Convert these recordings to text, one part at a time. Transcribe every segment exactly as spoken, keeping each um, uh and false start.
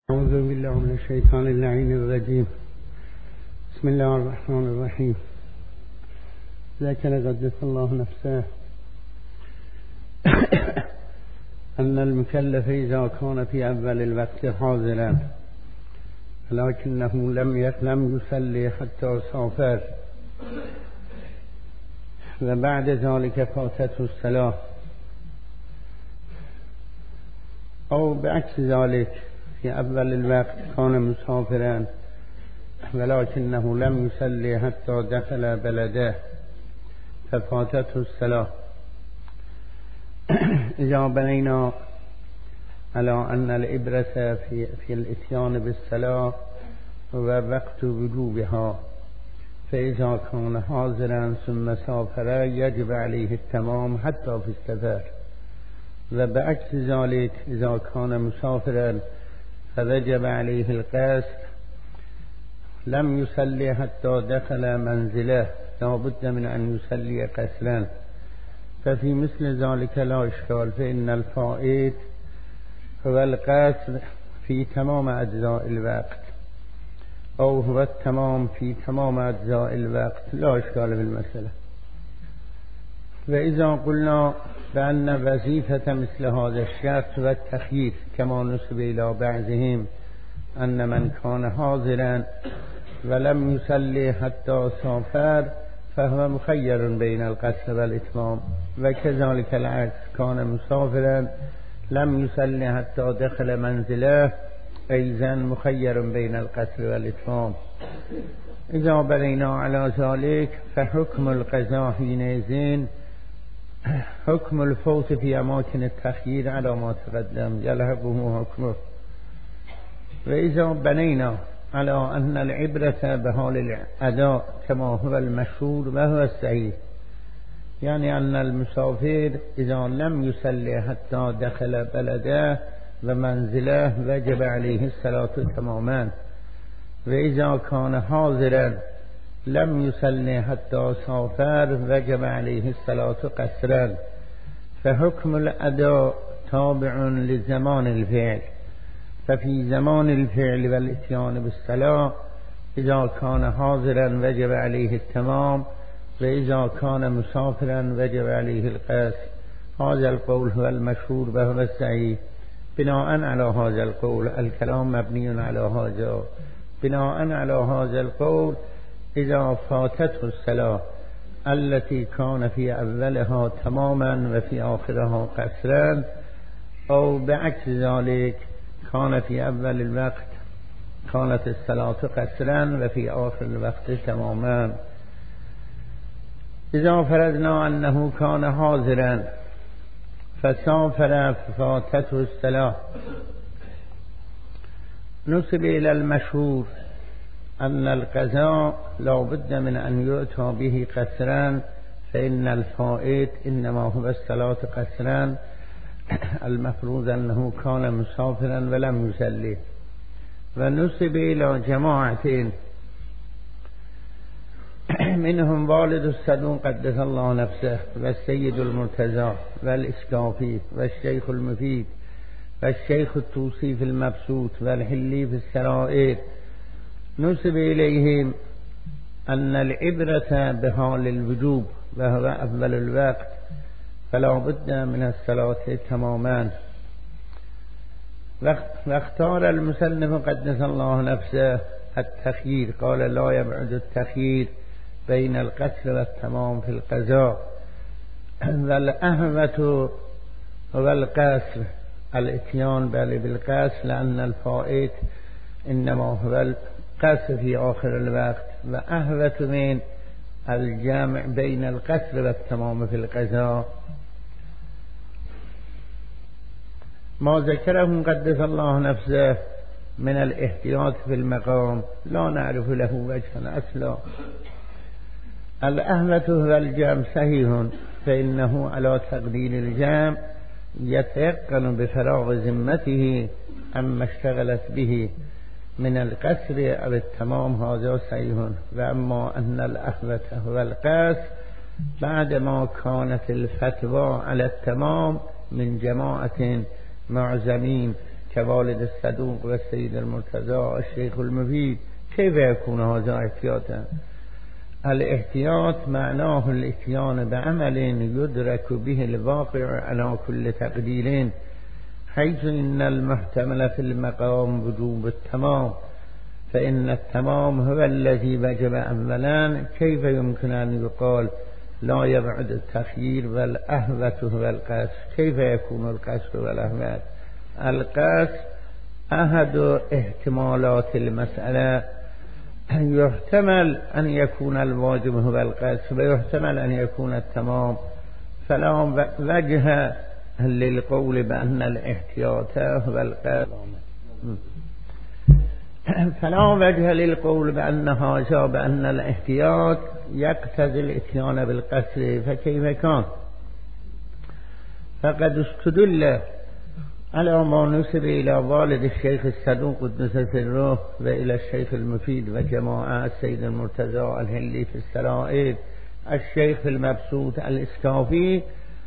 أعوذ بالله من الشيطان اللعين الرجيم. بسم الله الرحمن الرحيم. ذكر قدس الله نفسه أن المكلف إذا كان في أول الوقت حاضرا لكنه لم لم يصلي حتى سافر وبعد ذلك فاتته الصلاة، أو بعكس ذلك في أول الوقت كان مسافرا ولكنه لم يصلي حتى دخل بلده ففاتته الصلاة. إذا بنينا على أن العبرة في, في الإتيان بالصلاة ووقت وجوبها، فإذا كان حاضرا ثم سافر يجب عليه التمام حتى في السفر، وبعكس ذلك إذا كان مسافرا فوجب عليه القصر لم يصلي حتى دخل منزله، لا بد من أن يصلي قصرا. ففي مثل ذلك لا إشكال، فإن الفائت هو القصر في تمام أجزاء الوقت، أو هو التمام في تمام أجزاء الوقت، لا إشكال في المسألة. وإذا قلنا بأن وظيفة مثل هذا الشرط والتخيير كما نسب إلى بعضهم أن من كان حاضرا ولم يصلي حتى سافر فهو مخير بين القصر والإتمام، وكذلك العكس، كان مسافرا لم يصلي حتى دخل منزله أيضا مخير بين القصر والإتمام. إذا بنينا على ذلك فحكم القضاء حينئذ حكم الفوت في أماكن التخيير على ما تقدم يلحقه حكمه. وإذا بنينا على أن العبرة بحال الأداء كما هو المشهور وهو الصحيح، يعني أن المسافر إذا لم يصلي حتى دخل بلده ومنزله وجب عليه الصلاة تماما، وإذا كان حاضرا لم يصلي حتى سافر وجب عليه الصلاة قصرا. فحكم الأداء تابع لزمان الفعل، ففي زمان الفعل والإتيان بالصلاة إذا كان حاضرا وجب عليه التمام، وإذا كان مسافرا وجب عليه القصر. هذا القول هو المشهور وهو الصحيح. بناء على هذا القول الكلام مبني على هذا، بناء على هذا القول إذا فاتته الصلاة التي كان في أولها تماما وفي آخرها قصرا، أو بعكس ذلك كان في أول الوقت كانت الصلاة قصرا وفي آخر الوقت تماما. إذا فرضنا أنه كان حاضرا فسافر ففاتته الصلاة، نسب إلى المشهور أن القضاء لا بد من أن يؤتى به قصرا، فإن الفائت إنما هو الصلاة قصرا، المفروض أنه كان مسافرا ولم يصلي. ونسب إلى جماعة منهم والد الصدوق قدس الله نفسه والسيد المرتضى والإسكافي والشيخ المفيد والشيخ الطوسي في المبسوط والحلي في السرائر، نسب إليهم أن العبرة بحال الوجوب وهو أول الوقت، فلا بد من الصلاة تماما. واختار المصنف قدس الله نفسه التخيير، قال لا يبعد التخيير بين القصر والتمام في القضاء، والأهوة والقصر الاتيان بل بالقصر، لأن الفائت إنما هو القصر في آخر الوقت، وأهوة من الجمع بين القصر والتمام في القضاء. ما ذكره قدس الله نفسه من الاحتياط في المقام لا نعرف له وجها أصلا. الأهوة هو الجمع صحيح، فإنه على تقدير الجمع يتيقن بفراغ ذمته أما اشتغلت به من القصر أو التمام، هذا صحيح. وأما أن الأهوة هو القصر بعدما كانت الفتوى على التمام من جماعة معزمين كوالد الصدوق والسيد المرتضى والشيخ المفيد. كيف يكون هذا احتياطا؟ الاحتياط معناه الاتيان بعمل يدرك به الواقع على كل تقدير، حيث إن المحتمل في المقام وجوب التمام، فإن التمام هو الذي وجب أولا. كيف يمكن أن يقال لا يبعد التخيير والأهوة هو القصد؟ كيف يكون القصد هو الأهوة؟ القصد أحد احتمالات المسألة، يحتمل أن يكون الواجب هو القصد ويحتمل أن يكون التمام، فلا وجه للقول بأن الاحتياط هو القصد، فلا وجه للقول بأن هذا بأن الاحتياط يقتضي الاتيان بالقصد. فكيف كان؟ فقد استدل على ما نسب إلى والد الشيخ الصدوق قدس سره وإلى الشيخ المفيد وجماعة السيد المرتضى الهلي في السرائر، الشيخ المبسوط الإسكافي،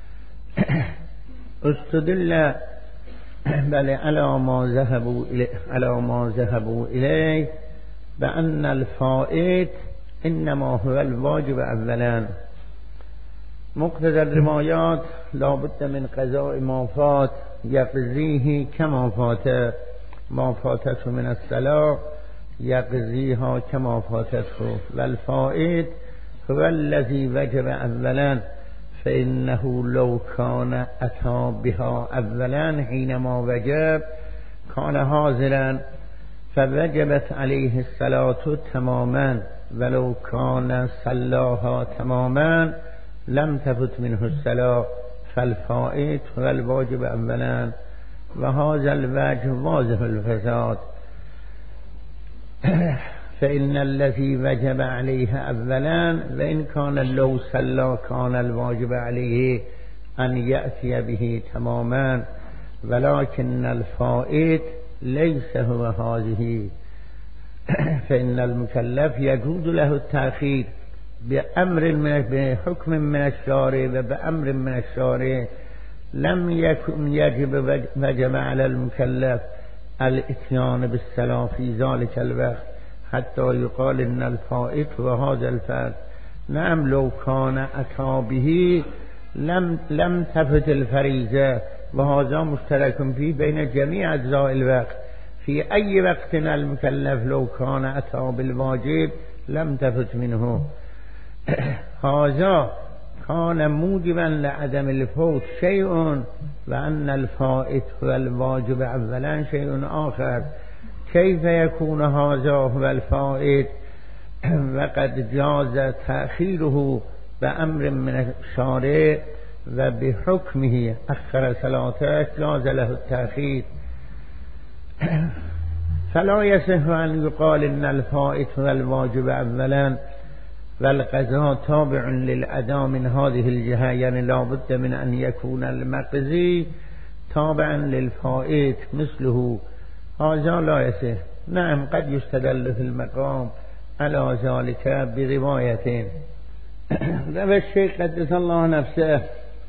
استدل بل على ما ذهبوا إليه على ما ذهبوا إليه بأن الفائت إنما هو الواجب أولا. مقتضى الروايات لا بد من قضاء ما فات يقضيه كما فات، ما فاتته من الصلاة يقضيها كما فاتته، والفائت هو الذي وجب أولا، فإنه لو كان أتى بها أولا حينما وجب كان حاضرا فوجبت عليه الصلاة تماما، ولو كان صلاها تماما لم تفت منه الصلاة، فالفائت هو الواجب أولا، وهذا الوجه واضح الفساد، فإن الذي وجب عليه أولا وإن كان لو صلى كان الواجب عليه أن يأتي به تماما، ولكن الفائت ليس هو هذه، فإن المكلف يجوز له التأخير بأمر من بحكم من الشارع وبأمر من الشارع، لم يكن يجب وجب على المكلف الاتيان بالصلاة في ذلك الوقت حتى يقال إن الفائت وهذا الفرد. نعم لو كان أتى به لم لم تفت الفريضة، وهذا مشترك فيه بين جميع أجزاء الوقت، في أي وقت المكلف لو كان أتى بالواجب لم تفت منه. هذا كان موجبا لعدم الفوت شيء، وأن الفائت هو الواجب أولا شيء آخر. كيف يكون هذا هو الفائت وقد جاز تأخيره بأمر من الشارع وبحكمه أخر صلاته جاز له التأخير؟ فلا يصح أن يقال إن الفائت هو الواجب أولا والقضاء تابع للأداء من هذه الجهة، يعني لا بد من أن يكون المقضي تابعا للفائت مثله، هذا لا يصح. نعم قد يستدل في المقام على ذلك بروايتين. روى الشيخ قدس الله نفسه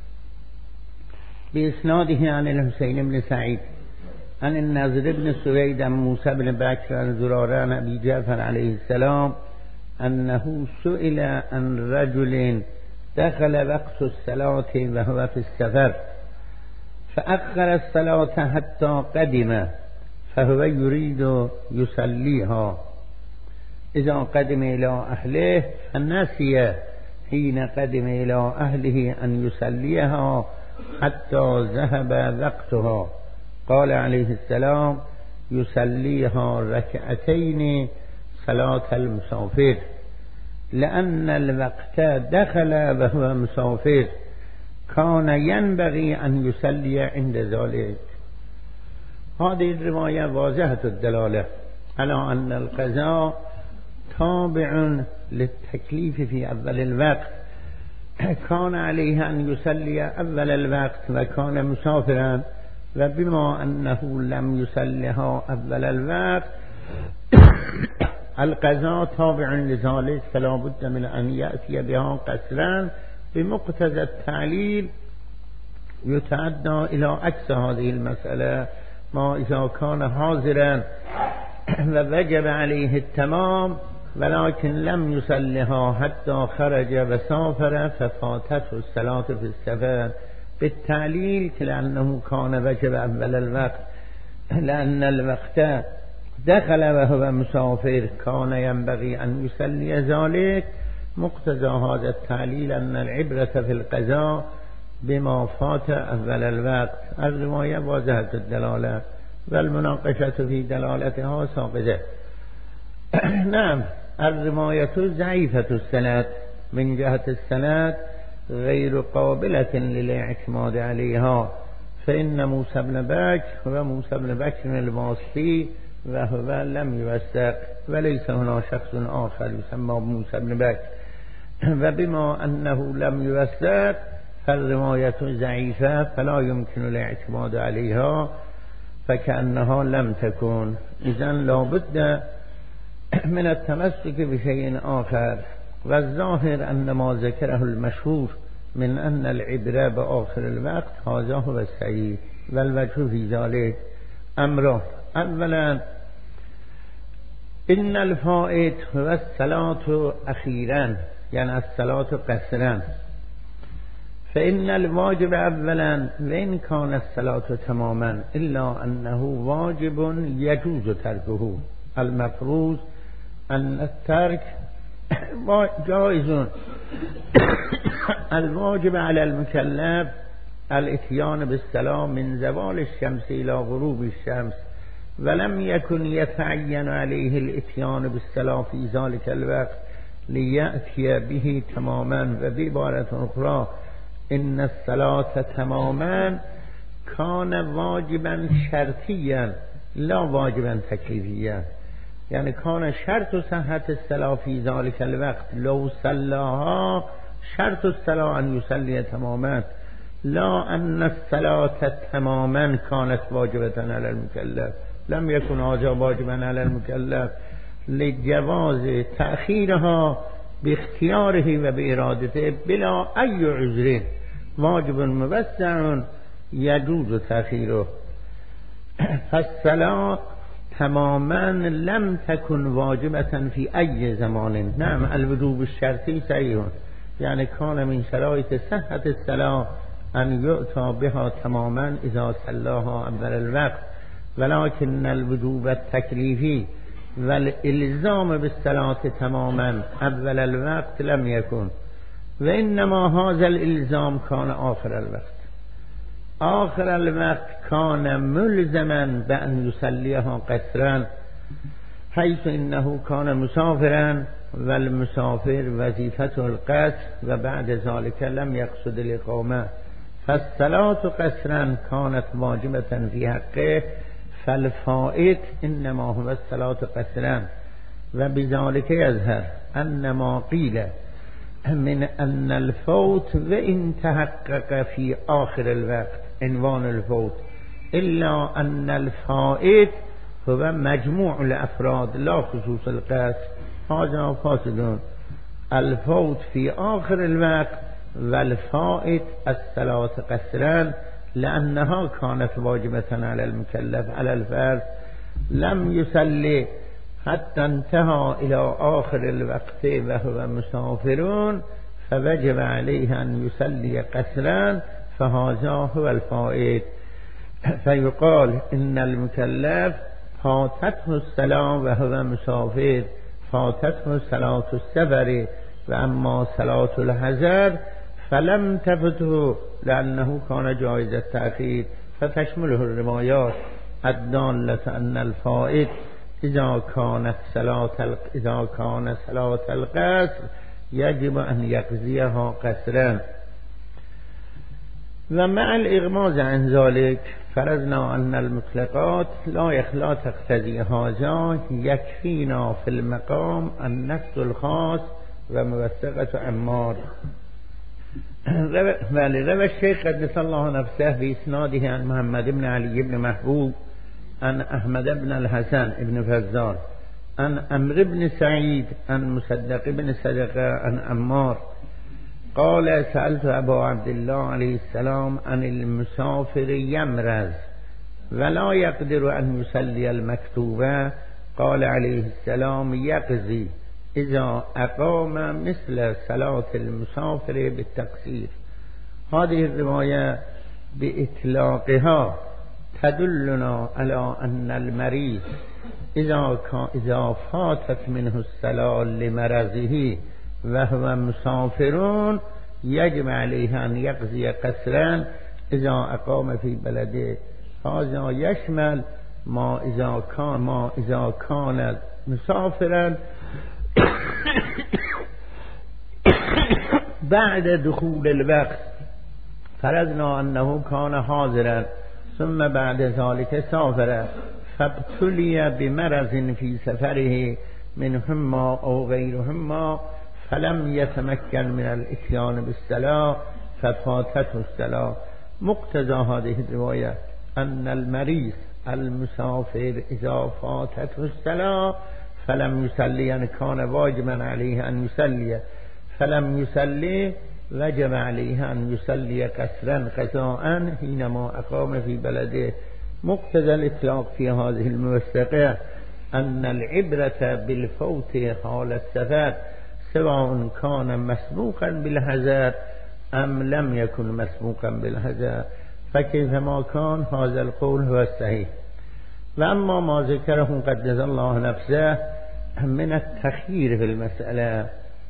بإسناده عن الحسين بن سعيد عن النضر بن سويد عن موسى بن بكر عن زرارة عن أبي جعفر عليه السلام أنه سئل عن رجل دخل وقت الصلاة وهو في السفر فأخر الصلاة حتى قدم فهو يريد يصليها، إذا قدم إلى أهله فنسي حين قدم إلى أهله أن يصليها حتى ذهب وقتها، قال عليه السلام يصليها ركعتين صلاة المسافر، لأن الوقت دخل وهو مسافر، كان ينبغي أن يصلي عند ذلك. هذه الرواية واضحة الدلالة على أن القضاء تابع للتكليف في أول الوقت، كان عليه أن يصلي أول الوقت وكان مسافرا، وبما أنه لم يصليها أول الوقت القضاء تابع لذلك، فلا بد من أن يأتي بها قسرا بمقتضى التعليل يتعدى إلى عكس هذه المسألة، ما اذا کان حاضرا و وجب علیه التمام ولكن لم يصلها حتى خرج و سافر ففاتته الصلاة في السفر بالتعلیل لأنه كان وجب اول الوقت لأن الوقت دخل وهو مسافر كان ينبغي أن يصلي ذلك. مقتضى هذا التعليل أن العبرة في القضاء بما فات اول الوقت. الرواية واضحة الدلالة والمناقشة في دلالتها ساقطة. نعم الرواية ضعيفة السند من جهة السند غير قابلة للاعتماد عليها، فإن موسى بن بكر هو موسى بن بكر الواسطي وهو لم يوثق وليس هنا شخص آخر يسمى موسى بن بكر، وبما أنه لم يوثق فالرواية ضعيفة فلا يمكن الاعتماد عليها فكأنها لم تكن. إذن لابد من التمسك بشيء آخر، والظاهر أن ما ذكره المشهور من أن العبرة بآخر الوقت هذا هو الصحيح. والوجه في ذلك أمره: أولا إن الفائت هو الصلاة أخيرا يعني الصلاة قصرا، فإن الواجب أولا وإن كان الصلاة تماما إلا أنه واجب يجوز تركه. المفروض أن الترك جائز. الواجب على المكلف الاتيان بالصلاة من زوال الشمس إلى غروب الشمس، ولم يكن يتعين عليه الاتيان بالصلاة في ذلك الوقت ليأتي به تماما. وبعبارة أخرى إن الصلاة تماما كان واجبا شرطيا لا واجبا تكليفيا، يعني كان شرط صحة الصلاة في ذلك الوقت لو صلاها شرط الصلاة أن يصلي تماما، لا أن الصلاة تماما كانت واجبة على المكلف. لم يكن هذا واجبا على المكلف لجواز تأخيرها باختياره وبإرادته بلا أي عذر. واجب موسع يجوز تأخيره. فالصلاة تماما لم تكن واجبة في أي زمان. نعم الوجوب الشرطي صحيح، يعني كان من شرائط صحة الصلاة أن يؤتى بها تماما إذا صلاها أول الوقت، ولكن الوجوب التكليفي والإلزام بالصلاة تماما أول الوقت لم يكن، وإنما هذا الإلزام كان آخر الوقت. آخر الوقت كان ملزما بأن يصليها قصرا، حيث إنه كان مسافرا والمسافر وظيفته القصر وبعد ذلك لم يقصد الإقامة، فالصلاة قصرا كانت واجبة في حقه، فالفائت إنما هو الصلاة قصرا. وبذلك يظهر أن ما قيل من أن الفوت وإن تحقق في آخر الوقت عنوان الفوت إلا أن الفائت هو مجموع الأفراد لا خصوص القصر، هذا فاسد. الفوت في آخر الوقت والفائت الصلاة قصرا لأنها كانت واجبة على المكلف على الفرد لم يصلي حتى انتهى إلى آخر الوقت وهو مسافرون فوجب عليه أن يصلي قصرا، فهذا هو الفائت. فيقال إن المكلف فاتته الصلاة وهو مسافر، فاتته صلاة السفر، وأما صلاة الحضر فلم تفته لأنه كان جائز التأخير. فتشمله الروايات الدالة أن الفائت إذا كانت صلاة إذا كان صلاة القصر يجب أن يقضيها قصرا. ومع الإغماز عن ذلك فرضنا أن المطلقات لا يخلا تقتضي هذا، يكفينا في المقام النفس الخاص وموثقة عمار. روى الشيخ قدس الله نفسه بإسناده عن محمد بن علي بن محبوب عن أحمد بن الحسن بن فزار عن أمر بن سعيد عن مصدق بن صدقة عن عمار قال سألت أبا عبد الله عليه السلام عن المسافر يمرض ولا يقدر أن يصلي المكتوبة قال عليه السلام يقضي إذا أقام مثل صلاة المسافر بالتقصير. هذه الرواية بإطلاقها تدلنا على أن المريض إذا إذا فاتت منه الصلاة لمرضه وهو مسافر يجب عليه أن يقضي قصرا إذا أقام في بلده. هذا يشمل ما إذا كان ما إذا كان مسافرا بعد دخول الوقت، فرضنا أنه كان حاضرا ثم بعد ذلك سافر فابتلي بمرض في سفره من حمى أو غير حمى فلم يتمكن من الاتيان بالصلاة ففاتته الصلاة. مقتضى هذه الرواية أن المريض المسافر إذا فاتته الصلاة فلم يصلي، يعني كان واجبا عليه أن يصلي فلم يصلي، وجب عليه أن يصلي قصرا قضاء حينما أقام في بلده. مقتضى الإطلاق في هذه الموثقة أن العبرة بالفوت حال السفر سواء كان مسبوقا بالحذر أم لم يكن مسبوقا بالحذر، فكيفما كان هذا القول هو الصحيح. وأما ما ذكره قدس الله نفسه من التخيير في المسألة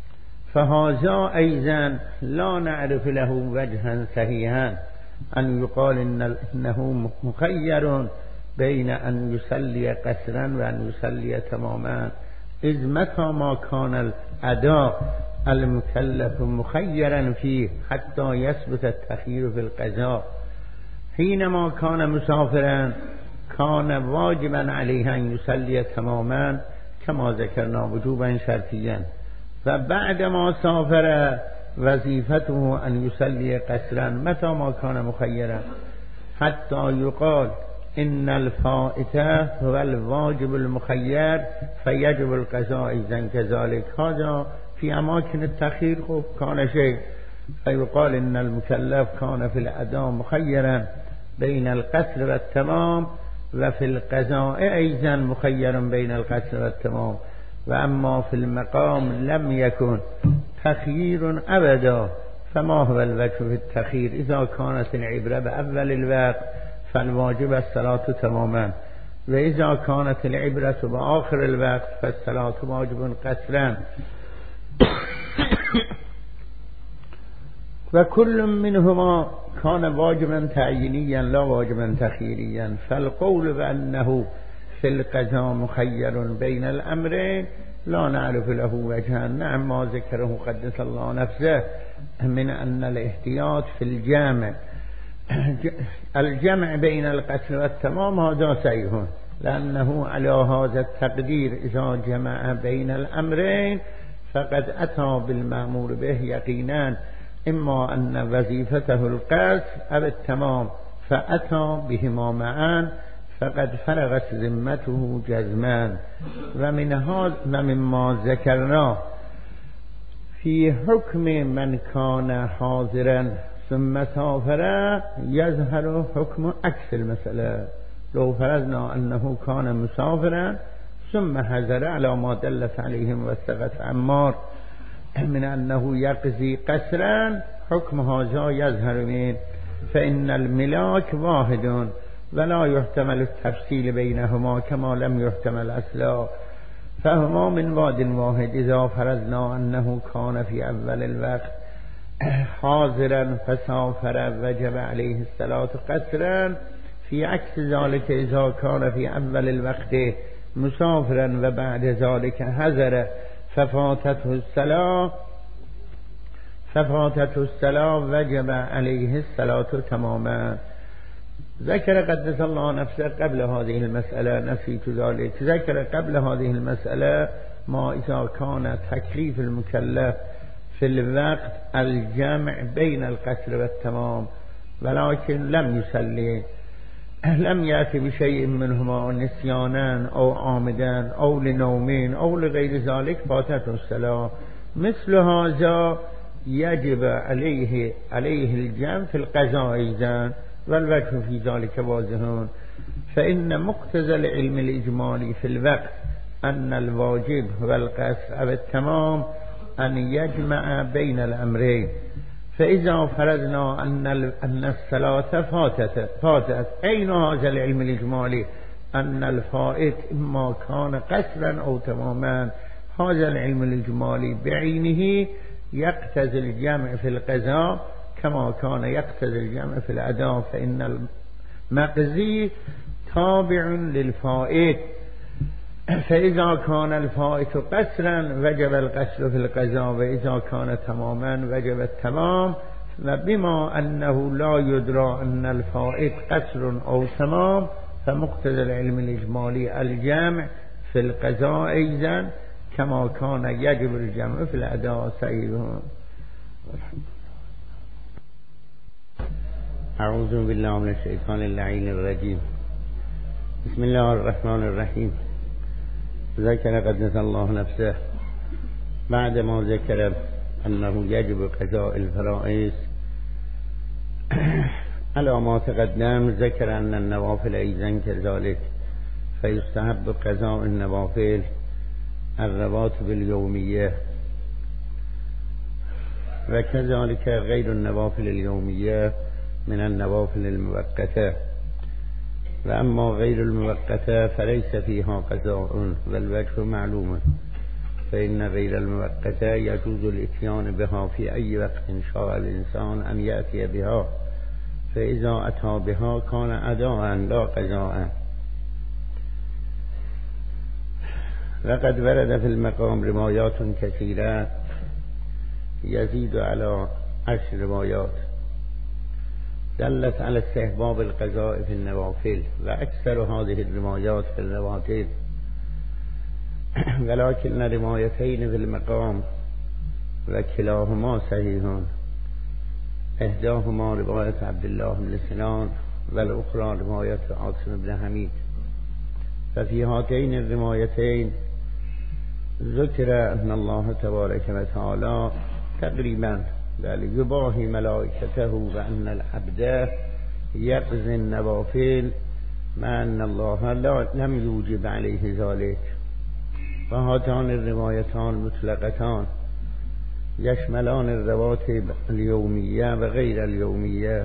فهذا أيضا لا نعرف له وجها صحيحا أن يقال إن إنه مخير بين أن يصلي قصرا وأن يصلي تماما، إذ متى ما كان الأداء المكلف مخيرا فيه حتى يثبت التخيير في القضاء. حينما كان مسافرا كان واجبا عليه أن يصلي تماما كما ذكرنا وجوبا شرطيا، فبعدما سافر وظيفته أن يصلي قصرا متى ما كان مخيرا، حتى يقال إن الفائتة هو الواجب المخير فيجب القضاء إذن كذلك. هذا في أماكن التخيير كان شيء، فيقال إن المكلف كان في الأداء مخيرا بين القصر والتمام، وفي القضاء أيضا مخيرا بين القصر والتمام. وأما في المقام لم يكن تخيير أبدا، فما هو الوجه في التخيير؟ إذا كانت العبرة بأول الوقت فالواجب الصلاة تماما، وإذا كانت العبرة بآخر الوقت فالصلاة واجب قصرا. وكل منهما كان واجبا تعيينيا لا واجبا تخييريا، فالقول بأنه في القضاء مخير بين الأمرين لا نعرف له وجها. نعم ما ذكره قدس الله نفسه من أن الاحتياط في الجامع الجمع بين القصر والتمام هذا صحيح، لأنه على هذا التقدير إذا جمع بين الأمرين فقد أتى بالمأمور به يقينا، إما أن وظيفته القصر أو التمام، فأتى بهما معا فقد فرغت ذمته جزمان. ومن هذا ومما ذكرنا في حكم من كان حاضرا ثم سافر يظهر حكم عكس المسألة. لو فرضنا أنه كان مسافرا ثم حضر على ما دلت عليه موثقة عمار من أنه يقضي قصرا، حكم هذا يظهر من فإن الملاك واحد ولا يحتمل التفصيل بينهما كما لم يحتمل أصلا، فهما من واد واحد. إذا فرضنا أنه كان في أول الوقت حاضرا فسافر وجب عليه الصلاة قصرا، في عكس ذلك إذا كان في أول الوقت مسافرا وبعد ذلك حضر ففاتته الصلاة ففاتته الصلاة وجب عليه الصلاة تماما. ذكر قدس الله نفسه قبل هذه المسألة، نسيت ذلك، ذكر قبل هذه المسألة ما إذا كان تكليف المكلف في الوقت الجمع بين القصر والتمام ولكن لم يصلي، لم يأتي بشيء منهما نسيانا أو عامدا أو لنومين أو لغير ذلك فاتته الصلاة، مثل هذا يجب عليه عليه الجمع في القضاء أيضا، والوجه في ذلك واضح. فإن مقتضى العلم الإجمالي في الوقت أن الواجب والقصر والتمام أن يجمع بين الأمرين. فإذا فرضنا أن أن الصلاة فاتت فاتت أين هذا العلم الإجمالي أن الفائت إما كان قصرا أو تماما؟ هذا العلم الإجمالي بعينه يقتضي الجمع في القضاء كما كان يقتضي الجمع في الأداء، فإن المقضي تابع للفائت. فإذا كان الفائت قصرا وجب القصر في القضاء، وإذا كان تماما وجب التمام. وبما أنه لا يدرى أن الفائت قصر أو تمام فمقتضى العلم الإجمالي الجمع في القضاء أيضا كما كان يجب الجمع في الأداء. سيدهم أعوذ بالله من الشيطان اللعين الرجيم. بسم الله الرحمن الرحيم. ذكر قدس الله نفسه بعد ما ذكر أنه يجب قضاء الفرائض على ما تقدم، ذكر أن النوافل أيضا كذلك، فيستحب قضاء النوافل الرواتب اليومية، وكذلك غير النوافل اليومية من النوافل المؤقتة. وأما غير المؤقتة فليس فيها قضاء، والوجه معلوم، فإن غير المؤقتة يجوز الاتيان بها في أي وقت شاء الإنسان أن يأتي بها، فإذا أتى بها كان أداء لا قضاء. لقد ورد في المقام روايات كثيرة يزيد على عشر روايات دلت على استحباب القضاء في النوافل، وأكثر هذه الروايات في الرواتب، ولكن روايتين في المقام وكلاهما صحيحان. إحداهما رواية عبد الله بن سنان والأخرى رواية عاصم بن حميد. ففي هاتين الروايتين ذكر أن الله تبارك وتعالى تقريبا يباهي ملائكته وأن العبد يقضي النوافل مع أن الله لم يوجب عليه ذلك. وهاتان الروايتان مطلقتان يشملان الرواتب اليومية وغير اليومية.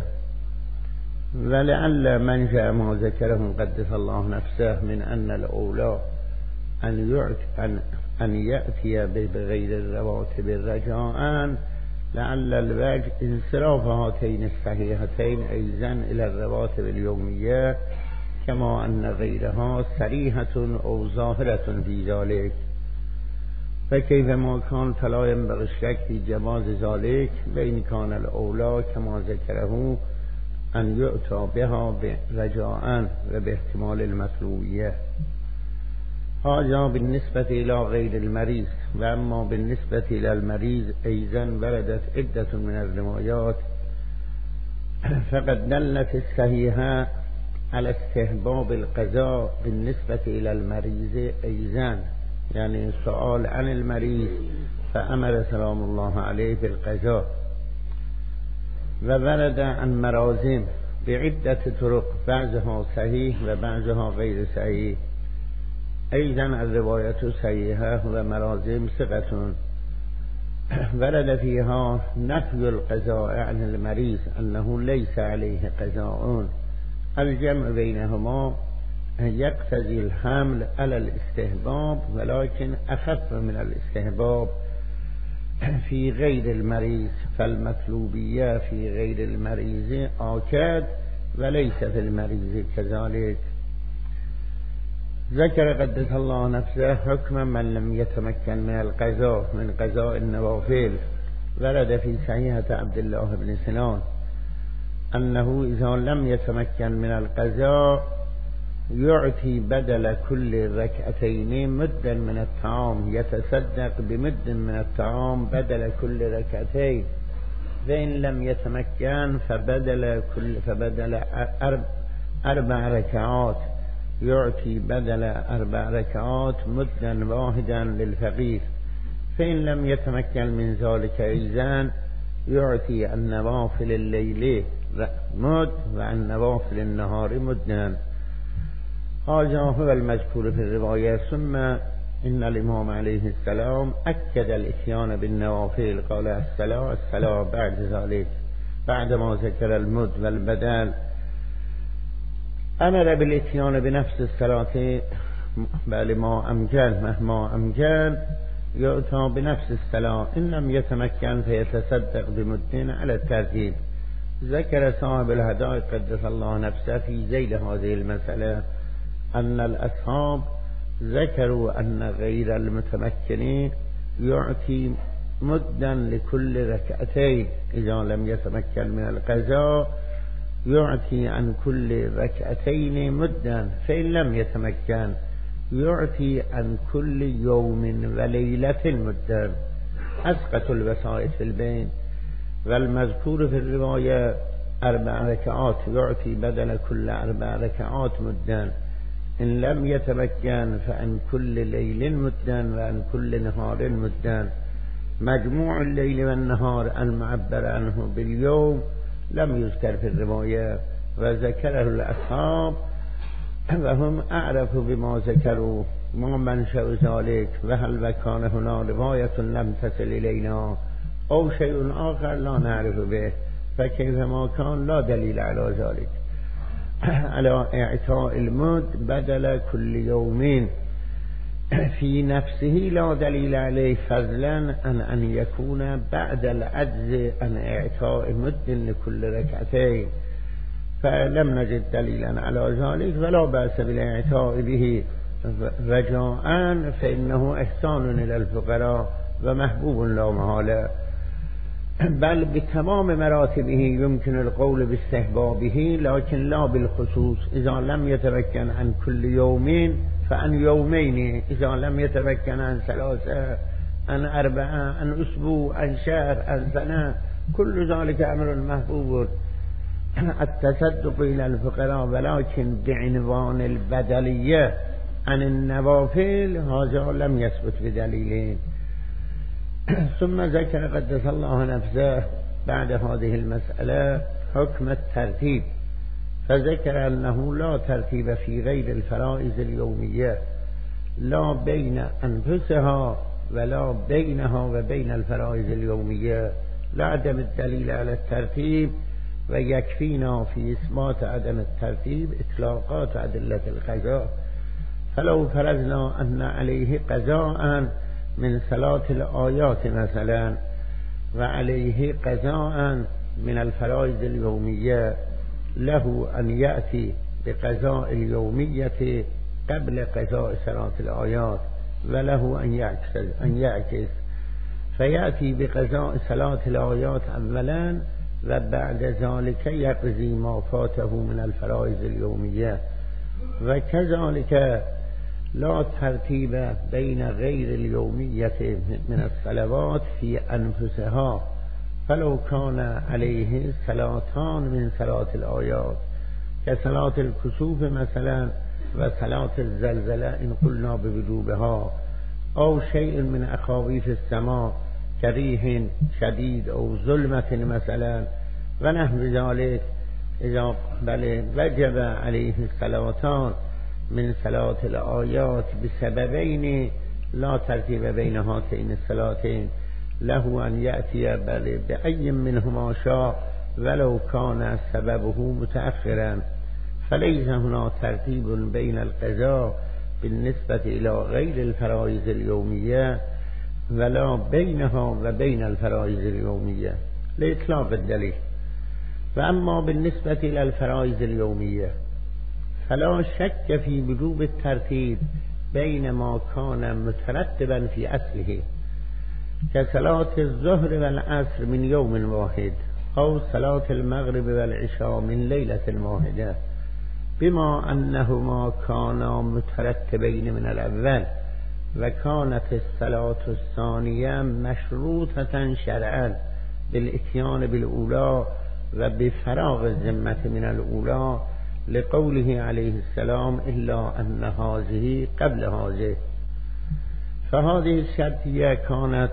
ولعل من جاء ما ذكره قدس الله نفسه من أن الأولى أن, أن, أن يأتي بغير الرواتب رجاءً، لعل الوجه انصراف هاتين الصحيحتين أيضا إلى الرواتب اليومية، كما أن غيرها صريحة أو ظاهرة في ذلك. فكيفما كان فلا ينبغي الشك في جواز ذلك، وإن كان الأولى كما ذكره أن يؤتى بها رجاءً وباحتمال المطلوبية. هذا بالنسبة إلى غير المريض. وأما بالنسبة إلى المريض أيضا وردت عدة من الروايات، فقد دلت الصحيحة على استحباب القضاء بالنسبة إلى المريض أيضا، يعني سؤال عن المريض فأمر سلام الله عليه بالقضاء. وورد عن مرازم بعدة طرق، بعضها صحيح وبعضها غير صحيح. أيضا الرواية صحيحة ومرازم ثقة. ورد فيها نفي القضاء عن المريض أنه ليس عليه قضاء. الجمع بينهما يقتضي الحمل على الاستحباب، ولكن أخف من الاستحباب في غير المريض، فالمطلوبية في غير المريض آكد وليس في المريض كذلك. ذكر قدس الله نفسه حكم من لم يتمكن من القضاء من قضاء النوافل. ورد في صحيحة عبد الله بن سنان أنه إذا لم يتمكن من القضاء يعطي بدل كل ركعتين مدا من الطعام، يتصدق بمد من الطعام بدل كل ركعتين. فإن لم يتمكن فبدل كل فبدل أربع ركعات، يعطي بدل أربع ركعات مدا واحدا للفقير. فإن لم يتمكن من ذلك أيضا يعطي النوافل الليل مد والنوافل النهار مدا. هذا هو المذكور في الرواية. ثم إن الإمام عليه السلام أكد الإتيان بالنوافل، قال الصلاة الصلاة بعد ذلك بعد ما ذكر المد والبدل أمر بالإتيان بنفس الصلاة، بل ما أمكن مهما أمكن يؤتى بنفس الصلاة، إن لم يتمكن فيتصدق بمد على الترتيب. ذكر صاحب الهدايا قدس الله نفسه في ذيل هذه المسألة أن الأصحاب ذكروا أن غير المتمكن يعطي مدا لكل ركعتين، إذا لم يتمكن من القضاء يعطي عن كل ركعتين مدا، فإن لم يتمكن يعطي عن كل يوم وليلة مدا. أسقط الوسائط في البين. والمذكور في الرواية أربع ركعات يعطي بدل كل أربع ركعات مدا، إن لم يتمكن فعن كل ليل مدا وعن كل نهار مدا. مجموع الليل والنهار المعبر عنه باليوم لم يذكر في الرواية، وذكره الأصحاب وهم أعرفوا بما ذكروا ما منشأ ذلك، وهل وكان هنا رواية لم تصل إلينا أو شيء آخر لا نعرف به، فكيفما كان لا دليل على ذلك. على إعطاء المد بدل كل يوم في نفسه لا دليل عليه، فضلا عن أن يكون بعد العجز عن إعطاء مد لكل ركعتين، فلم نجد دليلا على ذلك، ولا بأس بالإعطاء به رجاء، فإنه إحسان إلى الفقراء ومحبوب لا محالة، بل بتمام مراتبه يمكن القول باستحبابه، لكن لا بالخصوص. إذا لم يتمكن عن كل يومين فعن يومين، إذا لم يتمكن عن ثلاثة عن أربعة عن أسبوع عن شهر عن سنة، كل ذلك أمر محبوب. التصدق إلى الفقراء ولكن بعنوان البدلية عن النوافل هذا لم يثبت بدليل. ثم ذكر قدس الله نفسه بعد هذه المسألة حكم الترتيب، فذكر أنه لا ترتيب في غير الفرائض اليومية، لا بين أنفسها ولا بينها وبين الفرائض اليومية، لعدم الدليل على الترتيب، ويكفينا في إثبات عدم الترتيب إطلاقات أدلة القضاء. فلو فرضنا أن عليه قضاء من صلاة الآيات مثلا، وعليه قضاء من الفرائض اليومية، له أن يأتي بقضاء اليومية قبل قضاء صلاة الآيات، وله أن يعكس, أن يعكس فيأتي بقضاء صلاة الآيات أولا، وبعد ذلك يقضي ما فاته من الفرائض اليومية. وكذلك لا ترتيب بين غير اليومية من الصلوات في أنفسها، فلو كان عليه صلاتان من صلاة الآيات كصلاة الكسوف مثلا وصلاة الزلزلة إن قلنا بوجوبها، أو شيء من أخاويف السماء كريح شديد أو ظلمة مثلا ونحو ذلك، إذا بل وجب عليه الصلاتان من صلاة الآيات بسببين لا ترتيب بين هاتين الصلاتين، له أن يأتي بل بأي منهما شاء ولو كان سببه متأخرا، فليس هنا ترتيب بين القضاء بالنسبة إلى غير الفرائض اليومية ولا بينها وبين الفرائض اليومية لإطلاق الدليل. وأما بالنسبة إلى الفرائض اليومية فلا شك في وجوب الترتيب بين ما كان مترتبا في أصله كصلاة الظهر والعصر من يوم واحد، أو صلاة المغرب والعشاء من ليلة واحدة، بما أنهما كانا مترتبين من الأول، وكانت الصلاة الثانية مشروطة شرعا بالإتيان بالأولى وبفراغ الذمة من الأولى، لقوله عليه السلام إلا أن هذه قبل هذه. فهذه الشرطية كانت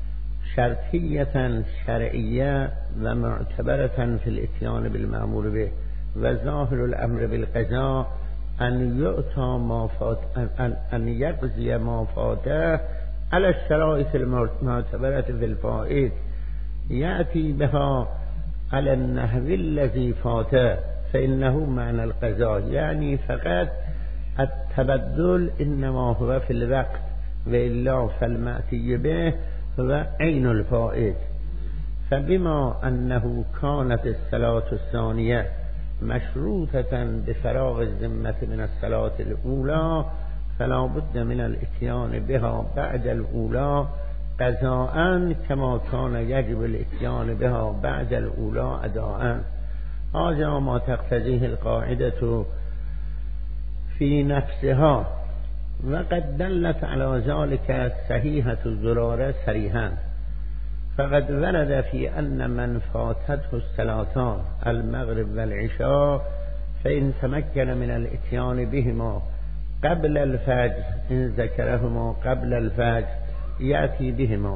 شرطية شرعية ومعتبرة في الإتيان بالمأمور به، وظاهر الأمر بالقضاء أن يؤتى ما فات أن, أن يقضي ما فاته على الشرائط المعتبرة في الفائت يأتي بها على النحو الذي فاته فإنه معنى القضاء، يعني فقط التبدل إنما هو في الوقت وإلا فالمأتي به هو عين الفائت. فبما أنه كانت الصلاة الثانية مشروطة بفراغ الذمة من الصلاة الأولى فلا بد من الاتيان بها بعد الأولى قضاء كما كان يجب الاتيان بها بعد الأولى أداء. هذا ما تقتضيه القاعدة في نفسها، وقد دلت على ذلك صحيحة الزرارة صريحا، فقد ورد في أن من فاتته الصلاتان المغرب والعشاء فإن تمكن من الاتيان بهما قبل الفجر إن ذكرهما قبل الفجر يأتي بهما،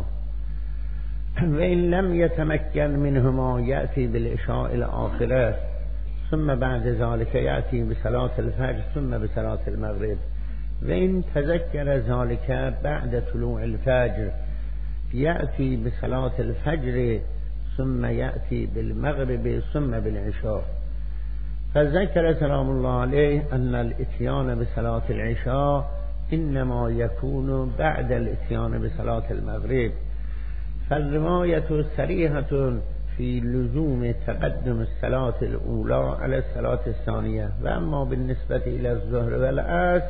وإن لم يتمكن منهما يأتي بالعشاء الآخرة، ثم بعد ذلك يأتي بصلاة الفجر ثم بصلاة المغرب، وإن تذكر ذلك بعد طلوع الفجر يأتي بصلاة الفجر ثم يأتي بالمغرب ثم بالعشاء. فذكر سلام الله عليه أن الاتيان بصلاة العشاء إنما يكون بعد الاتيان بصلاة المغرب، فالرواية صريحة في لزوم تقدم الصلاة الأولى على الصلاة الثانية. وأما بالنسبة إلى الظهر والعصر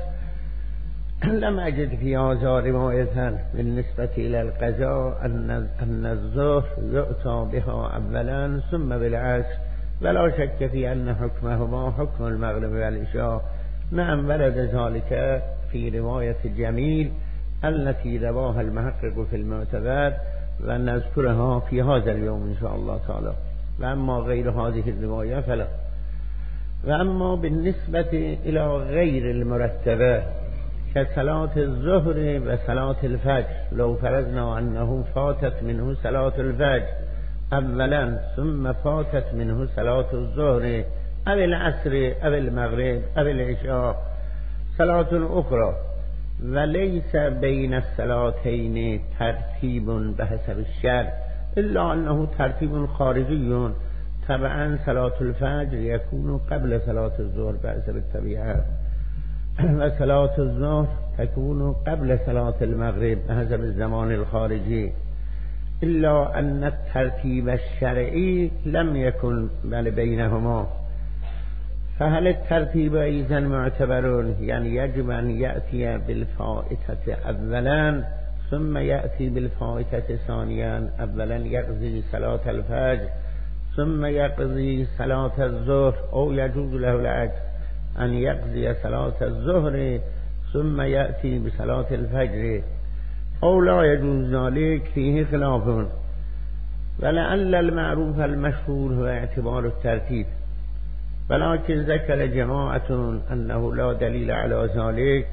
لم أجد في هذا رواية بالنسبة إلى القضاء أن أن الظهر يؤتى بها أولا ثم بالعصر، ولا شك في أن حكمهما حكم المغرب والعشاء. نعم ورد ذلك في رواية جميل التي رواها المحقق في المعتبر ونذكرها في هذا اليوم إن شاء الله تعالى، وأما غير هذه الرواية فلا. وأما بالنسبة إلى غير المرتبة كصلاة الظهر وصلاة الفجر، لو فرضنا أنه فاتت منه صلاة الفجر أولا ثم فاتت منه صلاة الظهر أو العصر أو المغرب أو العشاء صلاة أخرى وليس بين الصلاتين ترتيب بحسب الشرع إلا أنه ترتيب خارجي، طبعا صلاة الفجر يكون قبل صلاة الظهر بحسب الطبيعة، وصلاة الظهر تكون قبل صلاة المغرب بحسب الزمان الخارجي، إلا أن الترتيب الشرعي لم يكن بل بينهما. فهل الترتيب أيضا معتبر؟ يعني يجب أن يأتي بالفائتة أولا ثم يأتي بالفائتة ثانيا، أولا يقضي صلاة الفجر ثم يقضي صلاة الظهر، أو يجوز له العكس أن يقضي صلاة الظهر ثم يأتي بصلاة الفجر، أو لا يجوز ذلك، فيه خلاف. ولعل المعروف المشهور هو اعتبار الترتيب، ولكن ذكر جماعة أنه لا دليل على ذلك،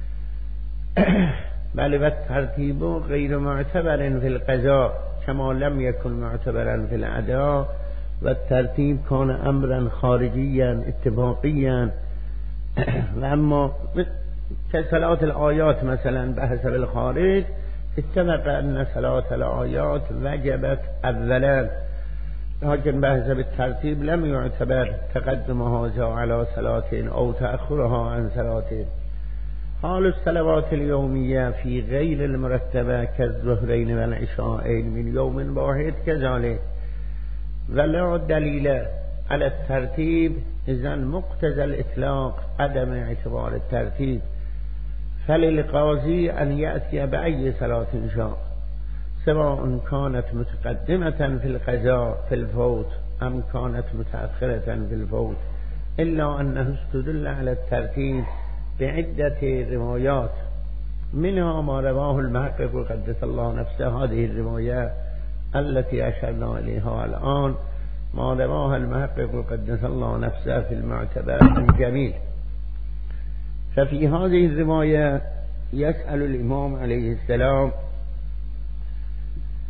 بل والترتيب غير معتبر في القضاء كما لم يكن معتبرا في الأداء، والترتيب كان أمرا خارجيا اتفاقيا. وأما كصلاة الآيات مثلا بحسب الخارج اتفق أن صلاة الآيات وجبت أولا، لكن بحسب الترتيب لم يعتبر تقدم هذا على صلاة أو تأخرها عن صلاة. حال الصلوات اليومية في غير المرتبة كالظهرين والعشاءين من يوم واحد كذلك، ولا دليل على الترتيب، إذن مقتضى الإطلاق عدم اعتبار الترتيب، فللقاضي أن يأتي بأي صلاة شاء سواء كانت متقدمة في القضاء في الفوت أم كانت متأخرة في الفوت، إلا أنه استدل على الترتيب بعدة روايات، منها ما رواه المحقق قدس الله نفسه هذه الرواية التي أشرنا إليها الآن، ما رواها المحقق قدس الله نفسه في المعتبر الجميل. ففي هذه الرواية يسأل الإمام عليه السلام،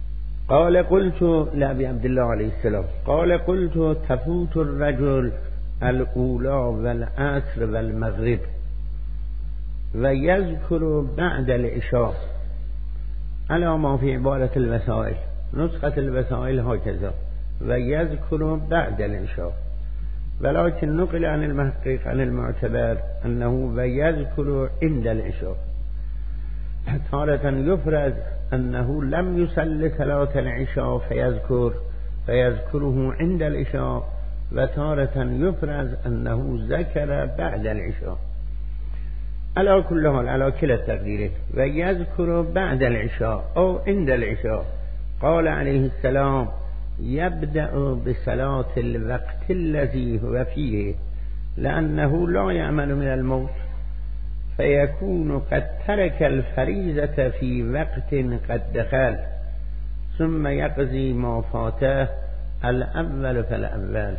قال قلت لأبي عبد الله عليه السلام، قال قلت تفوت الرجل الاولا و العصر و المغرب و یذکر بعد العشاء علی ما فی عبارة الوسائل. نسخة الوسائل هكذا و یذکر بعد العشاء، ولكن نقل عن المحقق عن المعتبر انه و یذکر عند العشاء. تارة يفرض انه لم يصل صلاة العشاء فيذكر فيذكره عند العشاء، وتارة يفرض انه ذكر بعد العشاء. على كل حال على كلا التقديرين ويذكر بعد العشاء أو عند العشاء. قال عليه السلام يبدأ بصلاة الوقت الذي هو فيه لأنه لا يأمن من الموت، فيكون قد ترك الفريضة في وقت قد دخل، ثم يقضي ما فاته الأول فالأول.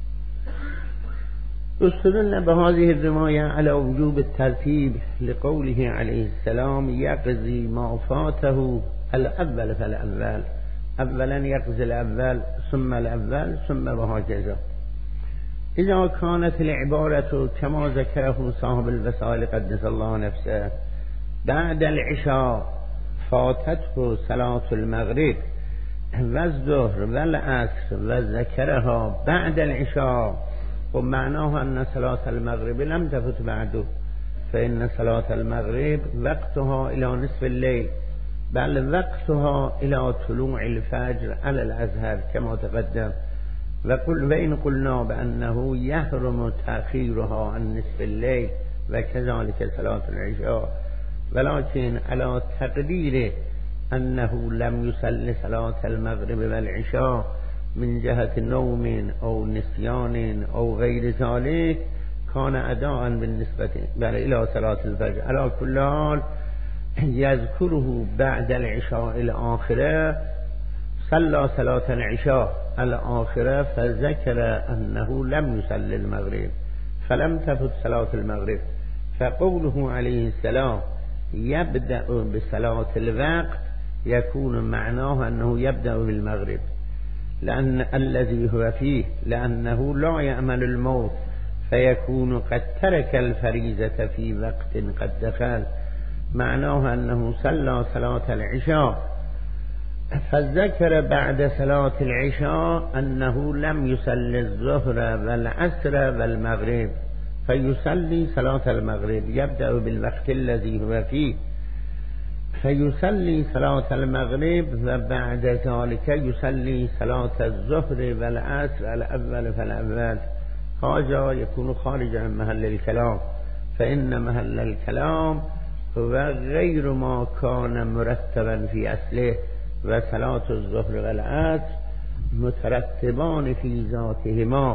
استدل بهذه الرواية على وجوب الترتيب لقوله عليه السلام يقضي ما فاته الأول فالأول، أولا يقضي الأول ثم الأول ثم وهكذا. إذا كانت العبارة كما ذكره صاحب الوسائل قدس الله نفسه بعد العشاء فاتته صلاة المغرب والظهر والعصر وذكرها بعد العشاء، ومعناه أن صلاة المغرب لم تفت بعده، فإن صلاة المغرب وقتها إلى نصف الليل، بل وقتها إلى طلوع الفجر على الأزهر كما تقدم. وقل وإن قلنا بأنه يحرم تأخيرها عن نصف الليل وكذلك صلاة العشاء، ولكن على تقدير أنه لم يصل صلاة المغرب والعشاء من جهة نوم أو نسيان أو غير ذلك كان أداء بالنسبة بل إلى صلاة الفجر. على كل حال يذكره بعد العشاء الآخرة، صلى صلاة العشاء الآخرة فذكر أنه لم يصلي المغرب فلم تفت صلاة المغرب، فقوله عليه السلام يبدأ بصلاة الوقت يكون معناه أنه يبدأ بالمغرب لأن الذي هو فيه، لأنه لا يأمل الموت، فيكون قد ترك الفريضة في وقت قد دخل، معناه أنه صلى صلاة العشاء فذكر بعد صلاة العشاء أنه لم يصلي الظهر والعصر والمغرب، فيصلي صلاة المغرب يبدأ بالوقت الذي هو فيه، فيصلي صلاة المغرب وبعد ذلك يصلي صلاة الظهر والعصر الأول فالأول. هذا يكون خارج عن محل الكلام، فإن محل الكلام هو غير ما كان مرتبا في أصله، وصلاة الظهر والعصر مترتبان في ذاتهما.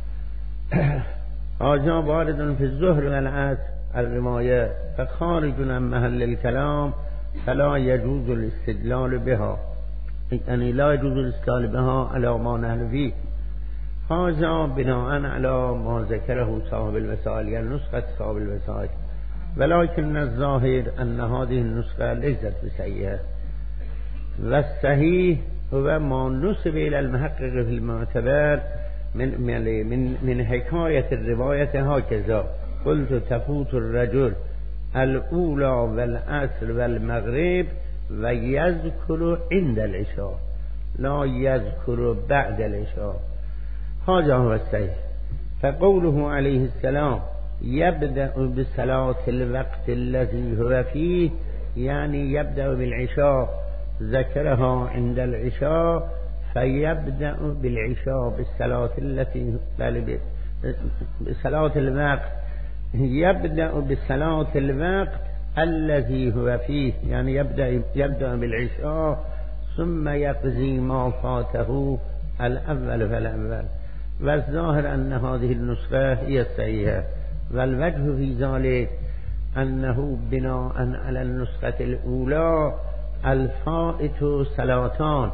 هذا وارد في الظهر والعصر الرواية، فخارج عن محل الكلام، فلا يجوز الاستدلال بها، يعني لا يجوز الاستدلال بها على ما نحن فيه. هذا بناء على ما ذكره صاحب الوسائل، يعني نسخة صاحب الوسائل، ولكن الظاهر أن هذه النسخة ليست بصحيحة، والصحيح هو ما نسب إلى المحقق في المعتبر من من من حكاية الرواية هكذا: قلت تفوت الرجل الأولى والعصر والمغرب ويذكر عند العشاء لا يذكر بعد العشاء. هذا هو الصحيح. فقوله عليه السلام يبدأ بصلاة الوقت الذي هو فيه، يعني يبدأ بالعشاء، ذكرها عند العشاء فيبدأ بالعشاء بالصلاة التي بصلاة الوقت، يبدأ بصلاة الوقت الذي هو فيه، يعني يبدأ يبدأ بالعشاء ثم يقضي ما فاته الأول فالأول. والظاهر أن هذه النسخة هي الصحيحة، والوجه في ذلك أنه بناء على النسخة الأولى الفائت صلاتان،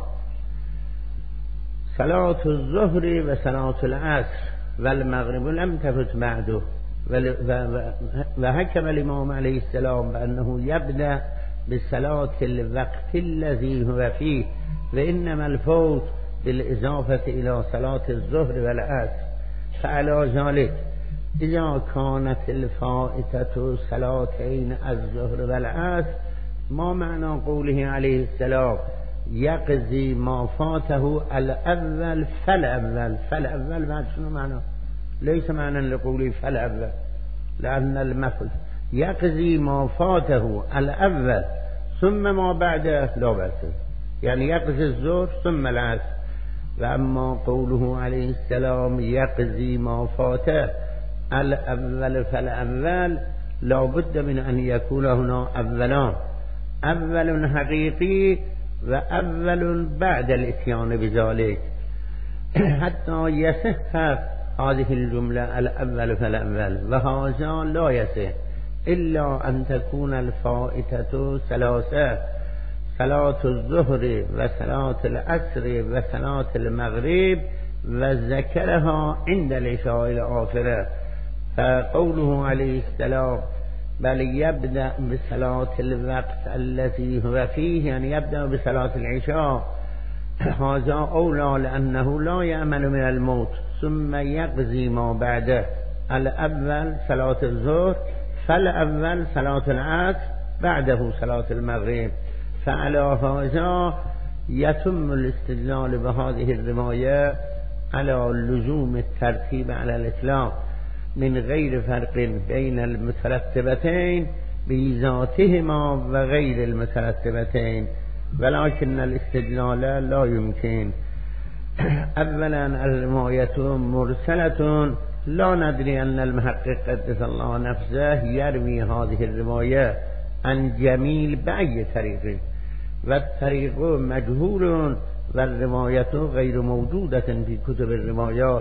صلاة الظهر وصلاة العصر والمغرب لم تفت بعده، وحكم الإمام عليه السلام بأنه يبدأ بصلاة الوقت الذي هو فيه، وإنما الفوت بالإضافة إلى صلاة الظهر والعصر، فعلى ذلك اذا كانت الفائتة صلاتين الظهر والعصر ما معنى قوله عليه السلام يقضي ما فاته الاول فالاول فالاول بعد شنو معنى؟ ليس معنى لقوله فالاول، لأن المفعول يقضي ما فاته الاول ثم ما بعده لا بأس، يعني يقضي الظهر ثم العصر. وأما قوله عليه السلام يقضي ما فاته الأول فالأول لا بد من أن يكون هنا أولان، أول حقيقي وأول بعد الاتيان بذلك، حتى يصح هذه الجملة الأول فالأول، وهذا لا يصح إلا أن تكون الفائتة ثلاثة: صلاة الظهر وصلاة العصر وصلاة المغرب، وذكرها عند العشاء الآخرة. فقوله عليه السلام بل يبدأ بصلاة الوقت الذي هو فيه، يعني يبدأ بصلاة العشاء، هذا أولى لأنه لا يأمن من الموت، ثم يقضي ما بعده: الأول صلاة الظهر، فالأول صلاة العصر، بعده صلاة المغرب. فعلى هذا يتم الاستدلال بهذه الرواية على لزوم الترتيب على الإسلام من غير فرق بين المترتبتين بذاتهما وغير المترتبتين، ولكن الاستدلال لا يمكن. اولا الرواية مرسلة، لا ندري أن المحقق قدس الله نفسه يروي هذه الرواية عن جميل بأي طريق، والطريق مجهول والرواية غير موجودة في كتب الروايات،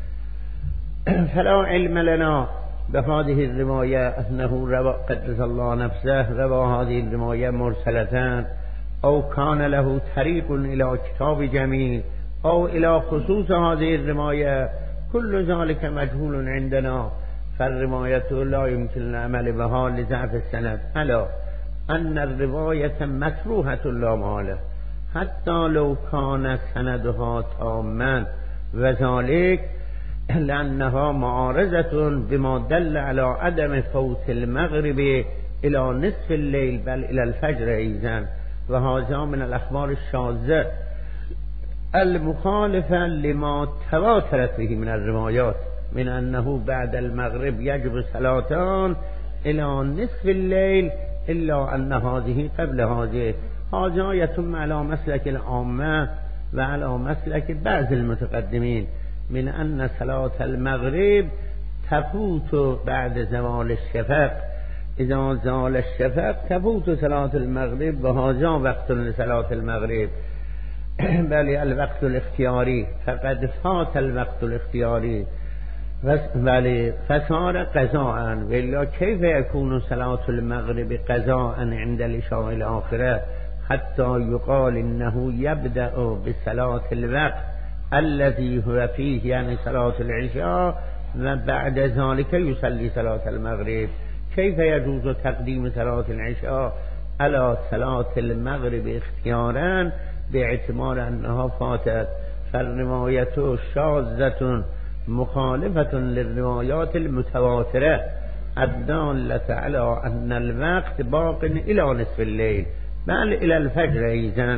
فلا علم لنا بهذه الرواية أنه روى قدس الله نفسه روى هذه الرواية مرسلتان، أو كان له طريق إلى كتاب جميل، أو إلى خصوص هذه الرواية. كل ذلك مجهول عندنا، فالرواية لا يمكن العمل بها لضعف السند، ألا أن الرواية مكروهة لا محالة حتى لو كان سندها تاما، وذلك لأنها معارضة بما دل على عدم فوت المغرب إلى نصف الليل بل إلى الفجر أيضا، وهذا من الأخبار الشاذة المخالفة لما تواترت به من الروايات من أنه بعد المغرب يجب صلاتان إلى نصف الليل، إلا أن هذه قبل هذه. هذا يتم على مسلك العامة وعلى مسلك بعض المتقدمين من أن صلاة المغرب تفوت بعد زوال الشفق، إذا زال الشفق تفوت صلاة المغرب، وهذا وقت لصلاة المغرب بل الوقت الاختياري، فقد فات الوقت الاختياري بل فصار قضاء، وإلا كيف يكون صلاة المغرب قضاء عند العشاء الآخرة حتى يقال إنه يبدأ بصلاة الوقت الذي هو فيه، يعني صلاة العشاء، وبعد ذلك يصلي صلاة المغرب؟ كيف يجوز تقديم صلاة العشاء على صلاة المغرب اختيارا باعتبار أنها فاتت؟ فالرواية شاذة مخالفة للروايات المتواترة الدالة على أن الوقت باق إلى نصف الليل بل إلى الفجر أيضا.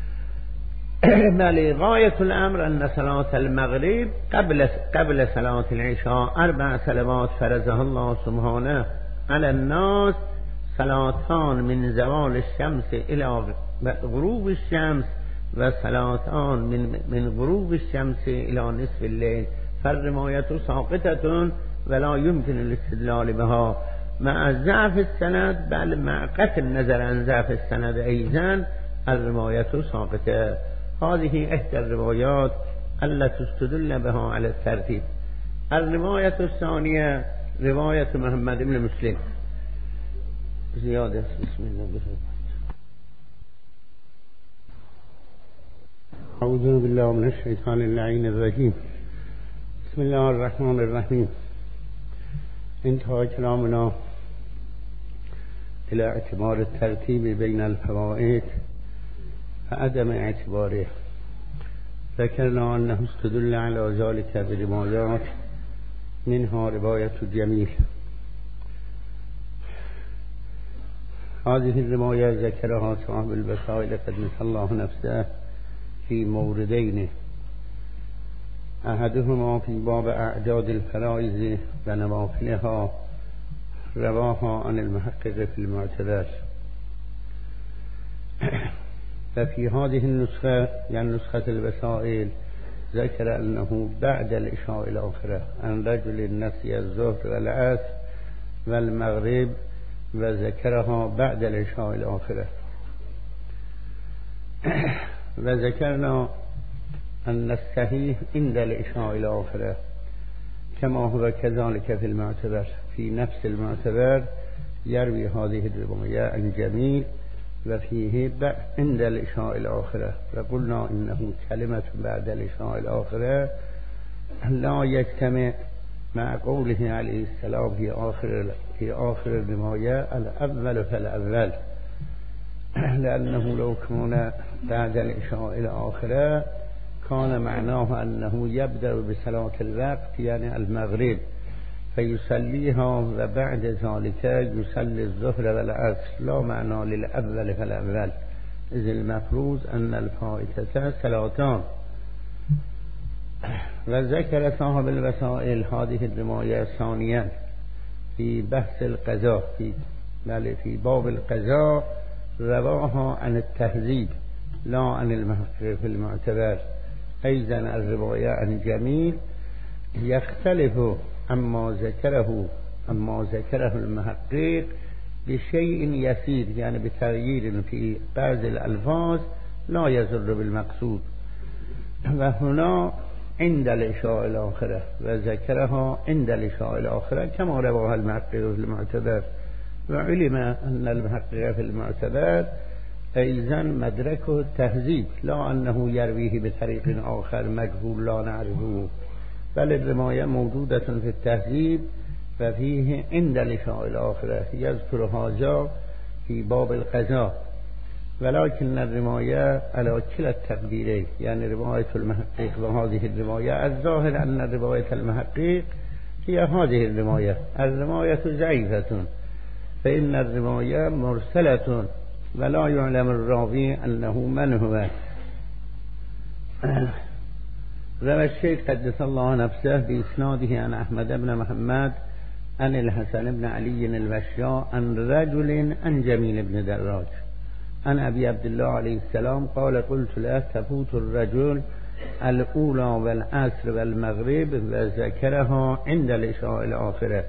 بل غاية الأمر أن صلاة المغرب قبل قبل صلاة العشاء أربع صلوات فرضها الله سبحانه على الناس: صلاتان من زوال الشمس إلى غروب الشمس، وصلاتان من من غروب الشمس إلى نصف الليل. فالرواية ساقطة ولا يمكن الاستدلال بها مع ضعف السند، بل مع قطع النظر عن ضعف السند أيضا الرواية ساقطة. هذه إحدى الروايات التي استدل بها على الترتيب. الرواية الثانية رواية محمد بن مسلم زيادة. بسم الله الرحمن أعوذ بالله من الشيطان اللعين الرجيم. بسم الله الرحمن الرحيم. انتهى كلامنا إلى اعتبار الترتيب بين الفوائد وعدم اعتباره. ذكرنا أنه استدل على ذلك بروايات منها رواية جميل. هذه الرواية ذكرها صاحب البصائر قدس الله نفسه في موردين، أحدهما في باب أعداد الفرائض ونوافلها، رواها عن المحقق في المعتبر. ففي هذه النسخة يعني نسخة البصائر ذكر أنه بعد العشاء الآخرة عن رجل نسي الظهر والعصر والمغرب، وذكرها بعد العشاء الآخرة. وذكرنا أن الصحيح عند العشاء الآخرة، كما هو كذلك في المعتبر. في نفس المعتبر يروي هذه الرواية عن جميل وفيه عند العشاء الآخرة، وقلنا إنه كلمة بعد العشاء الآخرة لا يجتمع مع قوله عليه السلام في آخر في آخر الرواية الأول فالأول، لأنه لو كان بعد العشاء الآخرة كان معناه أنه يبدأ بصلاة الوقت يعني المغرب فيصليها، وبعد ذلك يصلي الظهر والعصر، لا معنى للأول فالأول، إذ المفروض أن الفائتة صلاتان. وذكر صاحب الوسائل هذه الرواية ثانيا في بحث القضاء، في بل في باب القضاء، رواها عن التهذيب لا عن المحقق في المعتبر. أيضا الرواية عن جميل يختلف أما ذكره أما ذكره المحقق بشيء يسير، يعني بتغيير في بعض الألفاظ لا يضر بالمقصود. وهنا عند العشاء الآخرة، وذكرها عند العشاء الآخرة كما رواها المحقق في المعتبر. وعلم أن المحقق في المعتبر أيضا مدركه التهذيب، لا أنه يرويه بطريق آخر مجهول لا نعرفه، بل الرواية موجودة في التهذيب ففيه عند العشاء الآخرة، يذكر هذا في باب القضاء. ولكن الرواية على كلا التقديرين، يعني رواية المحقق وهذه الرواية، الظاهر أن رواية المحقق هي هذه الرواية. الرواية ضعيفة، فإن الرواية مرسلة ولا يعلم الراوي أنه من هو. روى الشيخ قدس الله نفسه بإسناده عن أحمد بن محمد عن الحسن بن علي الوشاء عن رجل عن جميل بن دراج عن أبي عبد الله عليه السلام قال قلت له تفوت الرجل الأولى والعصر والمغرب، وذكرها عند العشاء الآخرة.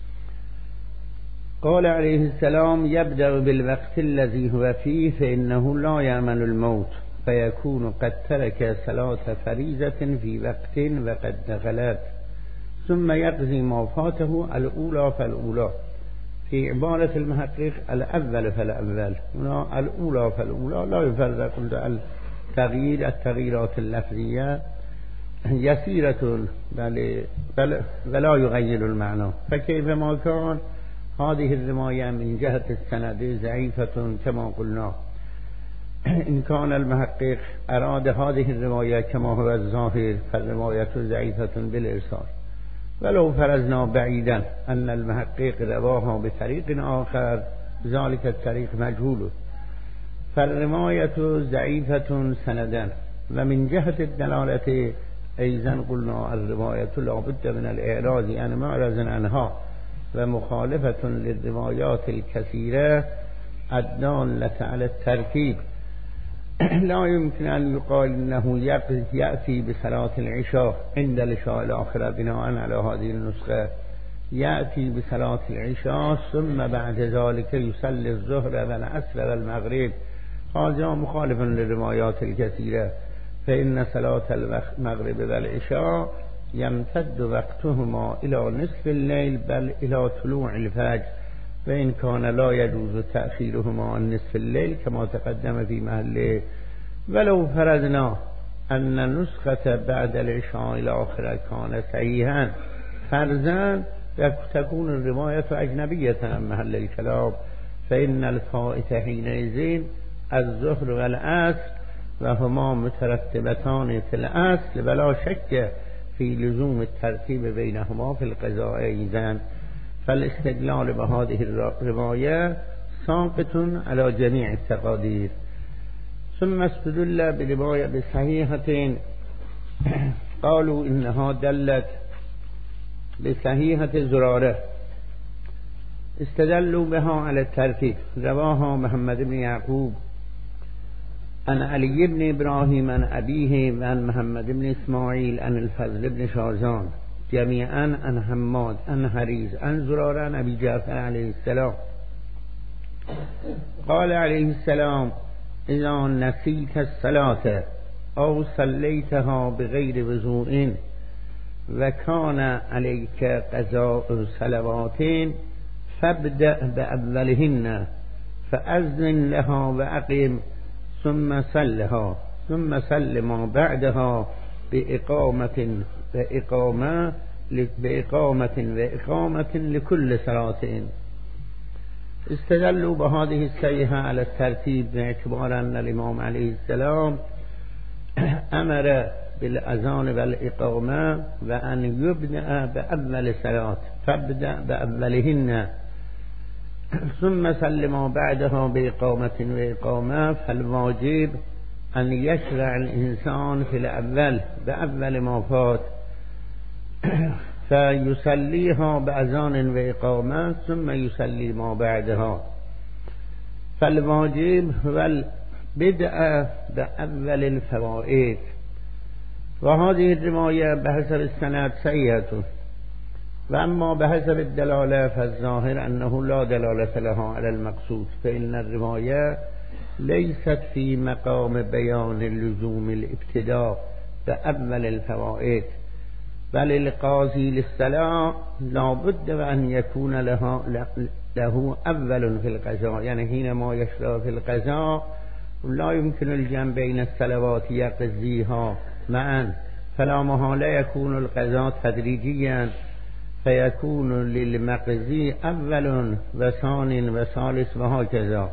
قال عليه السلام يبدأ بالوقت الذي هو فيه فإنه لا يأمن الموت، فيكون قد ترك صلاة فريضة في وقت وقد دخلت، ثم يقضي ما فاته الأولى فالأولى. في عبارة المحقق الأول فالأول، هنا الأولى فالأولى لا يفرق التغيير التغييرات اللفظية يسيرة بل بل ولا يغير المعنى. فكيفما كان هذه الرواية من جهة السند ضعيفة كما قلنا. إن كان المحقق أراد هذه الرواية كما هو الظاهر فالرواية ضعيفة بالإرسال. ولو فرضنا بعيدا أن المحقق رواها بطريق آخر ذلك الطريق مجهول، فالرواية ضعيفة سندا. ومن جهة الدلالة أيضا قلنا الرواية لا بد من الإعراض يعني معرض عنها ومخالفة للروايات الكثيرة الدالة على الترتيب. لا يمكن أن يقال أنه يأتي بصلاة العشاء عند العشاء الآخرة بناء على هذه النسخة، يأتي بصلاة العشاء ثم بعد ذلك يصلي الظهر والعصر والمغرب. هذا مخالف للروايات الكثيرة، فإن صلاة المغرب والعشاء يمتد وقتهما إلى نصف الليل بل إلى طلوع الفجر، وإن كان لا يجوز تأخيرهما عن نصف الليل كما تقدم في محله. ولو فرضنا أن نسخة بعد العشاء الآخرة كان صحيحا فرضا تكون الرواية أجنبية عن محل الكلام، فإن الفائت حينئذ الظهر والعصر وهما مترتبتان في الأصل، ولا شك في لزوم الترتيب بينهما في القضاء أيضا، فالاستدلال بهذه الرواية ساقط على جميع التقادير. ثم استدل برواية بصحيحة قالوا إنها دلت بصحيحة زرارة، استدلوا بها على الترتيب. رواها محمد بن يعقوب عن علي بن إبراهيم عن أبيه وعن محمد بن إسماعيل عن الفضل بن شازان جميعا عن حماد عن حريز عن زرارة عن أبي جعفر عليه السلام قال عليه السلام: إذا نسيت الصلاة أو صليتها بغير وضوء وكان عليك قضاء صلوات فابدأ بأولهن فأذن لها وأقم ثم صلها ثم صل ما بعدها بإقامة وإقامة بإقامة وإقامة لكل صلاة. استدلوا بهذه الصيحة على الترتيب باعتبار أن الإمام عليه السلام أمر بالأذان والإقامة وأن يبدأ بأول صلاة فابدأ بأولهن ثم سلم بعدها بإقامة وإقامة، فالواجب أن يشرع الإنسان في الأول بأول ما فات فيصليها بأذان وإقامة ثم يصلي ما بعدها، فالواجب هو البدء بأول الفوائد. وهذه الرواية بحسب السند سيئة، وأما بحسب الدلالة فالظاهر أنه لا دلالة لها على المقصود، فإن الرواية ليست في مقام بيان لزوم الابتداء بأول الفوائد، بل القاضي للصلاة لا بد وأن يكون لها له أول في القضاء، يعني حينما يشرع في القضاء لا يمكن الجمع بين الصلوات يقضيها معا، فلا محالة يكون القضاء تدريجيا، فيكون للمقضي أول وثان وثالث وهكذا.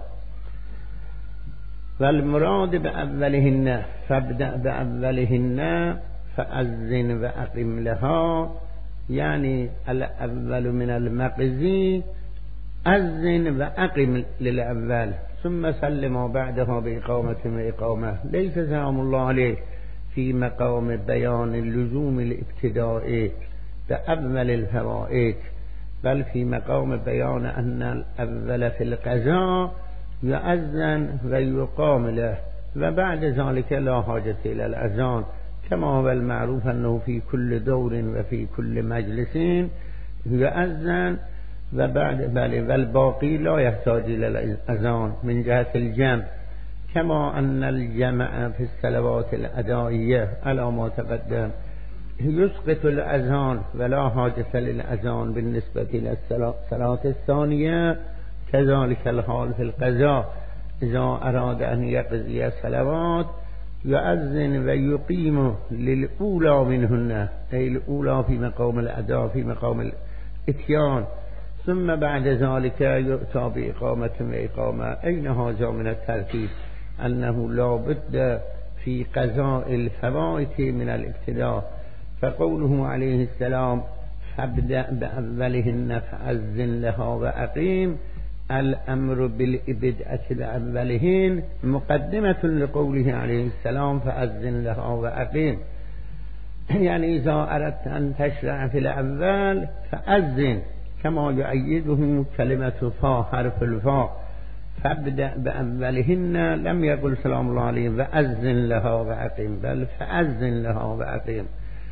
والمراد بأولهن فابدأ بأولهن فأذن وأقم لها، يعني الأول من المقضي أذن وأقم للأول ثم سلم بعدها بإقامة وإقامة. ليس سلام الله عليه في مقام بيان اللزوم الابتدائي بأول الفوائد، بل في مقام بيان أن الأول في القضاء يؤذن ويقام له، وبعد ذلك لا حاجة إلى الأذان، كما هو المعروف أنه في كل دور وفي كل مجلس يؤذن وبعد بل والباقي لا يحتاج إلى الأذان من جهة الجمع، كما أن الجمع في الصلوات الأدائية على ما تقدم يسقط الأذان ولا حاجة للأذان بالنسبة إلى الصلاة الثانية. كذلك الحال في القضاء، إذا أراد أن يقضي الصلوات يؤذن ويقيم للأولى منهن، أي الأولى في مقام الأداء في مقام الإتيان، ثم بعد ذلك يؤتى بإقامة وإقامة. أين هذا من الترتيب؟ أنه لا بد في قضاء الفوائت من الابتداء. فقوله عليه السلام فابدأ بأولهن فأذن لها وأقيم، الأمر بالإبداء بأولهن مقدمة لقوله عليه السلام فأذن لها وأقيم، يعني إذا أردت أن تشرع في الأول فأذن، كما يؤيده كلمة فا حرف الفاء، فابدأ بأولهن لم يقل سلام الله عليه وأذن لها وأقيم، بل فأذن لها وأقيم.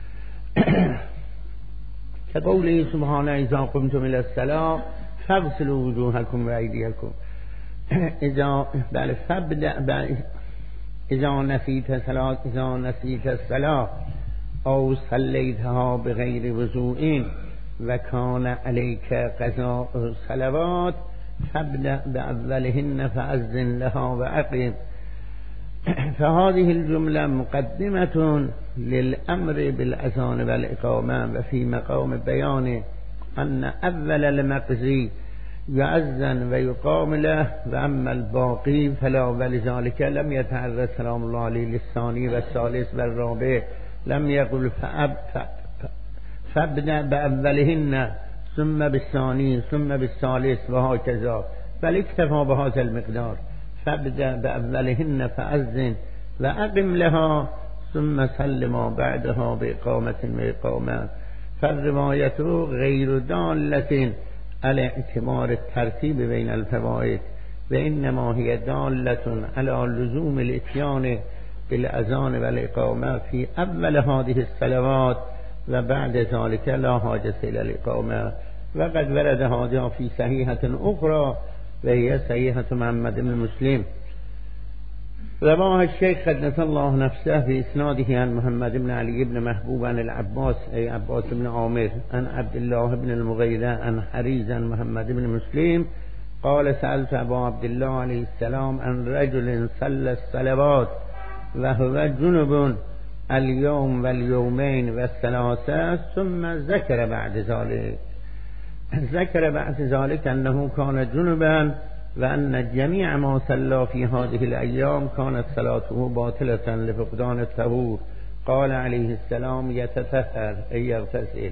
كقوله سبحانه إذا قمتم إلى الصلاة فاغسلوا وجوهكم وأيديكم، إذا بل فابدأ بل إذا نسيت صلاة إذا نسيت الصلاة أو صليتها بغير وضوء وكان عليك قضاء الصلوات فابدأ بأولهن فأذن لها وأقم. فهذه الجملة مقدمة للأمر بالأذان والإقامة، وفي مقام بيان أن أول المقضي يؤذن ويقام له، وأما الباقي فلا، ولذلك لم يتعرض سلام الله عليه للثاني والثالث والرابع، لم يقل فابدأ بأولهن ثم بالثاني ثم بالثالث وهكذا، بل اكتفى بهذا المقدار. فابدأ بأولهن فأذن وأقم لها ثم سلم بعدها بإقامة وإقامة. فالرواية غير دالة على اعتبار الترتيب بين الفوائد، وإنما هي دالة على لزوم الإتيان بالأذان والإقامة في أول هذه الصلوات، وبعد ذلك لا حاجة إلى الإقامة. وقد ورد هذا في صحيحة أخرى وهي صحيحة محمد بن مسلم، رواه الشيخ قدس الله نفسه في إسناده عن محمد بن علي بن محبوب عن العباس أي عباس بن عامر عن عبد الله بن المغيرة عن حريز عن محمد بن مسلم قال سألت أبا عبد الله عليه السلام عن رجل صلى الصلوات وهو جنب اليوم واليومين والثلاثة، ثم ذكر بعد ذلك ذكر بعد ذلك أنه كان جنبا وأن جميع ما صلى في هذه الأيام كانت صلاته باطلة لفقدان الطهور. قال عليه السلام يتطهر أي يغتسل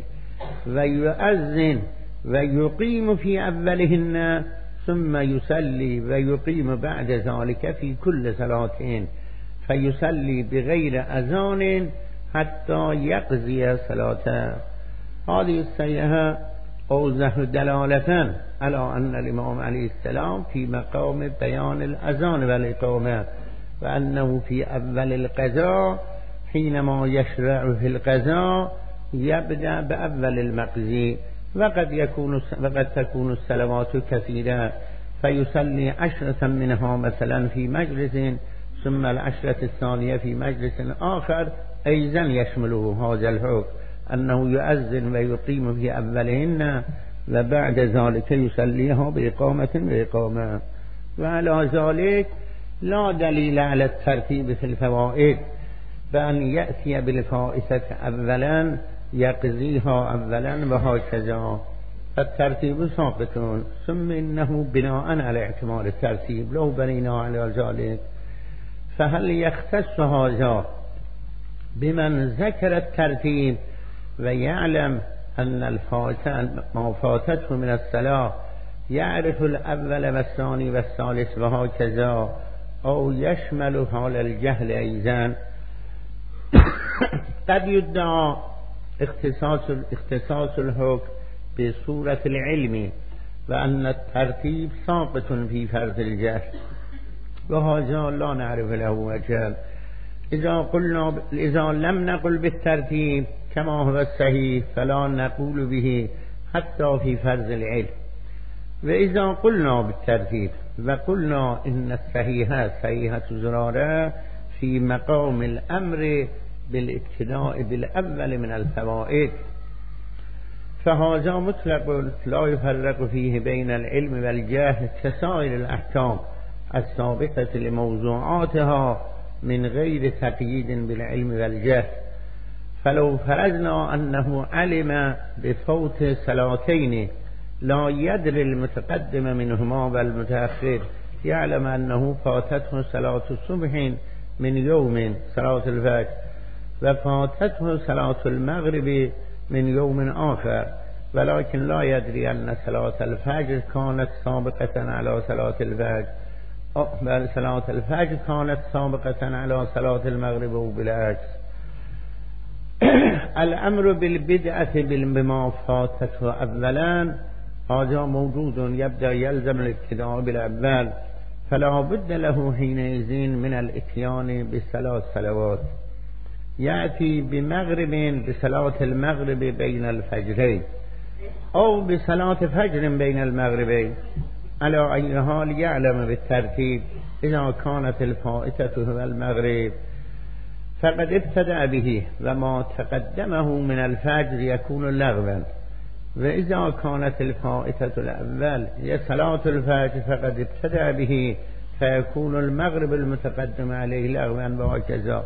ويؤذن ويقيم في أولهن ثم يصلي ويقيم بعد ذلك في كل صلاتين، فيصلي بغير أذان حتى يقضي صلاته. هذه الصيحة أوضح دلالة على أن الإمام عليه السلام في مقام بيان الأذان والإقامة، وأنه في أول القضاء حينما يشرع في القضاء يبدأ بأول المقضي، وقد يكون وقد تكون الصلوات كثيرة فيصلي عشرة منها مثلا في مجلس ثم العشرة الثانية في مجلس آخر، أيضا يشمله هذا الحكم أنه يؤذن ويقيم في أولهن وبعد ذلك يصليها بإقامة وإقامة. وعلى ذلك لا دليل على الترتيب في الفوائد بأن يأتي بالفائتة أولا يقضيها أولا وهكذا، فالترتيب ساقط. ثم إنه بناء على اعتماد الترتيب لو بنينا على ذلك فهل يختص هذا بمن ذكر الترتيب ويعلم أن الفاتن ما فاتته من الصلاة يعرف الأول والثاني والثالث وهكذا، أو يشمل حال الجهل أيضا؟ قد يدعى اختصاص اختصاص الحكم بصورة العلم وأن الترتيب ساقط في فرض الجهل، وهذا لا نعرف له وجه. إذا قلنا إذا لم نقل بالترتيب كما هو الصحيح فلا نقول به حتى في فرض العلم، وإذا قلنا بالترتيب وقلنا إن الصحيحة صحيحة زرارة في مقام الأمر بالابتداء بالأول من الفوائد، فهذا مطلق لا يفرق فيه بين العلم والجهل كسائر الأحكام السابقة لموضوعاتها من غير تقييد بالعلم والجهل. فلو فرضنا أنه علم بفوت صلاتين لا يدري المتقدم منهما والمتأخر، يعلم أنه فاتته صلاة الصبح من يوم صلاة الفجر وفاتته صلاة المغرب من يوم آخر، ولكن لا يدري أن صلاة الفجر كانت سابقة على صلاة الفجر بل صلاة الفجر كانت سابقة على صلاة المغرب وبالعكس. الأمر بالبدعة بما فاتته أولا هذا موجود يبدأ يلزم الابتداء بالأول، فلا بد له حينئذ من الاتيان بثلاث صلوات، يأتي بمغرب بصلاة المغرب بين الفجرين أو بصلاة فجر بين المغربين. على أي حال يعلم بالترتيب إذا كانت الفائتة هو المغرب فقد ابتدأ به وما تقدمه من الفجر يكون لغوا، وإذا كانت الفائتة الأول هي صلاة الفجر فقد ابتدأ به فيكون المغرب المتقدم عليه لغوا وهكذا.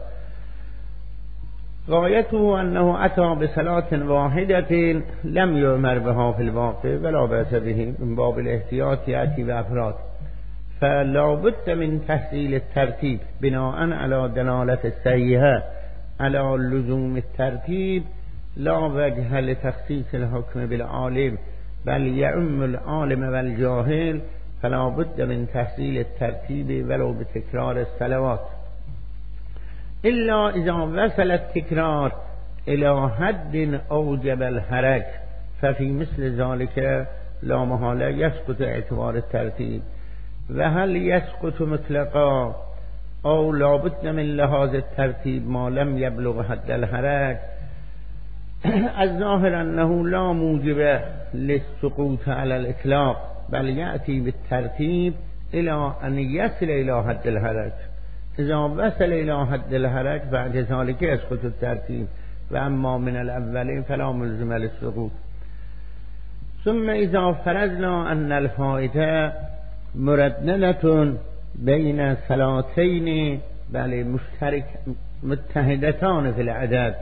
غايته أنه أتى بصلاة واحدة لم يؤمر بها في الواقع ولا بأس به، من باب الاحتياط يأتي بأفراد، فلا بد من تحصيل الترتيب بناء على دلالة الصحيحة على لزوم الترتيب لا وجه لتخصیص الحکم بالعالم بل یعم العالم والجاهل فلا بد من تحصیل الترتیب ولو بتکرار الصلوات الا اذا وصل التکرار الى حد اوجب الحرج ففي مثل ذلك لا محاله يسقط اعتبار الترتیب و هل يسقط مطلقا او لا بد من لحاظ الترتیب ما لم يبلغ حد الحرج الظاهر انه لا موجب للسقوط على الاطلاق بل يأتي بالترتيب الى ان يصل الى حد الحرج اذا وصل الى حد الحرج بعد ذلك يسقط الترتيب و اما من الاول فلا ملزم للسقوط ثم اذا فرضنا ان الفائته مرددة بين صلاتين بل مشترك متحدتان في العدد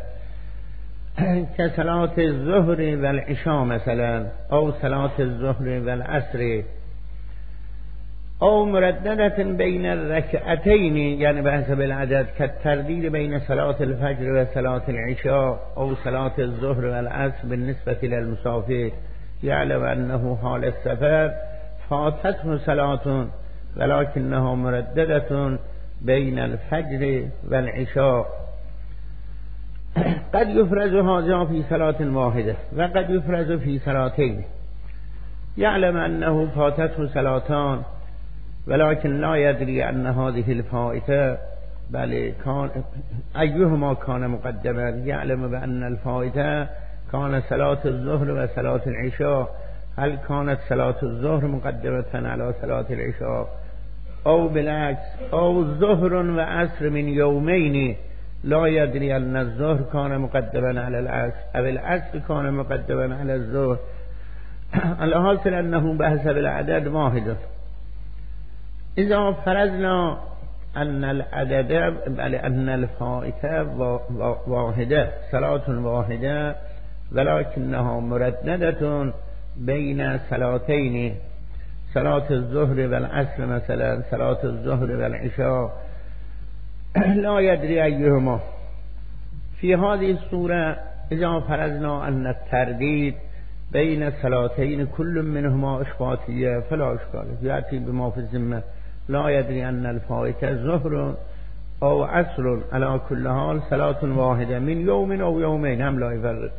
كصلاة الظهر والعشاء مثلا او صلاة الظهر والعصر او مرددة بين الركعتين يعني بحسب العدد كالترديد بين صلاة الفجر وصلاة العشاء او صلاة الظهر والعصر بالنسبة للمسافر يعلم انه حال السفر فاتته صلاة ولكنها مرددة بين الفجر والعشاء قد يفرز هذا في صلاة واحدة وقد يفرز في صلاتين يعلم أنه فاتته صلاتان ولكن لا يدري أن هذه الفائتة بل كان أيهما كان مقدما يعلم بأن الفائتة كان صلاة الظهر وصلاة العشاء هل كانت صلاة الظهر مقدمة على صلاة العشاء أو بالعكس أو ظهر وعصر من يومين لا يدري أن الظهر كان مقدما على العصر أو العصر كان مقدما على الظهر الحاصل أنه بحسب العدد واحد إذا فرضنا أن العدد بل أن الفائتة واحدة صلاة واحدة ولكنها مرددة بين صلاتين صلاة الظهر والعصر مثلا صلاة الظهر والعشاء لا يدري أيهما في هذه الصورة إذا فرضنا أن الترديد بين صلاتين كل منهما إشباطية فلا إشكال يأتي بما في الذمة لا يدري أن الفائتة ظهر أو عصر على كل حال صلاة واحدة من يوم أو يومين هم لا يفرق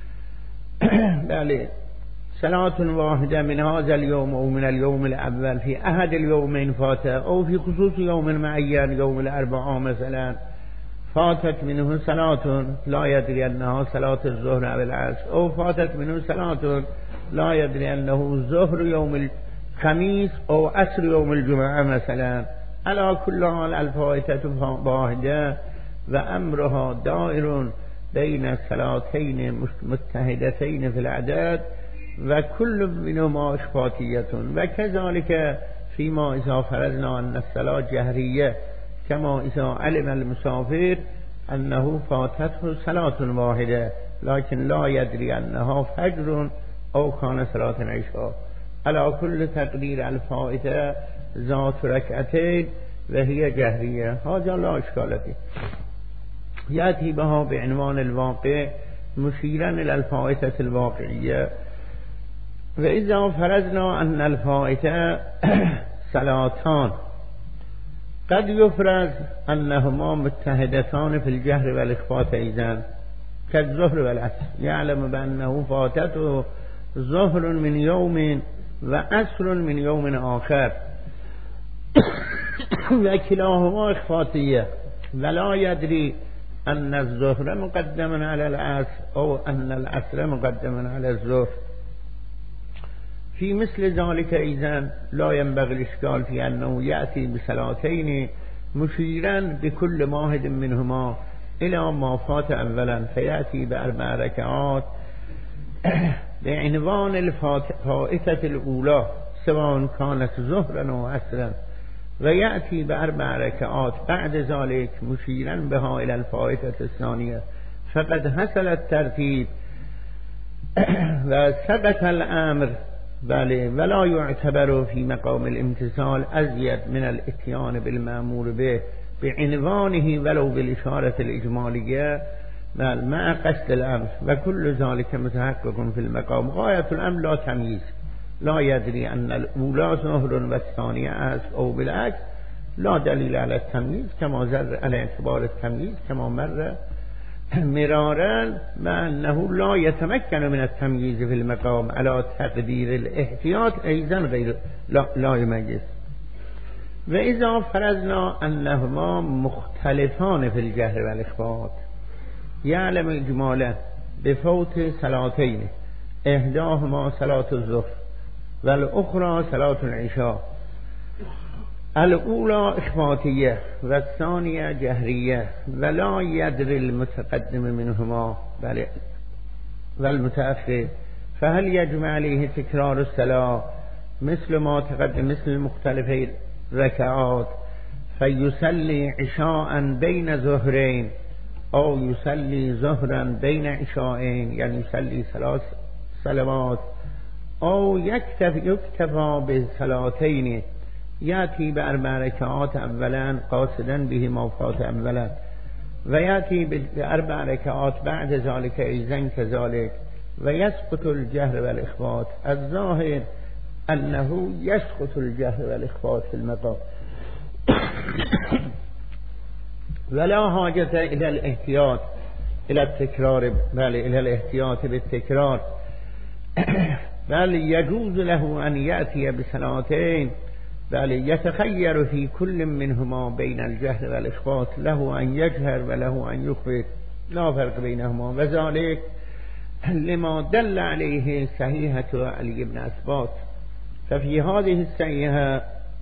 بله صلاة واحدة من هذا اليوم أو من اليوم الأول في أحد اليومين فاتت أو في خصوص يوم معين يوم الأربعاء مثلا فاتت منه صلاة لا يدري أنها صلاة الظهر أو العصر أو فاتت منه صلاة لا يدري أنه ظهر يوم الخميس أو عصر يوم الجمعة مثلا على كل حال الفائتة واحدة وأمرها دائر بين الصلاتين متحدتين في العدد وكل منهما إشباطية وكذلك فيما إذا فرضنا أن الصلاة جهرية كما إذا علم المسافر أنه فاتته صلاة واحدة لكن لا يدري أنها فجر أو كان صلاة عشاء على كل تقدير الفائتة ذات ركعتين وهي جهرية هذا لا إشكال فيه يأتي بها بعنوان الواقع مشيرا إلى الفائتة الواقعية وإذا فرضنا أن الفائتة صلاتان قد يفرض أنهما متحدتان في الجهر والإخفاء أيضا كالظهر والعصر يعلم بأنه فاتته ظهر من يوم وعصر من يوم آخر وكلاهما إخفاطية ولا يدري أن الظهر مقدم على العصر أو أن العصر مقدم على الظهر في مثل ذلك إذن لا ينبغي الإشكال في أنه يأتي بصلاتين مشيرا بكل واحد منهما إلى ما فات أولا فيأتي بأربع ركعات بعنوان الفائتة الأولى سواء كانت ظهرا أو عصرا ويأتي بأربع ركعات بعد ذلك مشيرا بها إلى الفائتة الثانية فقد حصل الترتيب وسقط الأمر بله ولا يعتبر في مقام الامتثال أزيد من الاتيان بالمأمور به بعنوانه ولو بالإشارة الإجمالية بل مع قصد الامر و كل ذلك متحقق في المقام. غایة الامر لا تمییز، لا یدری ان الاولى ظهر و الثانیه است او بالعکس، لا دلیل علی التمییز کما زر علی اعتبار التمییز کما مر مرارا و انه لا يتمكن من التمييز في المقام على تقدير الاحتياط ايضا غير لا, لا يميز. و اذا فرضنا انهما مختلفان في الجهر والاخفاء يعلم اجمالا بفوت صلاتين احداهما صلاة الظهر والاخرى صلاة العشاء، الاولى اخفاتیه و الثانیه جهریه ولا يدري المتقدم منهما بل والمتأخر، فهل يجمع عليه تكرار الصلاة مثل ما تقدم مثل مختلف ركعات فيصلي عشاء بين ظهرين او يصلي ظهرا بين عشاءين، يعني يصلي ثلاث صلوات، او يكتفي يكتفى بصلاتين یاتی به اربع رکعات اولا قاصدا به موفات اولا و یاتی به اربع رکعات بعد ذلك ایضا كذلك و یسقط الجهر والاخفات. الظاهر انه یسقط الجهر والاخفات في المقام ولا حاجة الى الاحتیاط الى التکرار، بله الى الاحتیاط بالتکرار، بل يجوز له ان یأتی بصلاتين بل يتخير في كل منهما بين الجهر والإخفات، له أن يجهر وله أن يخفت لا فرق بينهما، وذلك لما دل عليه صحيحة علي بن أسباط. ففي هذه الصحيحة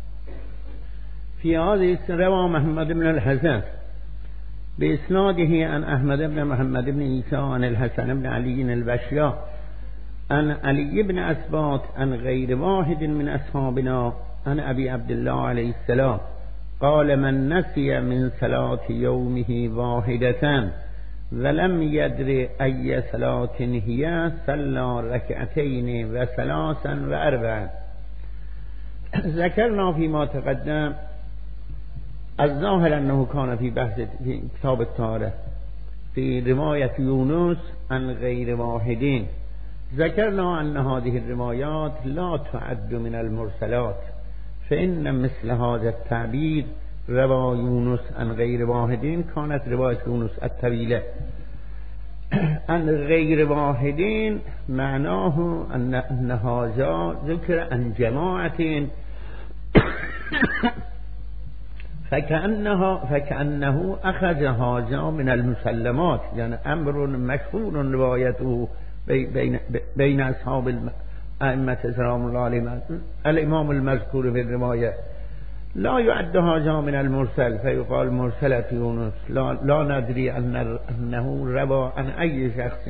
في هذه روى محمد بن الحسن بإسناده عن أحمد بن محمد بن عيسى عن الحسن بن علي البشيا عن علي بن أسباط عن غير واحد من أصحابنا عن أبي عبد الله عليه السلام قال من نسي من صلاة يومه واحدة ولم يدر أي صلاة هي صلى ركعتين وثلاثا وأربعا. ذكرنا فيما تقدم الظاهر أنه كان في بحث في كتاب الطهارة في رواية يونس عن غير واحدين، ذكرنا أن هذه الروايات لا تعد من المرسلات، فإن مثل هذا التعبير روى يونس عن غير واحدين كانت رواية يونس الطويلة عن غير واحدين معناه أن, أن هذا ذكر عن جماعة فكأنها فكأنه أخذ هذا من المسلمات، يعني أمر مشهور روايته بين, بين أصحاب الم أئمة سلام الله عليهم. الإمام المذكور في الرواية لا يعد هذا من المرسل فيقال مرسلة يونس، لا, لا ندري أن أنه روى عن أي شخص.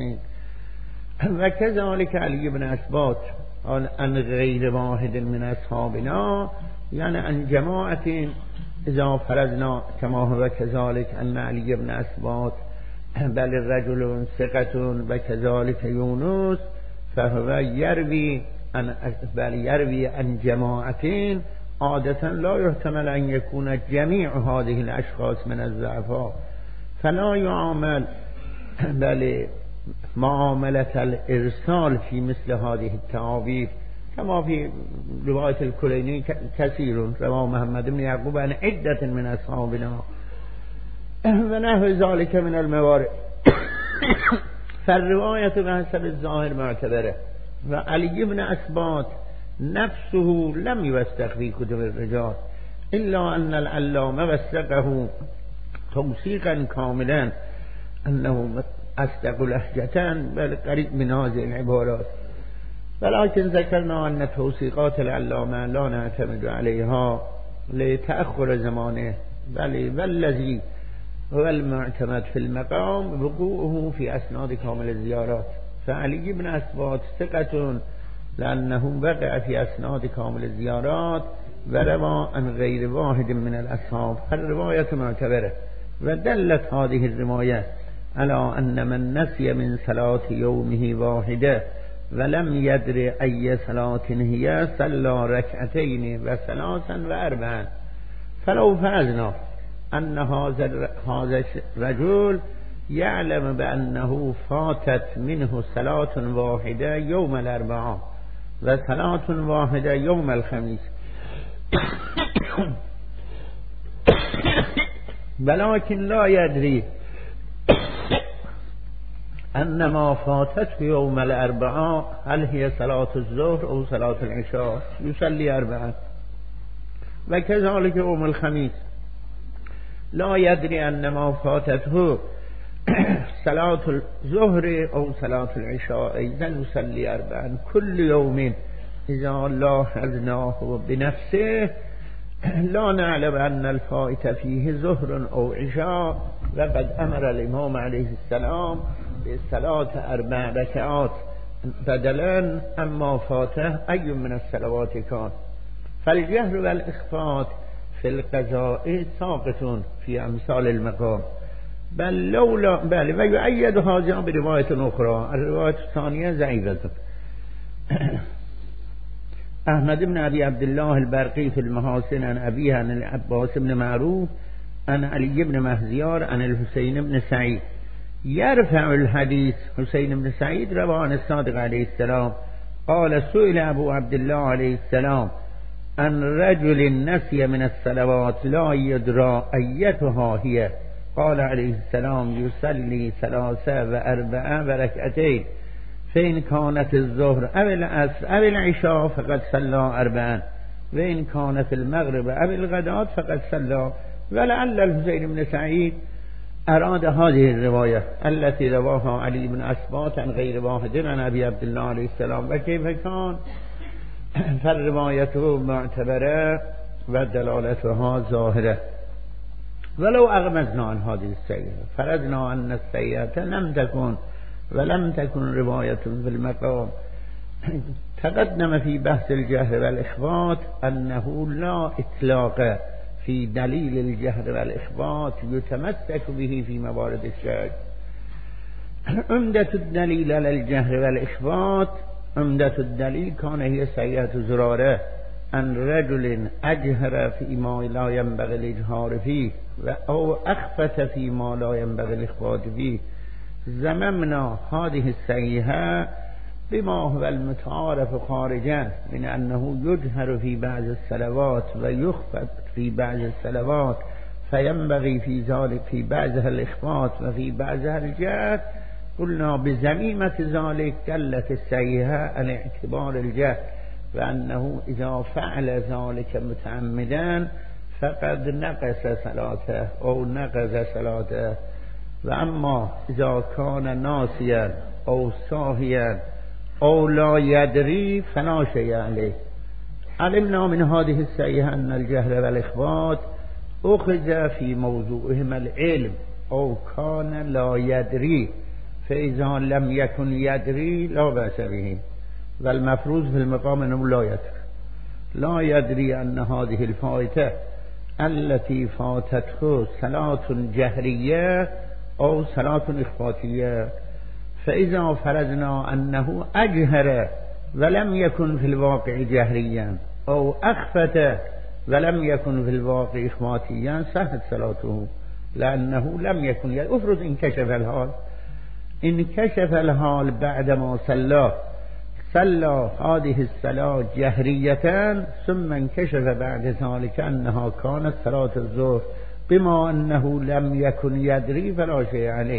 وكذلك علي بن أسباط عن غير واحد من أصحابنا، يعني عن جماعة إذا فرضنا كما هو كذلك أن علي بن أسباط بل الرجل ثقة وكذلك يونس فهو يروي عن بل يروي عن جماعتين عادة لا يحتمل أن يكون جميع هذه الأشخاص من الضعفاء، فلا يعامل بل معاملة الإرسال في مثل هذه التعابير كما في رواية الكليني كثير رواه محمد بن يعقوب عن عدة من أصحابنا ونحو ذلك من الموارد. فالرواية بحسب الظاهر معتبرة، وعلي بن أسباط نفسه لم يوثق في كتب الرجال إلا أن العلامة وثقه توثيقا كاملا أنه أصدق لهجة بل قريب من هذه العبارات، ولكن ذكرنا أن توثيقات العلامة لا نعتمد عليها لتأخر زمانه، بل والذي هو المعتمد في المقام وقوعه في أسناد كامل الزيارات. فعلي بن أسباط ثقة لأنه وقع في أسناد كامل الزيارات وروى عن غير واحد من الأصحاب، فالرواية معتبرة. ودلت هذه الرواية على أن من نسي من صلاة يومه واحدة ولم يدر أي صلاة هي صلى ركعتين وثلاثا وأربعا. فلو فرضنا أن هذا هذا الرجل يعلم بأنه فاتت منه صلاة واحدة يوم الأربعاء وصلاة واحدة يوم الخميس ولكن لا يدري أن ما فاتت في يوم الأربعاء هل هي صلاة الظهر أو صلاة العشاء، يصلي أربعة. وكذلك يوم الخميس لا يدري أن ما فاتته صلاة الظهر أو صلاة العشاء أيضا يصلي أربعا. كل يوم إذا لاحظناه بنفسه لا نعلم أن الفائت فيه ظهر أو عشاء، وقد أمر الإمام عليه السلام بصلاة أربع ركعات بدلا أما فاته أي من الصلوات كان. فالجهر والإخفات في القضاء ساقط في أمثال المقام، بل لولا بل ويؤيد هذا برواية أخرى. الرواية الثانية ضعيفة. أحمد بن أبي عبد الله البرقي في المحاسن عن أبيه عن العباس بن معروف عن علي بن مهزيار عن الحسين بن سعيد يرفع الحديث. حسين بن سعيد روى عن الصادق عليه السلام قال سئل أبو عبد الله عليه السلام عن رجل نسي من الصلوات لا يدرى أيتها هي، قال عليه السلام يصلي ثلاثة وأربعة وركعتين، فإن كانت الظهر أو العصر أو العشاء فقد صلى أربعا، وإن كانت المغرب أو الغداة فقد صلى. ولعل الحسين بن سعيد أراد هذه الرواية التي رواها علي بن أسباط عن غير واحد عن أبي عبد الله عليه السلام. وكيف كان؟ فالرواية معتبرة ودلالتها ظاهرة. ولو أغمزنا عن هذه السيئة فرضنا أن السيئة لم تكن ولم تكن رواية في المقام. تقدم في بحث الجهر والإخفات أنه لا إطلاق في دليل الجهر والإخفات يتمسك به في موارد الشك. عمدة الدليل على الجهر والإخفات عمدة الدليل كان هي سيئة زرارة أن رجل أجهر فيما لا ينبغي الإجهار فيه أو أخفت فيما لا ينبغي الإخفات فيه. زممنا هذه السيئة بما هو المتعارف خارجا من أنه يجهر في بعض الصلوات ويخفت في بعض الصلوات، فينبغي في ذلك في بعضها الإخفات وفي بعضها الجهر. قلنا بزميمة ذلك دلت السيئة على اعتبار الجهر، وأنه إذا فعل ذلك متعمدا فقد نقص صلاته أو نقض صلاته. وأما إذا كان ناسيا أو ساهيا أو لا يدري فلا شيء عليه. علمنا من هذه السيئة أن الجهر والإخفات أخذ في موضوعهما العلم أو كان لا يدري، فإذا لم يكن يدري لا بأس به. والمفروض في المقام أنه لا يدري لا يدري أن هذه الفائتة التي فاتته صلاة جهرية أو صلاة إخفاتية. فإذا فرضنا أنه أجهر ولم يكن في الواقع جهريا أو أخفت ولم يكن في الواقع إخفاتيا صحت صلاته، لأنه لم يكن يعني أفرض انكشف الحال انكشف الحال بعدما صلى صلى هذه الصلاة جهرية ثم انكشف بعد ذلك أنها كانت صلاة الظهر، بما أنه لم يكن يدري فلا شيء عليه.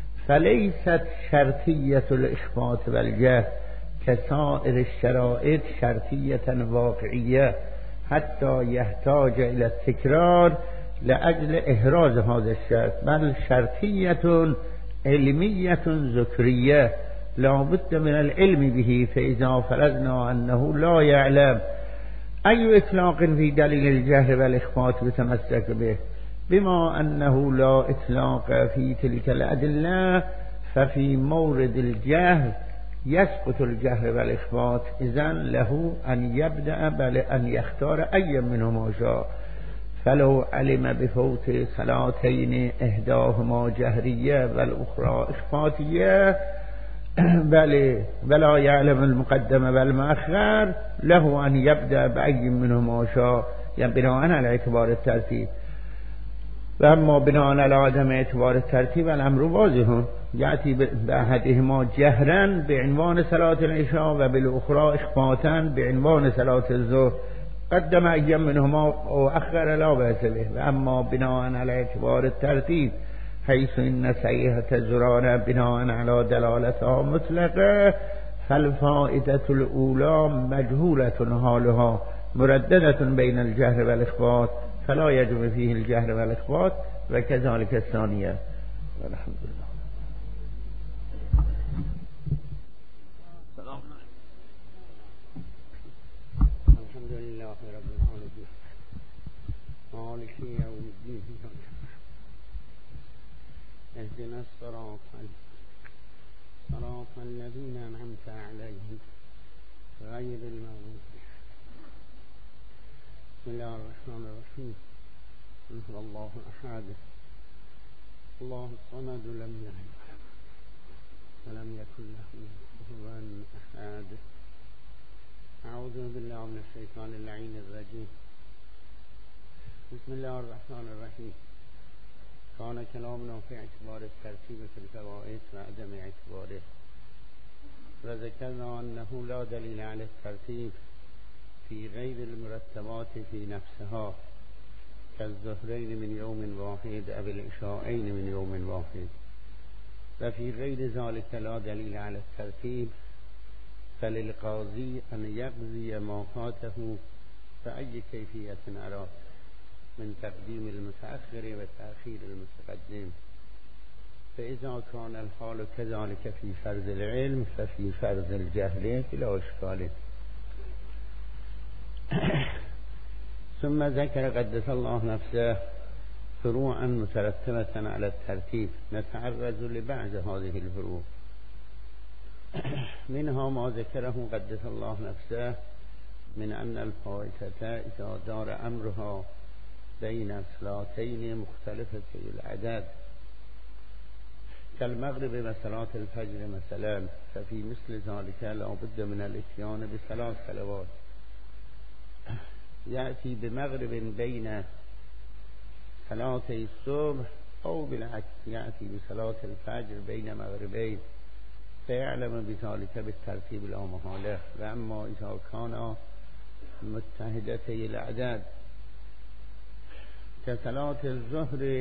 فليست شرطية الإخفات والجهر كسائر الشرائط شرطية واقعية حتى يحتاج إلى التكرار لأجل إحراز هذا الشرط، بل شرطية علمية ذكرية لا بد من العلم به. فإذا فرضنا أنه لا يعلم أي إطلاق في دليل الجهر والإخفات يتمسك به، بما أنه لا إطلاق في تلك الأدلة ففي مورد الجهر يسقط الجهر والإخفات. إذن له أن يبدأ بل أن يختار أي منهما شاء. فلو علم بفوت صلاتين إحداهما جهرية والأخرى إخفاتية بل ولا يعلم المقدم والمؤخر له أن يبدأ بأي منهما شاء، يعني بناء على اعتبار الترتيب. و اما بناء علی عدم اعتبار ترتیب الامر واضح یأتی بأحدهما جهرا بعنوان صلاة العشاء و بالاخرى اخفاتا بعنوان صلاة الظهر قدم أي منهما وأخر لا بأس به. و اما بناء علی اعتبار الترتیب حيث إن صحيحة زرارة بناء على دلالتها مطلقة فالفائدة الأولى مجهولة حالها مرددة بين الجهر والإخفاء فلا يجب فيه الجهر والإخفاء وكذلك الثانية. والحمد لله. الحمد لله رب العالمين مالك يوم الدين اهدنا الصراط صراط الذين أنعمت عليهم غير المغضوب. بسم الله الرحمن الرحيم. قل الله أحد الله الصمد لم يلد ولم يكن له كفوا أحد. أعوذ بالله من الشيطان اللعين الرجيم. بسم الله الرحمن الرحيم. كان كلامنا في اعتبار الترتيب في الفوائد وعدم اعتباره وذكرنا أنه لا دليل على الترتيب في غير المرتبات في نفسها كالظهرين من يوم واحد أو العشاءين من يوم واحد. وفي غير ذلك لا دليل على الترتيب فللقاضي أن يقضي ما فاته فأي كيفية أراد من تقديم المتأخر وتأخير المتقدم. فإذا كان الحال كذلك في فرض العلم ففي فرض الجهل بلا إشكال. ثم ذكر قدس الله نفسه فروعا مترتبة على الترتيب نتعرض لبعض هذه الفروع. منها ما ذكره قدس الله نفسه من أن الفائتة إذا دار أمرها بين صلاتين مختلفتي العدد كالمغرب وصلاة الفجر مثلا ففي مثل ذلك لا بد من الاتيان بثلاث صلوات. يأتي بمغرب بين صلاتي الصبح أو بالعكس يأتي بصلاة الفجر بين مغربين فيعلم بذلك بالترتيب لا محالة. وأما إذا كان متحدتي الأعداد كصلاة الظهر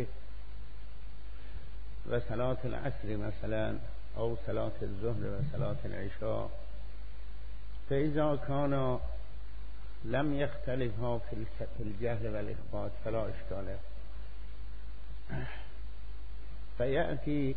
وصلاة العصر مثلا أو صلاة الظهر وصلاة العشاء فإذا كان لم يختلفها في الجهل والإخفاء فلا إشكال. فيأتي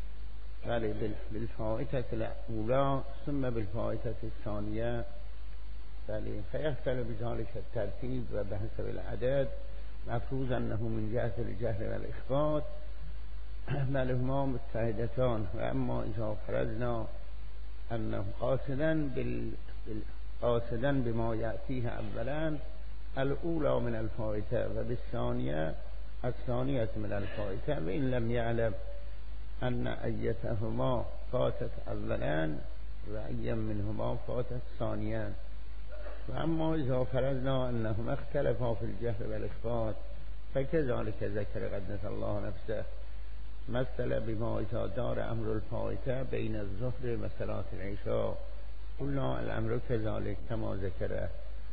بالفائتة الأولى ثم بالفائتة الثانية فيختلف بذلك الترتيب وبحسب العدد مفروض أنه من جهة الجهل والإخفاء بل هما متحدتان. وأما إذا فرضنا أنه قاصدا بال... قاصدا بما يأتيه أولا الأولى من الفائتة وبالثانية الثانية من الفائتة وإن لم يعلم أن أيتهما فاتت أولا وأي منهما فاتت ثانيا. وأما إذا فرضنا أنهما اختلفا في الجهل والإخفاء فكذلك ذكر قدس الله نفسه مثل بما إذا دار أمر الفائتة بين الظهر وصلاة العشاء قلنا الأمر كذلك كما ذكره.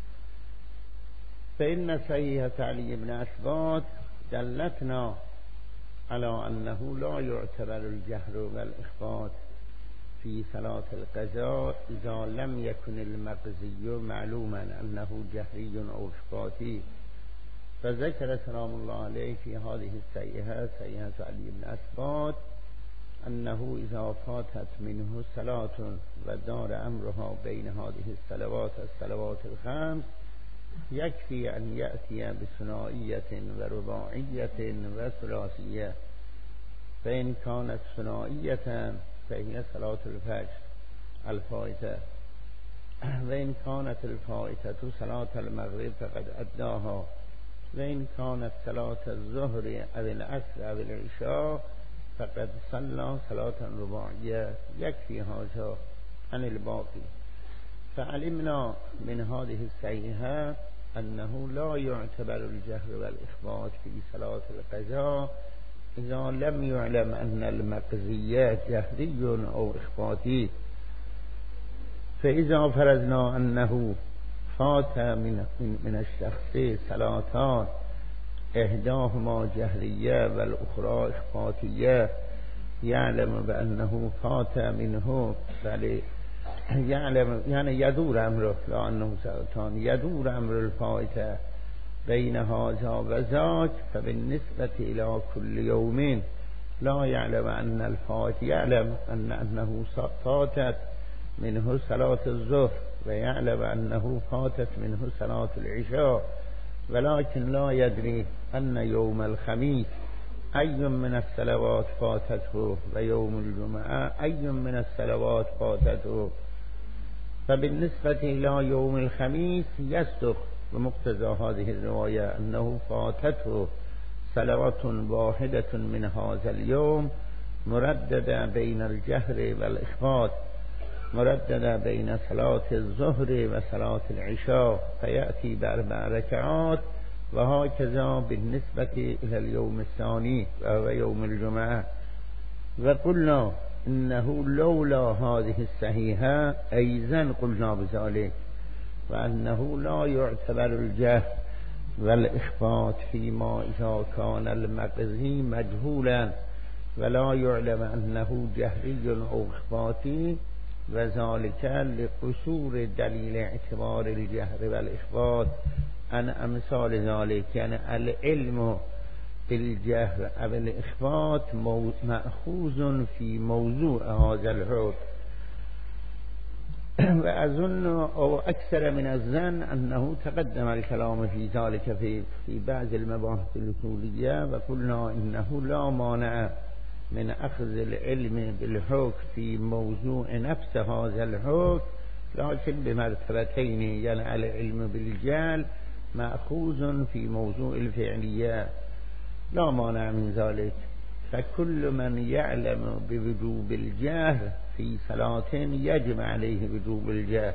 فإن صحيحة علي بن أثبات دلتنا على أنه لا يعتبر الجهر والإخفاء في صلاة القضاء إذا لم يكن المقضي معلوما أنه جهري أو إخفاتي. فذكر سلام الله عليه في هذه الصحيحة صحيحة علي بن أثبات أنه إذا فاتت منه صلاة ودار أمرها بين هذه الصلوات الصلوات الخمس يكفي أن يأتي بثنائية ورباعية وثلاثية. فإن كانت ثنائية فهي صلاة الفجر الفائتة وإن كانت الفائتة صلاة المغرب فقد أداها وإن كانت صلاة الظهر أو العصر أو العشاء فقد صلى صلاة رباعية يكفي هذا عن الباقي. فعلمنا من هذه الصحيحة انه لا يعتبر الجهر والاخفات في صلاة القضاء اذا لم يعلم ان المقضي جهري او اخفاتی. فاذا فرضنا انه فات من من الشخص صلاتان احداهما جهریه و الاخرى اخفاتیه یعلم بانه فات منه، بله یعلم یعنی یدور امره لا انه صلاتان یدور امر الفائته بین هذا و ذاک، فبالنسبة الى كل يوم لا يعلم ان الفائت يعلم ان انه فاتت منه صلاة الظهر و یعلم انه فاتت منه صلاة العشاء، ولكن لا يدري ان يوم الخميس أي من الصلوات فاتته و يوم الجمعة أي من الصلوات فاتته. فبالنسبة إلى يوم الخميس يصدق بمقتضى هذه الرواية أنه فاتته صلوات واحدة من هذا اليوم مرددة بين الجهر والإخفات، مرددة بين صلاة الظهر وصلاة العشاء، فيأتي بأربع ركعات. وهكذا بالنسبة إلى اليوم الثاني وهو يوم الجمعة. وقلنا إنه لولا هذه الصحيحة أيضا قلنا بذلك، وأنه لا يعتبر الجهر والإخفات فيما إذا كان المقضي مجهولا ولا يعلم أنه جهري أو إخفاتي، وذلك لقصور دليل اعتبار الجهر والإخفات عن امثال ذلك. يعني العلم بالجهر او الاخفات مأخوذ في موضوع هذا الحكم، واظن او اكثر من الظن انه تقدم الكلام في ذلك في في بعض المباحث الاصوليه، وقلنا انه لا مانع من اخذ العلم بالحكم في موضوع نفس هذا الحكم، لكن بمرتبتين. يعني العلم بالجهل مأخوذ في موضوع الفعلية لا مانع من ذلك، فكل من يعلم بوجوب الجهر في صلاة يجب عليه وجوب الجهر،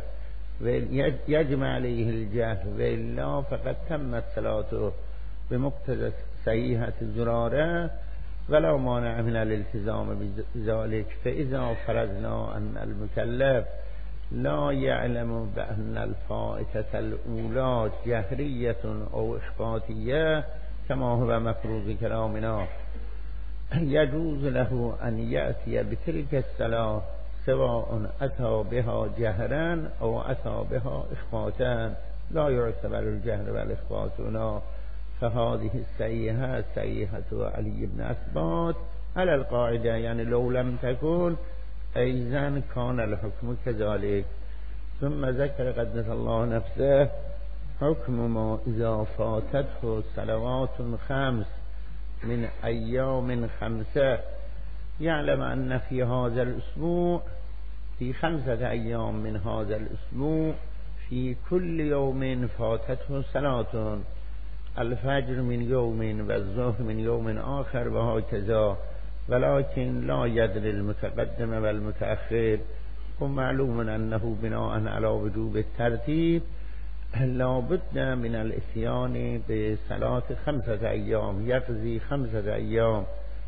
يجب عليه الجهر، وإلا فقد تمت صلاته بمقتضى صحيحة الزرارة ولا مانع من الالتزام بذلك. فإذا فرضنا أن المكلف لا يعلم بأن الفائتة الأولى جهرية أو إخفاتية كما هو مفروض كلامنا، يجوز له أن يأتي بتلك الصلاة سواء أتى بها جهرا أو أتى بها إخفاتا، لا يعتبر الجهر والإخفات هنا. فهذه الصحيحة صحيحة علي بن أثبات على القاعدة، يعني لو لم تكن أيضا كان الحكم كذلك. ثم ذكر قدس الله نفسه حكم ما إذا فاتته صلوات خمس من أيام خمسة، يعلم أن في هذا الأسبوع في خمسة أيام من هذا الأسبوع في كل يوم فاتته صلاة، الفجر من يوم والظهر من يوم آخر وهكذا، ولكن لا يدري المتقدم والمتأخر. ومعلوم أنه بناء على وجوب الترتيب لا بد من الاتيان بصلاة خمسة أيام، يقضي خمسة أيام،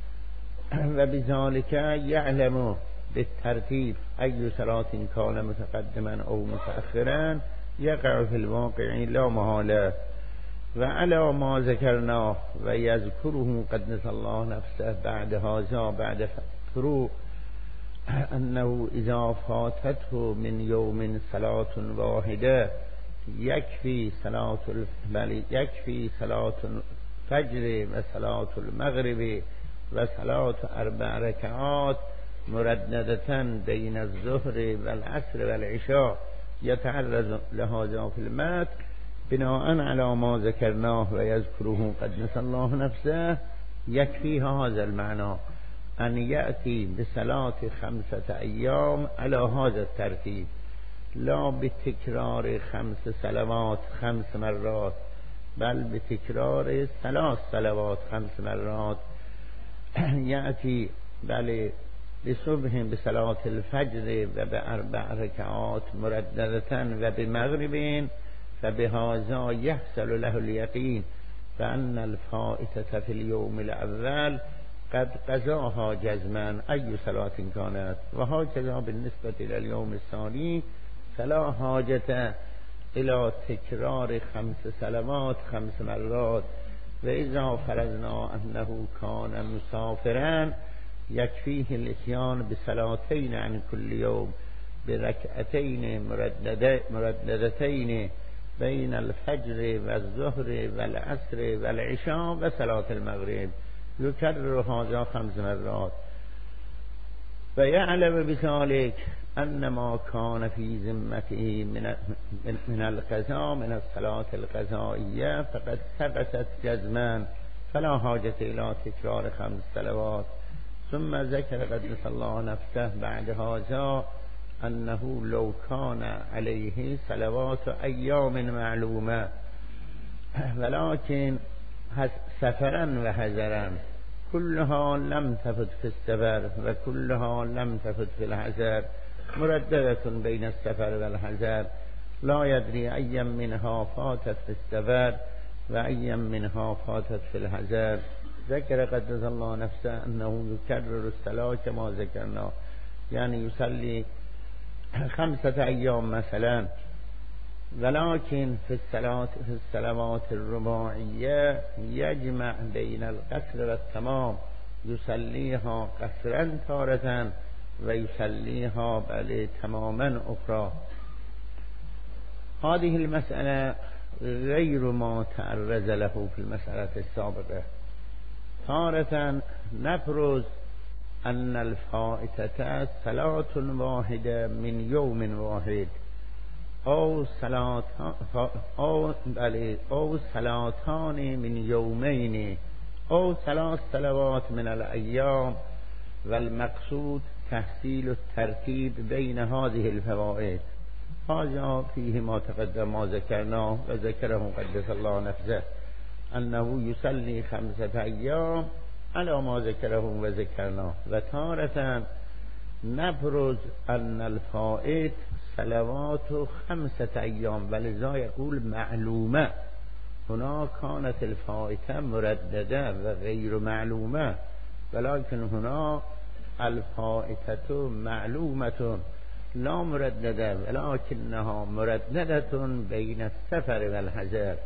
وبذلك يعلم بالترتيب أي صلاة كان متقدما أو متأخرا يقع في الواقع لا محالة. وعلى ما ذكرناه ويذكره قدس الله نفسه بعد هذا بعد فروع أنه إذا فاتته من يوم صلاة واحدة يكفي صلاة بل يكفي صلاة الفجر وصلاة المغرب وصلاة أربع ركعات مرددة بين الظهر والعصر والعشاء، يتعرض لهذا في المات بناء على ما ذكرناه ويذكره قدس الله نفسه. يكفي هذا المعنى أن يأتي بصلاة خمسة أيام على هذا الترتيب، لا بتكرار خمس صلوات خمس مرات، بل بتكرار ثلاث صلوات خمس مرات. يأتي بل لصبح بصلاة الفجر و بأربع ركعات مرددة و بمغرب فبهذا يحصل له اليقين بأن الفائتة في اليوم الأول قد قضاها جزما أي صلاة كانت، وهكذا بالنسبة إلى اليوم الثاني فلا حاجة إلى تكرار خمس صلوات خمس مرات. وإذا فرضنا أنه كان مسافرا يكفيه الاتيان بصلاتين عن كل يوم بركعتين مرددتين بين الفجر والظهر والعصر والعشاء وصلاة المغرب، يكرر هذا خمس مرات. ويعلم بذلك أن ما كان في ذمته من من القضاء من الصلاة القضائية فقد ثبتت جزما، فلا حاجة إلى تكرار خمس صلوات. ثم ذكر قدس الله نفسه بعد هذا أنه لو كان عليه صلوات أيام معلومة ولكن سفرا وحذرا كلها لم تفت في السفر وكلها لم تفت في الحذر، مرددة بين السفر والحذر، لا يدري أي منها فاتت في السفر وأي منها فاتت في الحذر. ذكر قدس الله نفسه أنه يكرر الصلاة كما ذكرنا، يعني يصلي خمسة أيام مثلا، ولكن في الصلاة في الصلوات الرباعية يجمع بين القصر والتمام، يصليها قصرا تارة ويصليها بل تماما أخرى. هذه المسألة غير ما تعرض له في المسألة السابقة. تارة نفرض أن الفائتة صلاة واحدة من يوم واحد أو صلاة أو بل أو صلاتان من يومين أو ثلاث صلوات من الأيام، والمقصود تحصيل الترتيب بين هذه الفوائد. هذا فيه ما تقدم ما ذكرناه وذكره قدس الله نفسه أنه يصلي خمسة أيام على ما ذكره وذكرناه. وتارة نفرض أن الفائت صلوات خمسة أيام، ولذا يقول معلومة. هنا كانت الفائتة مرددة وغير معلومة، ولكن هنا الفائتة معلومة لا مرددة، ولكنها مرددة بين السفر والحذر.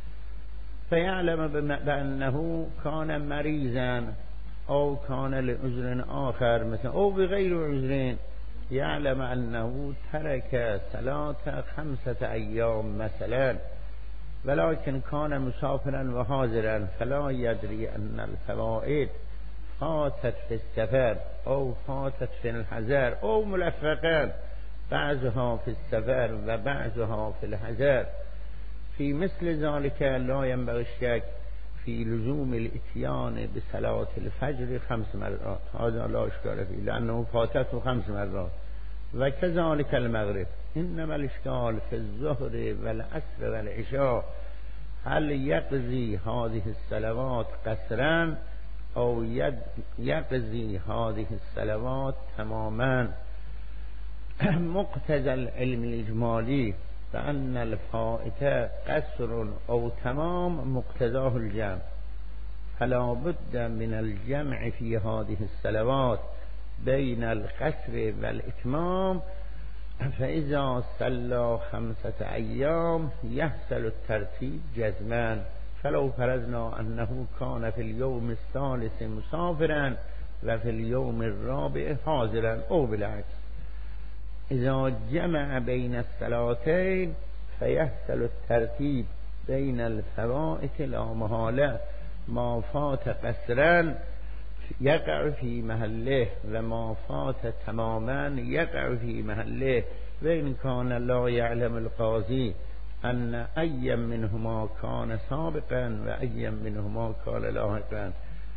فيعلم بأنه كان مريضا أو كان لعذر آخر مثلا أو بغير عذر، يعلم أنه ترك صلاة خمسة أيام مثلا، ولكن كان مسافرا وحاضرا، فلا يدري أن الفوائد فاتت في السفر أو فاتت في الحذر أو ملفقا، بعضها في السفر وبعضها في الحذر. في مثل ذلك لا ينبغي الشك في لزوم الاتيان بصلاة الفجر خمس مرات، هذا لا إشكال فيه لأنه فاتته خمس مرات، وكذلك المغرب. إنما الإشكال في الظهر والعصر والعشاء، هل يقضي هذه الصلوات قصرا أو يقضي هذه الصلوات تماما. مقتضى العلم الإجمالي فأن الفائتة قصر أو تمام مقتضاه الجمع، فلا بد من الجمع في هذه الصلوات بين القصر والإتمام. فإذا صلى خمسة أيام يحصل الترتيب جزما. فلو فرضنا أنه كان في اليوم الثالث مسافرا وفي اليوم الرابع حاضرا أو بالعكس، إذا جمع بين الصلاتين فيحصل الترتيب بين الفوائت لا محالة. ما فات قصرا يقع في محله وما فات تماما يقع في محله. وإن كان لا يعلم القاضي أن أي منهما كان سابقا وأي منهما كان لاحقا،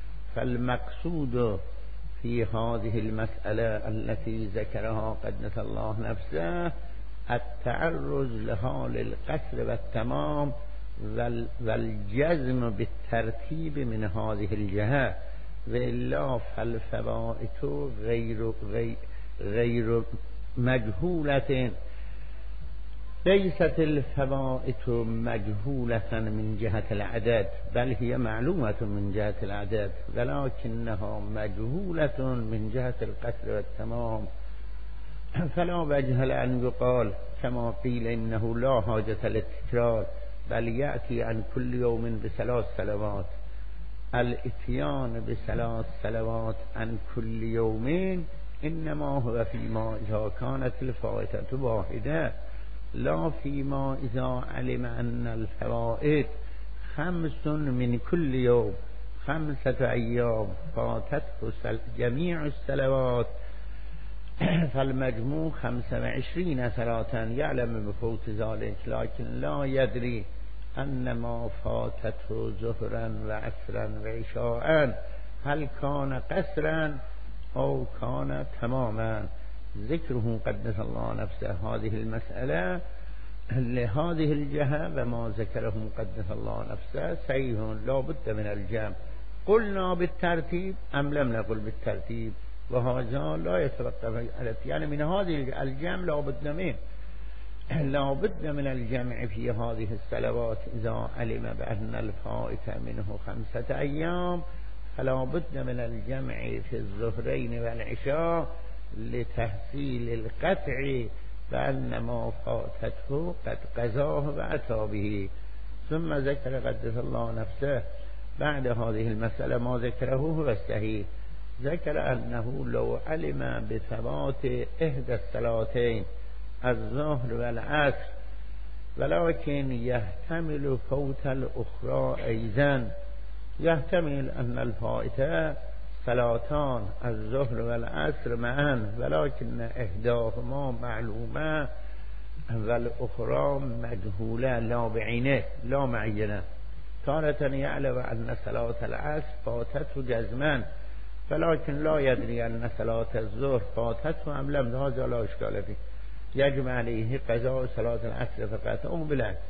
فالمقصود في هذه المسألة التي ذكرها قدس الله نفسه التعرض لحال القصر والتمام والجزم بالترتيب من هذه الجهة، وإلا فالفوائت غير, غير, غير مجهولة ليست الفوائت مجهولة من جهة العدد بل هي معلومة من جهة العدد ولكنها مجهولة من جهة القصر والتمام، فلا وجه لأن يقال كما قيل إنه لا حاجة للتكرار بل يأتي عن كل يوم بثلاث صلوات. الاتيان بثلاث صلوات عن كل يوم إنما هو فيما إذا كانت الفائتة واحدة، لا فيما إذا علم أن الفوائد خمس من كل يوم خمسة أيام فاتته جميع الصلوات فالمجموع خمسة وعشرين صلاة يعلم بفوت ذلك، لكن لا يدري أن ما فاتته ظهرا وعصرا وعشاء هل كان قصرا أو كان تماما. ذكره قدس الله نفسه هذه المسألة لهذه الجهة وما ذكره قدس الله نفسه صحيح لا بد من الجمع. قلنا بالترتيب أم لم نقل بالترتيب؟ وهذا لا يتوقف يعني من هذه الجمع لا بد منه، لا بد من الجمع في هذه الصلوات. إذا علم بأن الفائت منه خمسة أيام فلا بد من الجمع في الظهرين والعشاء لتحصيل القطع بأن ما فاتته قد قضاه وأتى به. ثم ذكر قدس الله نفسه بعد هذه المسألة ما ذكره هو الصحيح، ذكر أنه لو علم بثبات إحدى الصلاتين الظهر والعصر ولكن يحتمل فوت الأخرى أيضا، يحتمل أن الفائتة صلاتان الظهر والعصر معا ولكن إحداهما معلومة والأخرى مجهولة لا بعينه لا معينة. تارة يعلم أن صلاة العصر فاتته جزما ولكن لا يدري أن صلاة الظهر فاتته أم لم، هذا لا إشكال فيه، يجب عليه قضاء صلاة العصر فقط أو بالعكس.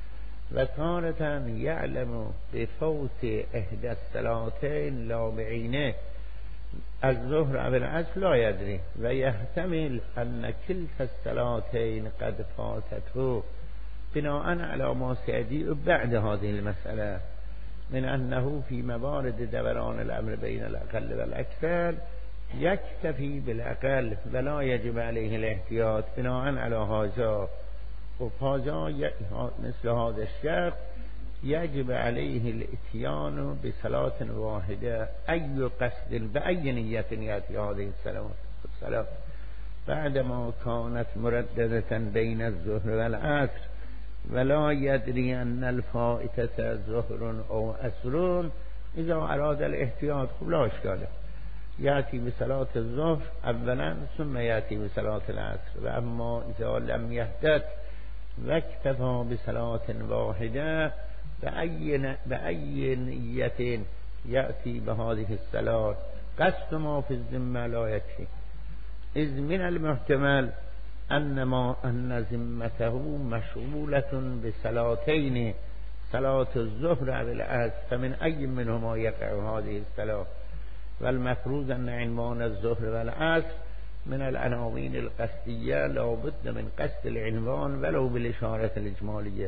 وتارة يعلم بفوت إحدى الصلاتين لا بعينه الظهر أو العصر لا يدري، ويحتمل أن كلتا الصلاتين قد فاتته بناء على ما سيأتي بعد هذه المسألة من أنه في موارد دوران الأمر بين الأقل والأكثر يكتفي بالأقل ولا يجب عليه الاحتياط بناء على هذا. وهذا مثل هذا الشرط يجب عليه الاتيان بصلاة واحدة أي قصد بأي نية يأتي هذه الصلاة بعدما كانت مرددة بين الظهر والعصر ولا يدري أن الفائتة ظهر أو عصر. إذا أراد الاحتياط لا إشكال، يأتي بصلاة الظهر أولا ثم يأتي بصلاة العصر. وأما إذا لم يهتد واكتفى بصلاة واحدة بأي بأي نية يأتي بهذه الصلاة قصد ما في الذمة لا يكفي، إذ من المحتمل أن ما أن ذمته مشغولة بصلاتين صلاة الظهر أو العصر فمن أي منهما يقع هذه الصلاة. والمفروض أن عنوان الظهر والعصر من العناوين القصدية لا بد من قصد العنوان ولو بالإشارة الإجمالية،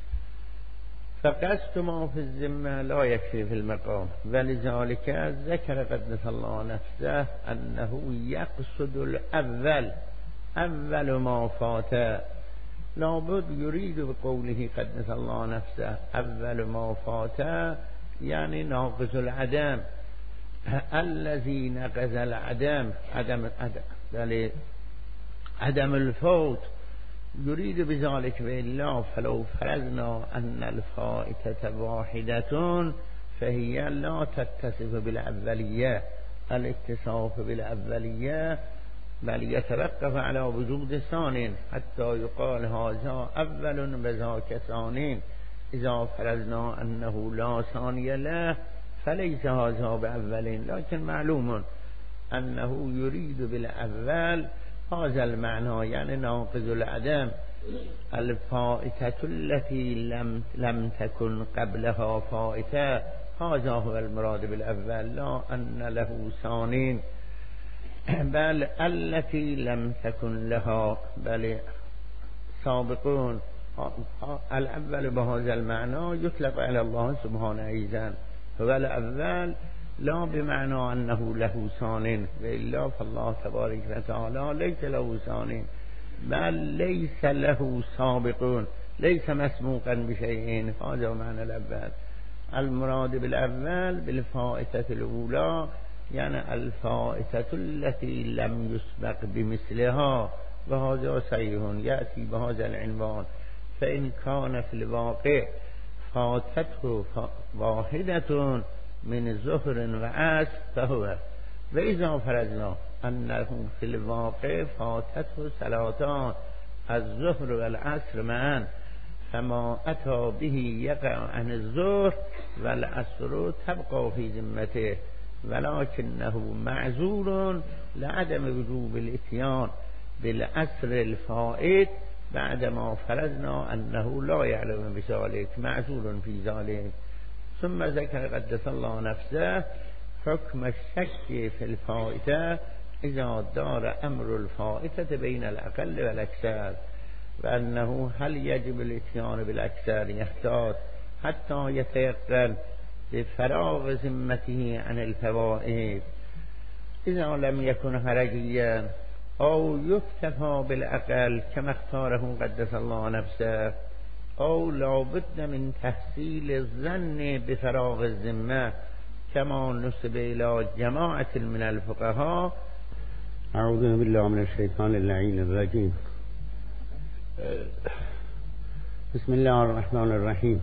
فقصد ما في الذمة لا يكفي في المقام. ولذلك ذكر قدس الله نفسه أنه يقصد الأول أول ما فات، لابد يريد بقوله قدس الله نفسه أول ما فات يعني ناقص العدم الذي نقض العدم عدم عدم عدم الفوت، يريد بذلك بالله فلو فرضنا أن الفائتة واحدة فهي لا تتصف بالأولية الاتصاف بالأولية بل يتوقف على وجود ثان حتى يقال هذا أول بذاك ثان. إذا فرضنا أنه لا ثاني له فليس هذا بأول، لكن معلوم أنه يريد بالأول هذا المعنى يعني ناقض العدم الفائتة التي لم لم تكن قبلها فائتة، هذا هو المراد بالأول، لا أن له ثانين بل التي لم تكن لها بل سابقون الاول بهذا المعنى يطلق على الله سبحانه أيضا، هو الأول لا بمعنى أنه له ثان، وإلا فالله تبارك وتعالى ليس له ثان، بل ليس له سابقون، ليس مسبوقا بشيء. هذا معنى الأول. المراد بالأول بالفائتة الأولى يعني الفائتة التي لم يسبق بمثلها، وهذا صحيح يأتي بهذا العنوان. فإن كان في الواقع فاتته واحدة من ظهر وعصر فهو، وإذا فرضنا أنه في الواقع فاتته صلاتان الظهر والعصر معا، فما أتى به يقع عن الظهر والعصر تبقى في ذمته، ولكنه معذور لعدم وجوب الاتيان بالعصر الفائت بعدما فرضنا أنه لا يعلم بذلك، معذور في ذلك. ثم ذكر قدس الله نفسه حكم الشك في الفائتة إذا دار أمر الفائتة بين الأقل والأكثر، وأنه هل يجب الاتيان بالأكثر يحتاط حتى يتيقن بفراغ ذمته عن الفوائد إذا لم يكن حرجيا، أو يكتفى بالأقل كما اختاره قدس الله نفسه، أو لابد من تحصيل الظن بفراغ الذمة كما نسب إلى جماعة من الفقهاء. أعوذ بالله من الشيطان اللعين الرجيم. بسم الله الرحمن الرحيم.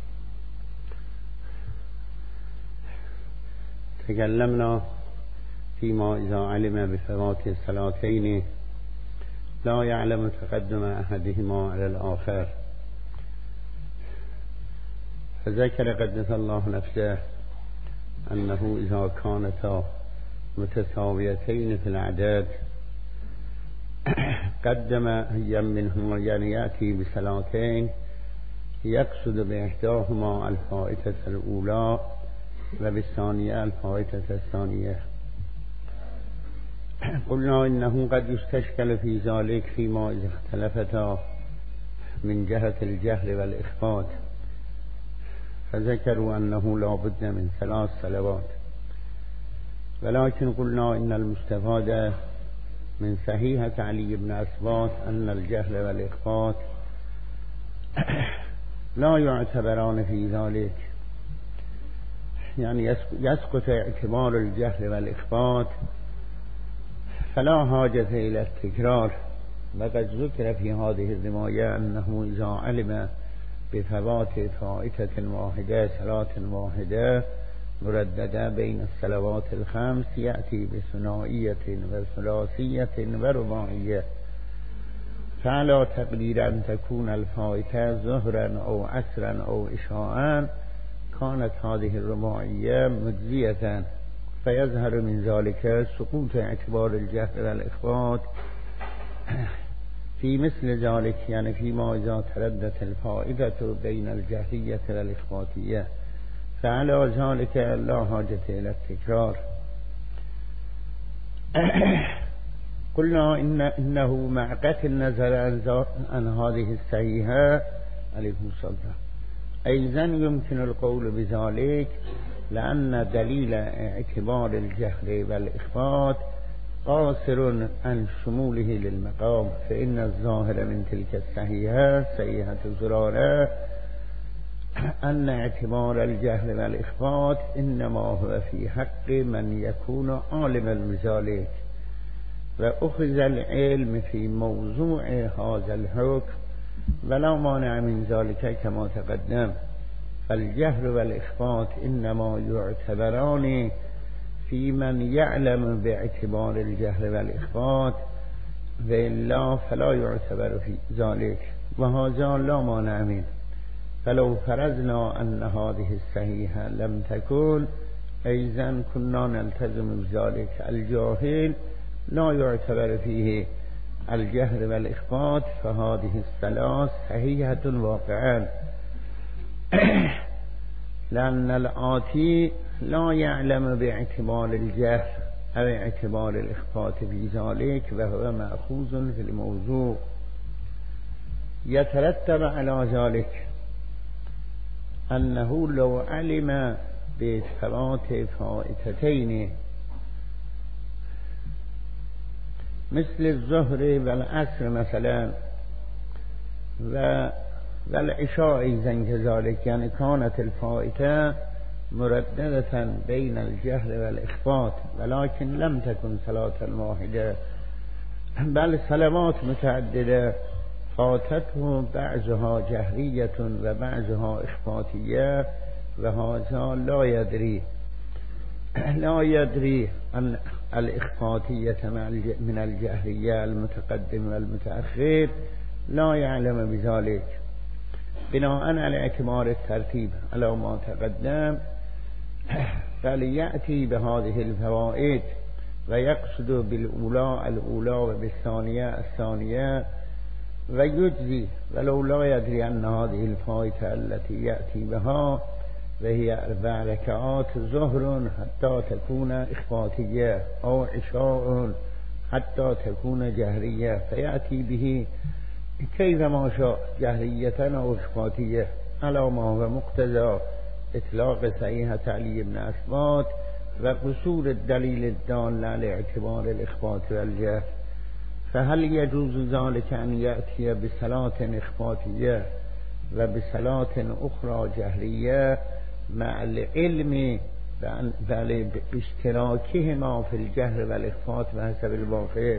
تكلمنا فيما إذا علم بفوات الصلاتين لا يعلم تقدم أحدهما على الآخر، فذكر قدس الله نفسه أنه إذا كانتا متساويتين في العدد قدم هي منهما، يعني يأتي بصلاتين يقصد بإحداهما الفائتة الأولى وبالثانية الفائتة الثانية. قلنا إنه قد يستشكل في ذلك فيما إذا اختلفتا من جهة الجهل والإخفاء، فذكروا أنه لا بد من ثلاث صلوات، ولكن قلنا إن المستفاد من صحيحة علي بن أسباط أن الجهل والإخفاء لا يعتبران في ذلك، يعني يسقط اعتبار الجهل والإخفاء، فلا حاجة إلى التكرار. وقد ذكر في هذه الرواية أنه إذا علم بفوات فائتة واحدة صلاة واحدة مرددة بين الصلوات الخمس يأتي بثنائية وثلاثية ورباعية، فعلى تقدير أن تكون الفائتة ظهرا أو عصرا أو عشاء كانت هذه الرباعية مجزية، فيظهر من ذلك سقوط اعتبار الجهل والإخفاء في مثل ذلك، يعني فيما إذا تردت الفائدة بين الجهلية والإخفاءية، فعلى ذلك لا حاجة إلى التكرار. قلنا إن إنه مع قطع النظر عن هذه الصحيحة عليكم السلام أيضا يمكن القول بذلك، لأن دليل اعتبار الجهل والإخفاء قاصر عن شموله للمقام، فإن الظاهر من تلك الصحيحة صحيحة زرارة أن اعتبار الجهل والإخفاء إنما هو في حق من يكون عالما بذلك، وأخذ العلم في موضوع هذا الحكم ولا مانع من ذلك كما تقدم. فالجهل والإخفاء إنما يعتبران في من يعلم باعتبار الجهل والإخفاء، وإلا فلا يعتبر في ذلك، وهذا لا مانع منه. فلو فرضنا أن هذه الصحيحة لم تكن أيضا كنا نلتزم بذلك. الجاهل لا يعتبر فيه الجهل والإخفاء، فهذه الثلاث صحيحة واقعا، لأن الآتي لا يعلم باعتبار الجهل أو اعتبار الإخفاء في ذلك، وهو مأخوذ في الموضوع. يترتب على ذلك أنه لو علم بثبات فائتتين مثل الظهر والعصر مثلا و والعشاء أيضا كذلك، يعني كانت الفائتة مرددة بين الجهر والإخفات ولكن لم تكن صلاة واحدة بل صلوات متعددة فاتته بعضها جهرية وبعضها إخفاتية، وهذا لا يدري لا يدري أن الإخفاتية من الجهرية المتقدم والمتأخر، لا يعلم بذلك. بناء على اعتبار الترتيب على ما تقدم فليأتي بهذه الفوائد ويقصد بالأولى الأولى وبالثانية الثانية ويجزي، ولو لا يدري أن هذه الفائتة التي يأتي بها وهي أربع ركعات ظهر حتى تكون إخفاتية أو عشاء حتى تكون جهرية، فيأتي به كيفما شاء جهرية أو إخفاتية على ما هو مقتضى إطلاق صحيحة علي بن أثبات وقصور الدليل الدال على اعتبار الإخفات والجهر. فهل يجوز ذلك أن يأتي بصلاة إخفاتية وبصلاة أخرى جهرية مع العلم باشتراكهما في الجهر والإخفات بحسب الواقع،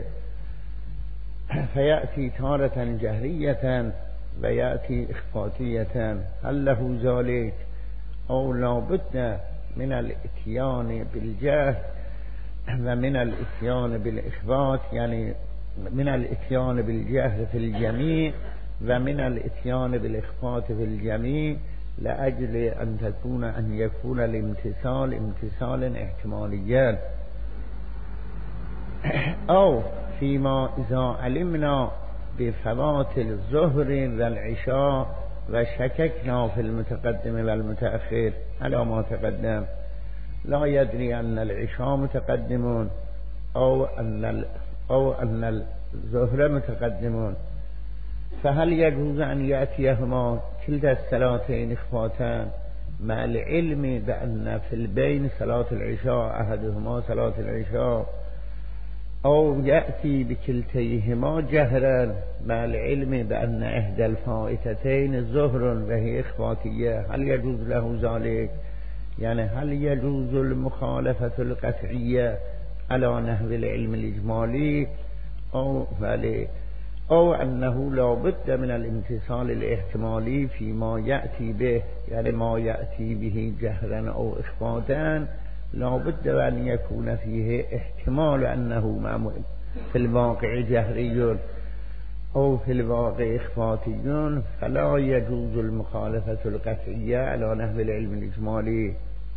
فيأتي تارة جهرية ويأتي إخفاتية؟ هل له ذلك أو لا بد من الاتيان بالجهر ومن الاتيان بالإخفات، يعني من الاتيان بالجهر في الجميع ومن الاتيان بالإخفات في الجميع لأجل أن تكون أن يكون الامتثال امتثالا احتماليا؟ أو فيما إذا علمنا بفوات الظهر والعشاء وشككنا في المتقدم والمتأخر على ما تقدم، لا يدري أن العشاء متقدمون أو أن أو أن الظهر متقدمون، فهل يجوز أن يأتيهما كلتا الصلاتين إخفاتا مع العلم بأن في البين صلاة العشاء أحدهما صلاة العشاء، أو يأتي بكلتيهما جهرا مع العلم بأن إحدى الفائتتين ظهر وهي إخفاتية؟ هل يجوز له ذلك؟ يعني هل يجوز المخالفة القطعية على نحو العلم الإجمالي أو فلي أو أنه لا بد من الامتثال الاحتمالي فيما يأتي به، يعني ما يأتي به جهرا أو إخفاتا لا بد أن يكون فيه احتمال أنه في الواقع جهري أو في الواقع إخفاتي، فلا يجوز المخالفة القطعية على نحو العلم الإجمالي.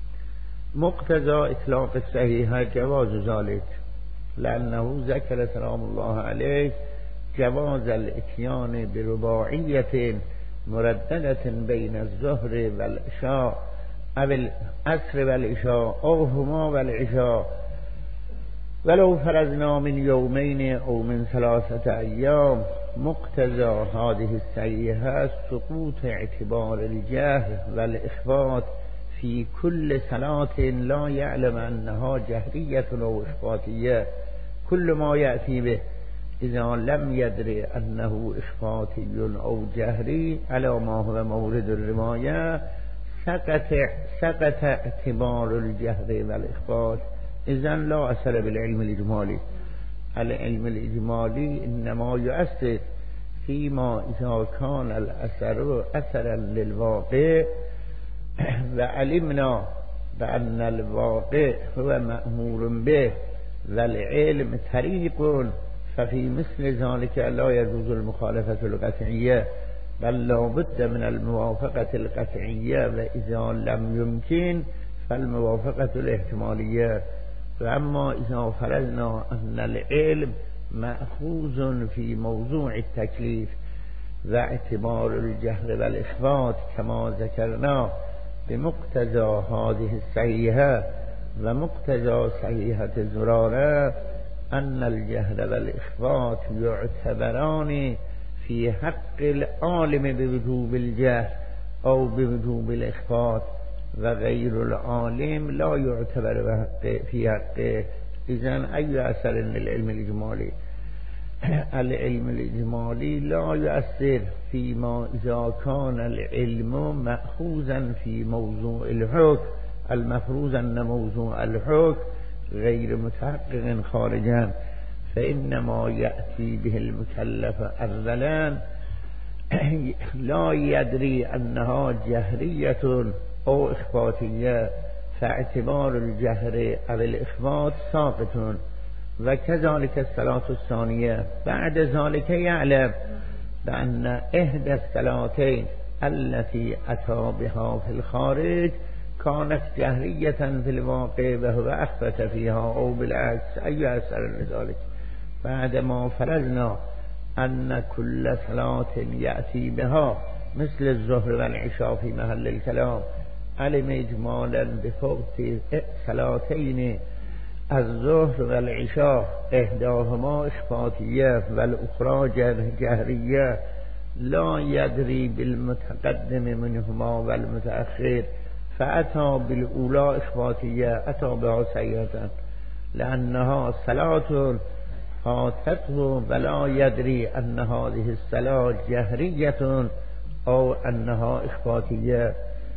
مقتضى إطلاق الصحيحة جواز ذلك، لأنه ذكر سلام الله عليه جواز الاتيان برباعية مرددة بين الظهر والعشاء أو العصر والعشاء أو هما والعشاء، ولو فرضنا من يومين أو من ثلاثة أيام. مقتضى هذه الصحيحة سقوط اعتبار الجهر والإخفات في كل صلاة لا يعلم أنها جهرية أو إخفاتية. كل ما يأتي به إذا لم يدري أنه إخفاتي أو جهري على ما هو مورد الرواية سقط سقط اعتبار الجهر والإخفات، إذن لا أثر بالعلم الإجمالي. العلم الإجمالي إنما يؤثر فيما إذا كان الأثر أثرا للواقع وعلمنا بأن الواقع هو مأمور به والعلم طريق، ففي مثل ذلك لا يجوز المخالفة القطعية بل لا بد من الموافقة القطعية، وإذا لم يمكن فالموافقة الاحتمالية. وأما إذا فرضنا أن العلم مأخوذ في موضوع التكليف واعتبار الجهر والإخفات كما ذكرنا بمقتضى هذه الصحيحة ومقتضى صحيحة زرارة أن الجهر والإخفات يعتبران في حق العالم بوجوب الجهر أو بوجوب الإخفاء وغير العالم لا يعتبر بحق في حقه. إذن أي أثر للعلم الإجمالي؟ العلم الإجمالي لا يؤثر فيما إذا كان العلم مأخوذا في موضوع الحكم المفروض أن موضوع الحكم غير متحقق خارجا، فإنما يأتي به المكلف أولا لا يدري أنها جهرية أو إخفاتية، فاعتبار الجهر أو الإخفات ساقط. وكذلك الصلاة الثانية بعد ذلك يعلم بأن إحدى الصلاتين التي أتى بها في الخارج كانت جهرية في الواقع وهو أخفت فيها أو بالعكس. أي أثر لذلك؟ بعدما فرضنا أن كل صلاة يأتي بها مثل الظهر والعشاء في محل الكلام علم إجمالا بفوت صلاتين الظهر والعشاء إحداهما إخفاتية والأخرى جهرية، لا يدري بالمتقدم منهما والمتأخر، فأتى بالأولى إخفاتية أتى بها سيئة لأنها صلاة فاتته ولا يدري أن هذه الصلاة جهرية أو أنها إخفاتية،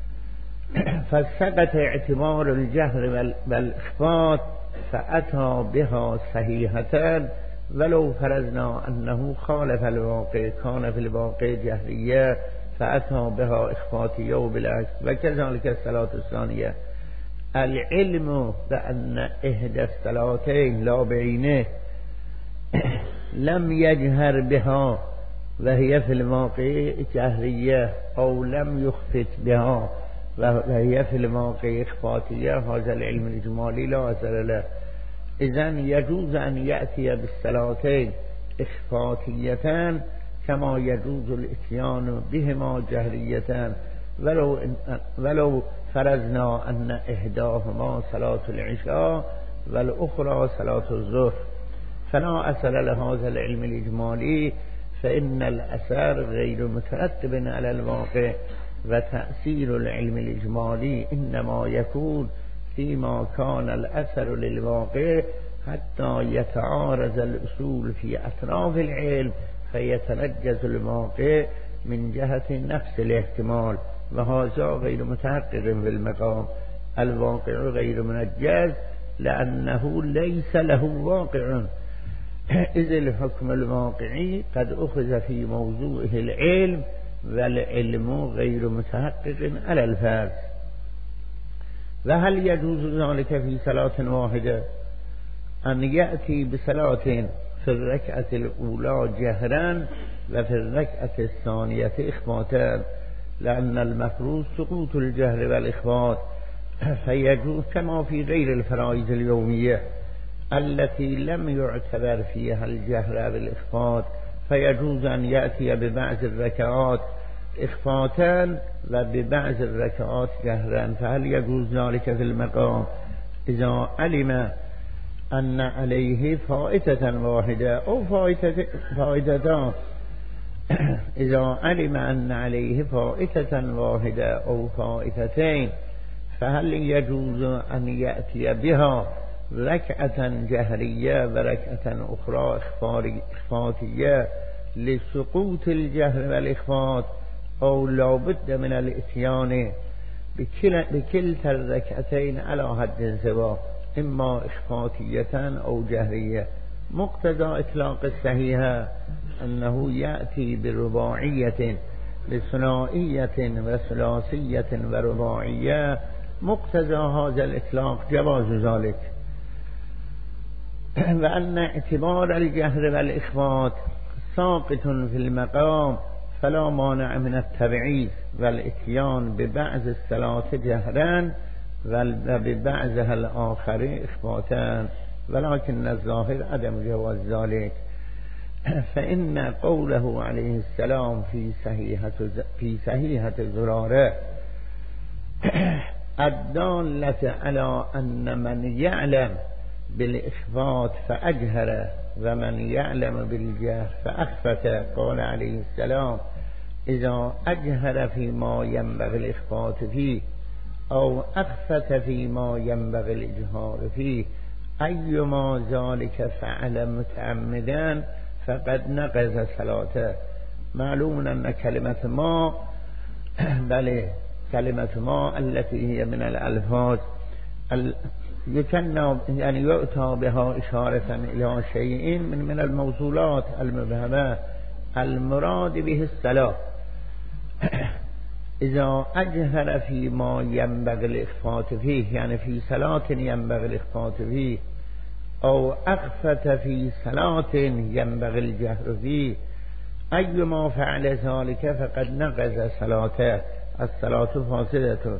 فسقط اعتبار الجهر والإخفات فأتى بها صحيحة ولو فرضنا أنه خالف الواقع كان في الواقع جهرية فأتى بها إخفاتية وبالعكس. وكذلك الصلاة الثانية العلم بأن إحدى الصلاتين لا بعينه لم يجهر بها وهي في الواقع جهرية أو لم يخفت بها وهي في الواقع إخفاتية، هذا العلم الإجمالي لا أثر له. إذن يجوز أن يأتي بالصلاتين إخفاتيتان كما يجوز الإتيان بهما جهريتان ولو, ولو فرضنا أن إحداهما صلاة العشاء والأخرى صلاة الظهر، فلا أثر لهذا العلم الإجمالي، فإن الأثر غير مترتب على الواقع، وتأثير العلم الإجمالي إنما يكون فيما كان الأثر للواقع حتى يتعارض الأصول في أطراف العلم فيتنجز الواقع من جهة نفس الاحتمال، وهذا غير متحقق في المقام. الواقع غير منجز لأنه ليس له واقع، إذ الحكم الواقعي قد أخذ في موضوعه العلم والعلم غير متحقق على الفرد. وهل يجوز ذلك في صلاة واحدة أن يأتي بصلاة في الركعة الأولى جهرا وفي الركعة الثانية إخفاتا، لأن المفروض سقوط الجهر والإخفات، فيجوز كما في غير الفرائض اليومية التي لم يعتبر فيها الجهر والإخفات، فيجوز أن يأتي ببعض الركعات إخفاتا وببعض الركعات جهرا. فهل يجوز ذلك في المقام؟ إذا علم أن عليه فائتة واحدة أو فائتتان إذا علم أن عليه فائتة واحدة أو فائتتين فهل يجوز أن يأتي بها ركعة جهرية وركعة أخرى إخفاتية لسقوط الجهر والإخفات، أو لا بد من الإتيان بكلتا الركعتين على حد سواء إما إخفاتية أو جهرية؟ مقتضى إطلاق الصحيحة أنه يأتي برباعية بثنائية وثلاثية ورباعية، مقتضى هذا الإطلاق جواز ذلك، وأن اعتبار الجهر والإخفات ساقط في المقام، فلا مانع من التبعيض والإتيان ببعض الصلاة جهرا وببعضها الآخر إخفاتا، ولكن الظاهر عدم جواز ذلك. فإن قوله عليه السلام في صحيحة في صحيحة زرارة الدالة على أن من يعلم بالإخفات فأجهر ومن يعلم بالجهر فأخفت. قال عليه السلام إذا أجهر فيما ينبغي الإخفات فيه أو أخفت فيما ينبغي الإجهار فيه أيما ذلك فعل متعمدا فقد نقض صلاته. معلوم أن كلمة ما بله كلمة ما التي هي من الألفاظ يكنى يعني يؤتى بها إشارة إلى شيء من من الموصولات المبهمة المراد به الصلاة. إذا أجهر فيما ينبغي الإخفات فيه يعني في صلاة ينبغي الإخفات فيه أو أخفت في صلاة ينبغي الجهر فيه أيما فعل ذلك فقد نقض صلاته. الصلاة فاسدة.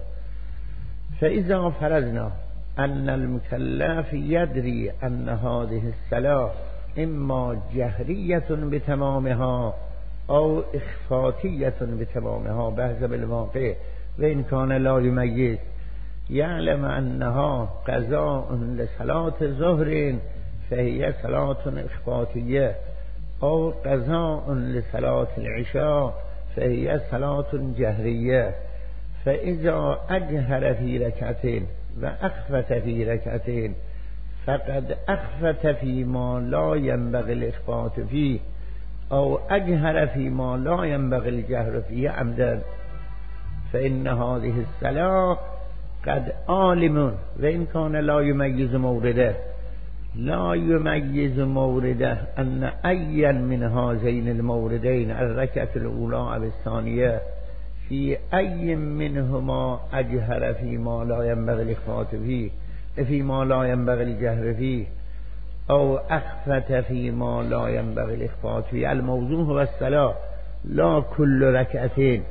فإذا فرضنا أن المكلف يدري أن هذه الصلاة إما جهرية بتمامها أو إخفاتية بتمامها بحسب الواقع وإن كان لا يميز، يعلم أنها قضاء لصلاة ظهر فهي صلاة إخفاتية أو قضاء لصلاة العشاء فهي صلاة جهرية. فإذا أجهر في ركعتين وأخفت في ركعتين فقد أخفت فيما لا ينبغي الإخفات فيه أو أجهر فيما لا ينبغي الجهر فيه عمدا فإن هذه الصلاة قد عالم وإن كان لا يميز مورده لا يميز مورده أن أيا من هذين الموردين الركعة الأولى أو الثانية في أي منهما أجهر فيما لا ينبغي الإخفات فيه فيما لا ينبغي الجهر فيه أو أخفت فيما لا ينبغي الإخفات فيه. الموضوع هو الصلاة لا كل ركعتين.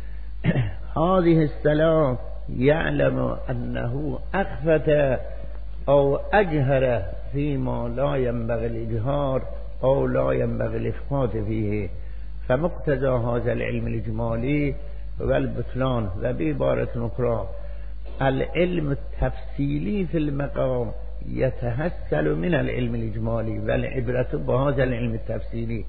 هذه الصلاة يعلم أنه أخفت أو أجهر فيما لا ينبغي الإجهار أو لا ينبغي الإخفات فيه. فمقتضى هذا العلم الإجمالي والبطلان وبعبارة أخرى العلم التفصيلي في المقام يتحصل من العلم الإجمالي والعبرة بهذا العلم التفصيلي.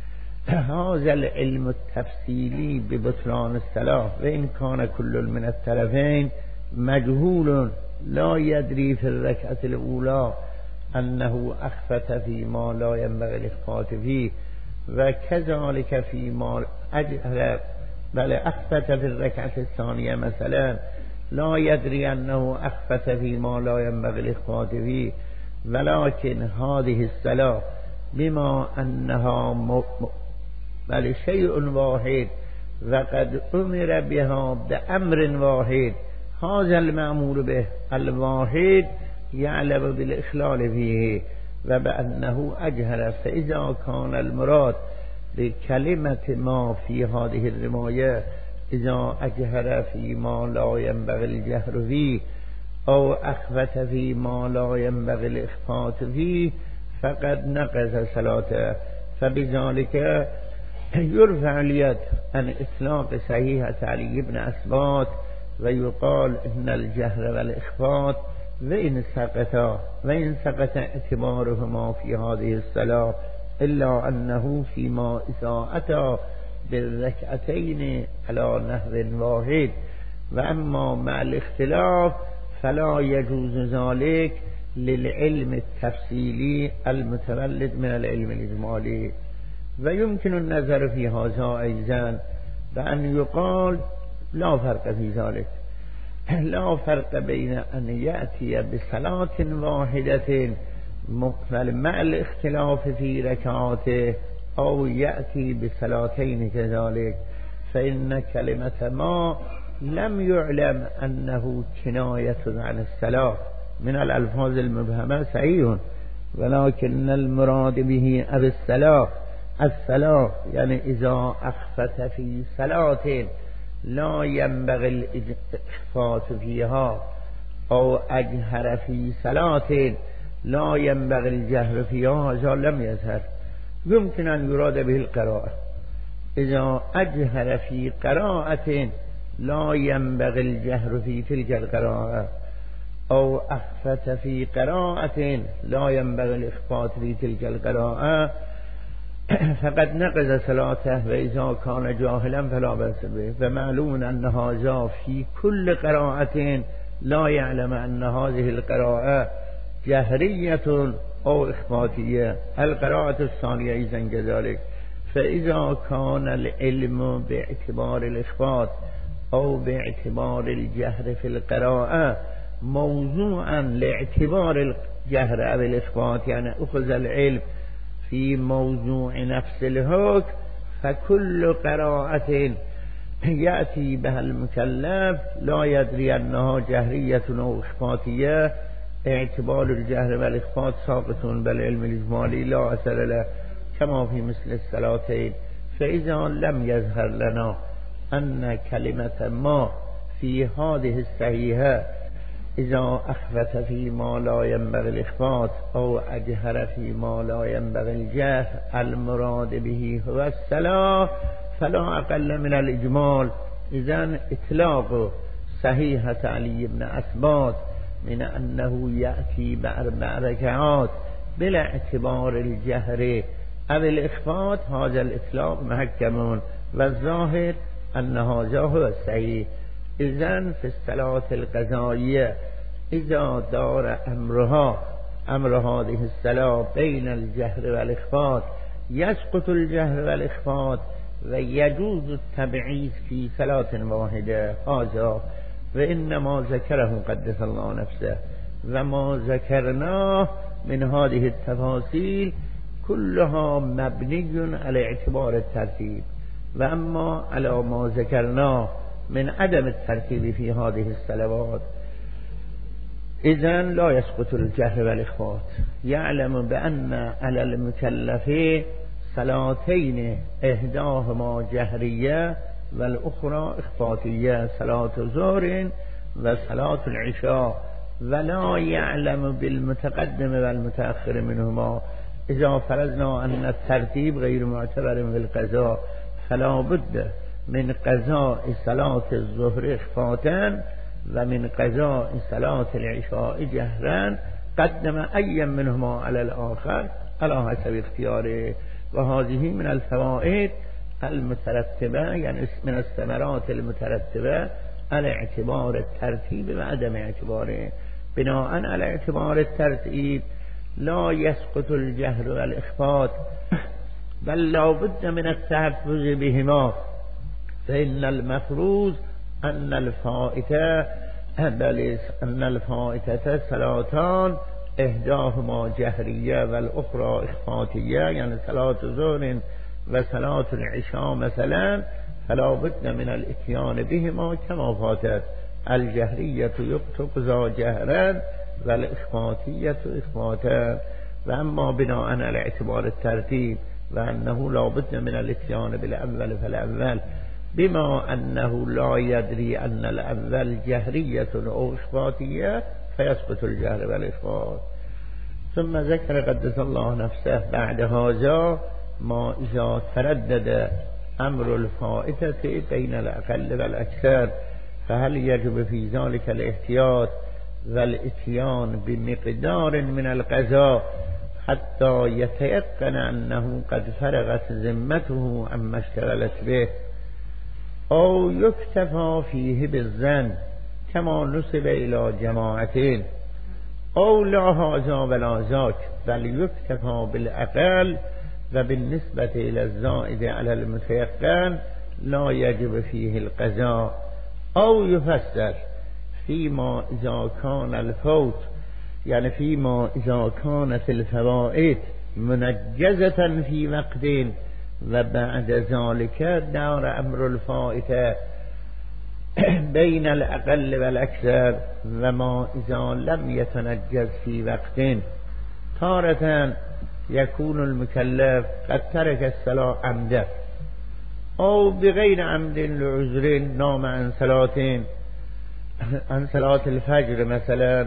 هذا العلم التفصيلي ببطلان الصلاة وإن كان كل من الطرفين مجهول لا يدري في الركعة الأولى أنه أخفت فيما لا ينبغي الإخفات فيه وكذلك فيما أجهر بل أخفت في الركعة الثانية مثلا لا يدري أنه أخفت فيما لا ينبغي الإخفات فيه. ولكن هذه الصلاة بما أنها م... بل شيء واحد وقد أمر بها بأمر واحد هذا المأمور به الواحد يعلم بالإخلال فيه وبأنه أجهر. فإذا كان المراد بكلمة ما في هذه الرواية إذا أجهر فيما لا ينبغي الجهر فيه أو أخفت فيما لا ينبغي الإخفات فيه فقد نقض صلاته. فبذلك يرفع اليد عن إطلاق صحيحة علي بن أثبات ويقال إن الجهر والإخفات وإن سقطا وإن سقط اعتبارهما في هذه الصلاة إلا أنه فيما إذا أتى بالركعتين على نحو واحد وأما مع الاختلاف فلا يجوز ذلك للعلم التفصيلي المتولد من العلم الإجمالي. ويمكن النظر في هذا أيضا بأن يقال لا فرق في ذلك لا فرق بين أن يأتي بصلاة واحدة مقبل مع الاختلاف في ركعاته أو يأتي بصلاتين كذلك. فإن كلمة ما لم يعلم أنه كناية عن الصلاة من الألفاظ المبهمة صحيح ولكن المراد به أب الصلاة الصلاة يعني إذا أخفت في صلاة لا ينبغي الإخفات فيها أو أجهر في صلاة لا ينبغي الجهر فيها هذا لم يظهر. يمكن أن يراد به القراءة إذا أجهر في قراءة لا ينبغي الجهر في تلك القراءة أو أخفت في قراءة لا ينبغي الإخفات في تلك القراءة فقد نقض صلاته وإذا كان جاهلا فلا بأس به. ومعلوم أن هذا في كل قراءة لا يعلم أن هذه القراءة جهرية أو إخفاتية. القراءة الثانية إذن كذلك. فإذا كان العلم باعتبار الإخفات أو باعتبار الجهر في القراءة موضوعا لاعتبار الجهر أو الإخفات، يعني أخذ العلم في موضوع نفس الحكم، فكل قراءة يأتي بها المكلف لا يدري أنها جهرية أو إخفاتية، اعتبار الجهر والإخفات ساقط بالعلم الإجمالي لا أثر له كما في مثل الصلاتين. فإذا لم يظهر لنا أن كلمة ما في هذه الصحيحة إذا أخفت فيما لا ينبغي الإخفات أو أجهر فيما لا ينبغي الجهر المراد به هو الصلاة فلا أقل من الإجمال. إذن إطلاق صحيحة علي بن عثمان من أنه يأتي بأربع ركعات بلا اعتبار الجهر أو الإخفات هذا الإطلاق محكم، والظاهر أن هذا هو الصحيح. إذن في الصلاة القضائية إذا دار أمرها أمر هذه الصلاة بين الجهر والإخفات يسقط الجهر والإخفات ويجوز التبعيض في صلاة واحدة هذا، وإنما ذكره قدس الله نفسه. وما ذكرناه من هذه التفاصيل كلها مبني على اعتبار الترتيب، وأما على ما ذكرناه من عدم الترتيب في هذه الصلوات إذن لا يسقط الجهر والإخفات. يعلم بأن على المكلفين صلاتين إحداهما جهرية والأخرى إخفاتية، صلاة ظهر وصلاة العشاء، ولا يعلم بالمتقدم والمتأخر منهما. إذا فرضنا أن الترتيب غير معتبر في القضاء فلا بد من قضاء صلاة الظهر إخفاتا ومن قضاء صلاة العشاء جهرا، قدم أي منهما على الآخر على حسب اختياره. وهذه من الفوائد المترتبة، يعني من الثمرات المترتبة على اعتبار الترتيب وعدم اعتباره. بناء على اعتبار الترتيب لا يسقط الجهر والإخفات، بل لا بد من التحفظ بهما، فإن المفروض أن الفائتة بل أن الفائتة صلاتان إحداهما جهرية والأخرى إخفاتية، يعني صلاة ظهر وصلاة العشاء مثلا، فلا بد من الاتيان بهما كما فاتت. الجهرية تقضى جهرا والإخفاتية إخفاتا. وأما بناء على اعتبار الترتيب وأنه لا بد من الاتيان بالأول فالأول، بما أنه لا يدري أن الأول جهرية أو إخفاتية فيسقط الجهر والإخفات. ثم ذكر قدس الله نفسه بعد هذا ما إذا تردد أمر الفائتة بين الأقل والأكثر فهل يجب في ذلك الاحتياط والاتيان بمقدار من القضاء حتى يتيقن أنه قد فرغت ذمته عما اشتغلت به، أو يكتفى فيه بالظن كما نسب إلى جماعتين، أو لا هذا ولا ذاك بل يكتفى بالأقل، وبالنسبة إلى الزائد على المتيقن لا يجب فيه القضاء. أو يفسر فيما إذا كان الفوت، يعني فيما إذا كانت الفوائد منجزة في وقت وبعد ذلك دار أمر الفائتة بين الأقل والأكثر، وما إذا لم يتنجز في وقت. تارة يكون المكلف قد ترك الصلاة عمدا أو بغير عمد لعذر، نام عن صلاتين، عن صلاة الفجر مثلا،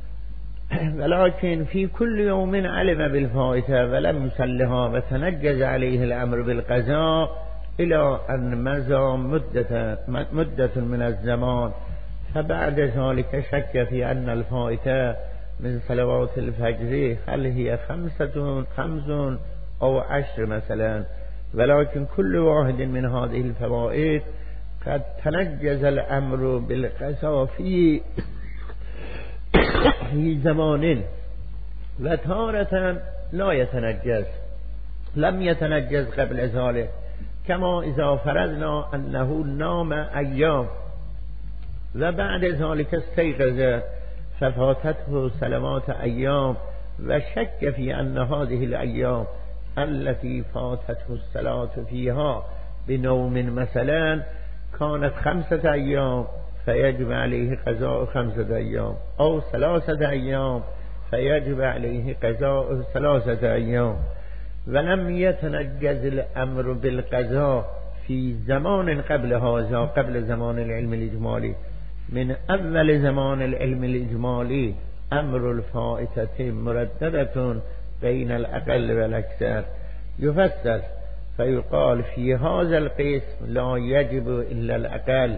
ولكن في كل يوم علم بالفائتة ولم يصلها وتنجز عليه الأمر بالقضاء إلى أن مضى مدة, مدة من الزمان، فبعد ذلك شك في أن الفائتة من صلوات الفجر هل هي خمسة خمس أو عشر مثلا، ولكن كل واحد من هذه الفوائد قد تنجز الأمر بالقضاء في في زمان وتارة لا يتنجز، لم يتنجز قبل ذلك، كما إذا فرضنا أنه نام أيام وبعد ذلك استيقظ ففاتته صلوات أيام وشك في أن هذه الأيام التي فاتته الصلاة فيها بنوم مثلا كانت خمسة أيام فيجب عليه قضاء خمسة أيام، أو ثلاثة أيام فيجب عليه قضاء ثلاثة أيام، ولم يتنجز الأمر بالقضاء في زمان قبل هذا، قبل زمان العلم الإجمالي. من أول زمان العلم الإجمالي أمر الفائتة مرددة بين الأقل والأكثر، يفسر فيقال في هذا القسم لا يجب إلا الأقل،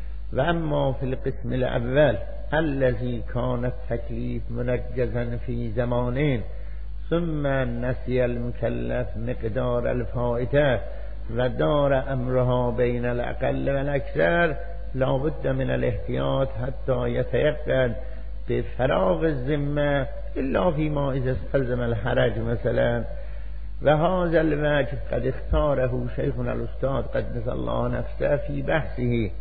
وأما في القسم الأول الذي كان التكليف منجزا في زمانين ثم نسي المكلف مقدار الفائتة ودار أمرها بين الأقل والأكثر، لا بد من الاحتياط حتى يتيقن بفراغ الذمة إلا فيما إذا استلزم الحرج مثلا. وهذا الوجه قد اختاره شيخنا الأستاذ قدس الله نفسه في بحثه،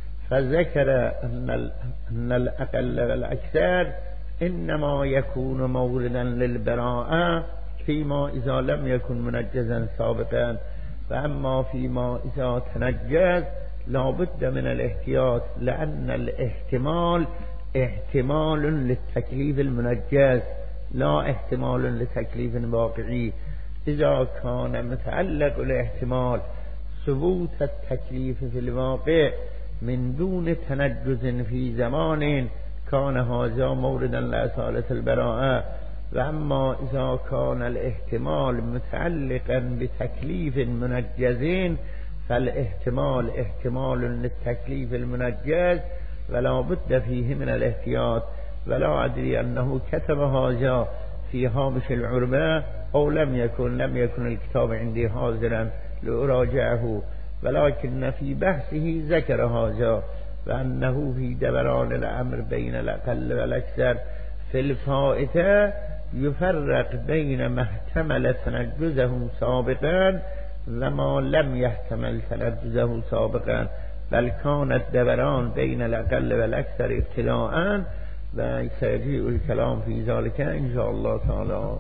فذكر أن أن الأقل والأكثر إنما يكون موردا للبراءة فيما إذا لم يكن منجزا سابقا، فأما فيما إذا تنجز لا بد من الاحتياط، لأن الاحتمال احتمال للتكليف المنجز لا احتمال لتكليف واقعي. إذا كان متعلق الاحتمال ثبوت التكليف في الواقع من دون تنجز في زمان كان هذا موردا لأصالة البراءة، وأما إذا كان الاحتمال متعلقا بتكليف منجزين فالاحتمال احتمال للتكليف المنجز ولا بد فيه من الاحتياط. ولا أدري أنه كتب هذا في هامش العربة أو لم يكن لم يكن الكتاب عندي حاضرا لأراجعه، ولكن في بحثه ذكر هذا، وأنه في دوران الأمر بين الأقل والأكثر في الفائتة يفرق بين ما احتمل تنجزه سابقا وما لم يحتمل تنجزه سابقا، بل كان الدوران بين الأقل والأكثر ابتلاء، وسيجيء الكلام في ذلك إن شاء الله تعالى.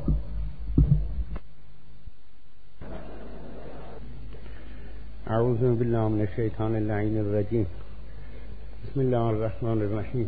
أعوذ بالله من الشيطان اللعين الرجيم. بسم الله الرحمن الرحيم.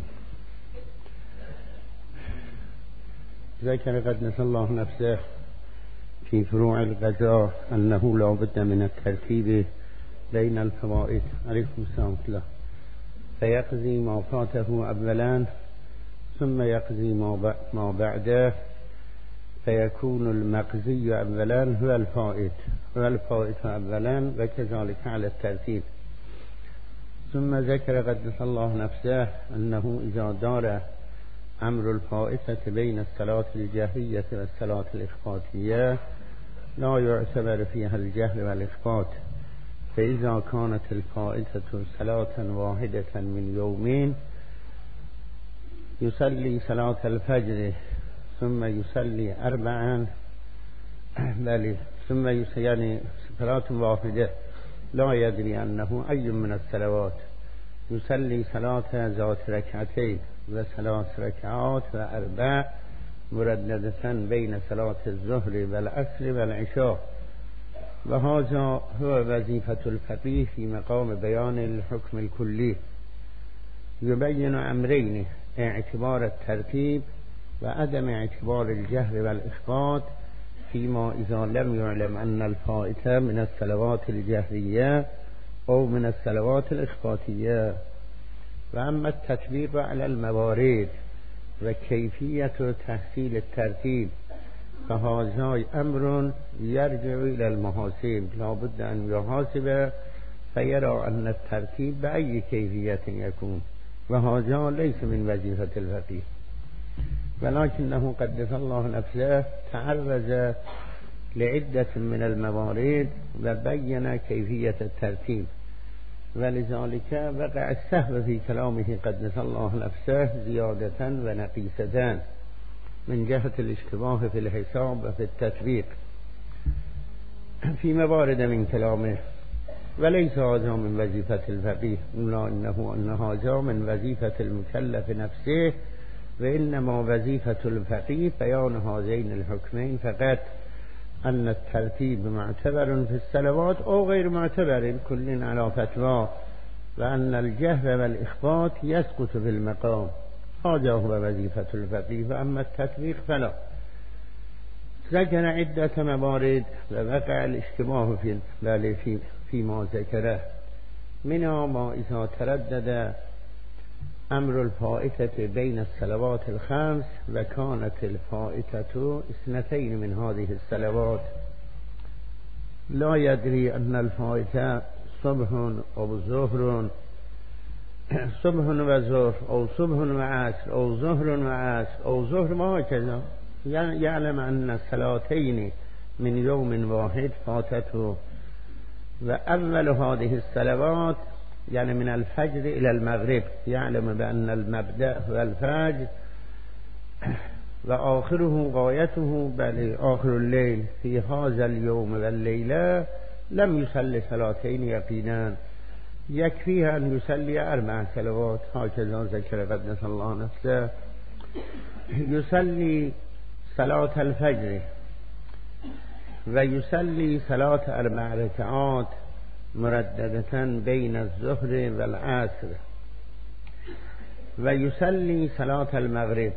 ذكر قدس الله نفسه في فروع القضاء أنه لا بد من الترتيب بين الفوائد. عليكم السلام الله. فيقضي ما فاته أولا ثم يقضي ما بعده، فيكون المقضي أولا هو الفائت هو الفائت أولا، وكذلك على الترتيب. ثم ذكر قدس الله نفسه أنه إذا دار أمر الفائتة بين الصلاة الجهرية والصلاة الإخفاتية لا يعتبر فيها الجهر والإخفات، فإذا كانت الفائتة صلاة واحدة من يومين يصلي صلاة الفجر ثم يصلي أربعا بل ثم يصلي يعني صلاة واحدة لا يدري أنه أي من الصلوات، يصلي صلاة ذات ركعتين وثلاث ركعات وأربع مرددة بين صلاة الظهر والعصر والعشاء. وهذا هو وظيفة الفقيه في مقام بيان الحكم الكلي، يبين أمرين: اعتبار الترتيب وعدم اعتبار الجهر والإخفات فيما إذا لم يعلم أن الفائتة من الصلوات الجهرية أو من الصلوات الإخفاتية. وأما التطبيق على الموارد وكيفية تحصيل الترتيب فهذا أمر يرجع إلى المحاسب، لا بد أن يحاسب فيرى أن الترتيب بأي كيفية يكون، وهذا ليس من وظيفة الفقيه، ولكنه قدس الله نفسه تعرض لعدة من الموارد وبين كيفية الترتيب، ولذلك وقع السهو في كلامه قدس الله نفسه زيادة ونقيصة من جهة الاشتباه في الحساب وفي التطبيق في موارد من كلامه، وليس هذا من وظيفة الفقيه، إلا إنه أن هذا من وظيفة المكلف نفسه، وإنما وظيفة الفقيه بيان هذين الحكمين فقط، أن الترتيب معتبر في الصلوات أو غير معتبر كل على فتوى، وأن الجهر والإخفاء يسقط في المقام، هذا هو وظيفة الفقيه، وأما التطبيق فلا. ذكر عدة موارد ووقع الاشتباه في في فيما ذكره، منها ما إذا تردد أمر الفائتة بين الصلوات الخمس وكانت الفائتة اثنتين من هذه الصلوات، لا يدري أن الفائتة صبح أو ظهر صبح وظهر أو صبح وعصر أو ظهر وعصر أو ظهر وهكذا، يعلم أن الصلاتين من يوم واحد فاتته، وأول هذه الصلوات يعني من الفجر إلى المغرب، يعلم بأن المبدأ هو الفجر وآخره غايته بل آخر الليل، في هذا اليوم والليلة لم يصلي صلاتين يقينا، يكفيه أن يصلي أربع صلوات، هكذا ذكر قدس الله نفسه. يصلي صلاة الفجر ويصلي صلاة أربع ركعات مرددة بين الظهر والعصر، ويصلي صلاة المغرب،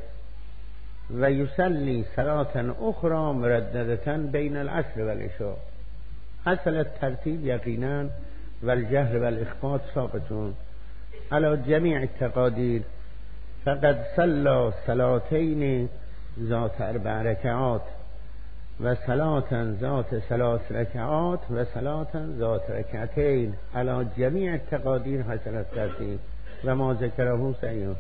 ويصلي صلاة أخرى مرددة بين العصر والعشاء. حصل الترتيب يقينا، والجهر والإخفاء ثابتون على جميع التقادير، فقد صلى صلاتين ذات أربع ركعات وصلاة ذات ثلاث ركعات وصلاة ذات ركعتين، على جميع التقادير حصل الترتيب وما ذكره سيئ.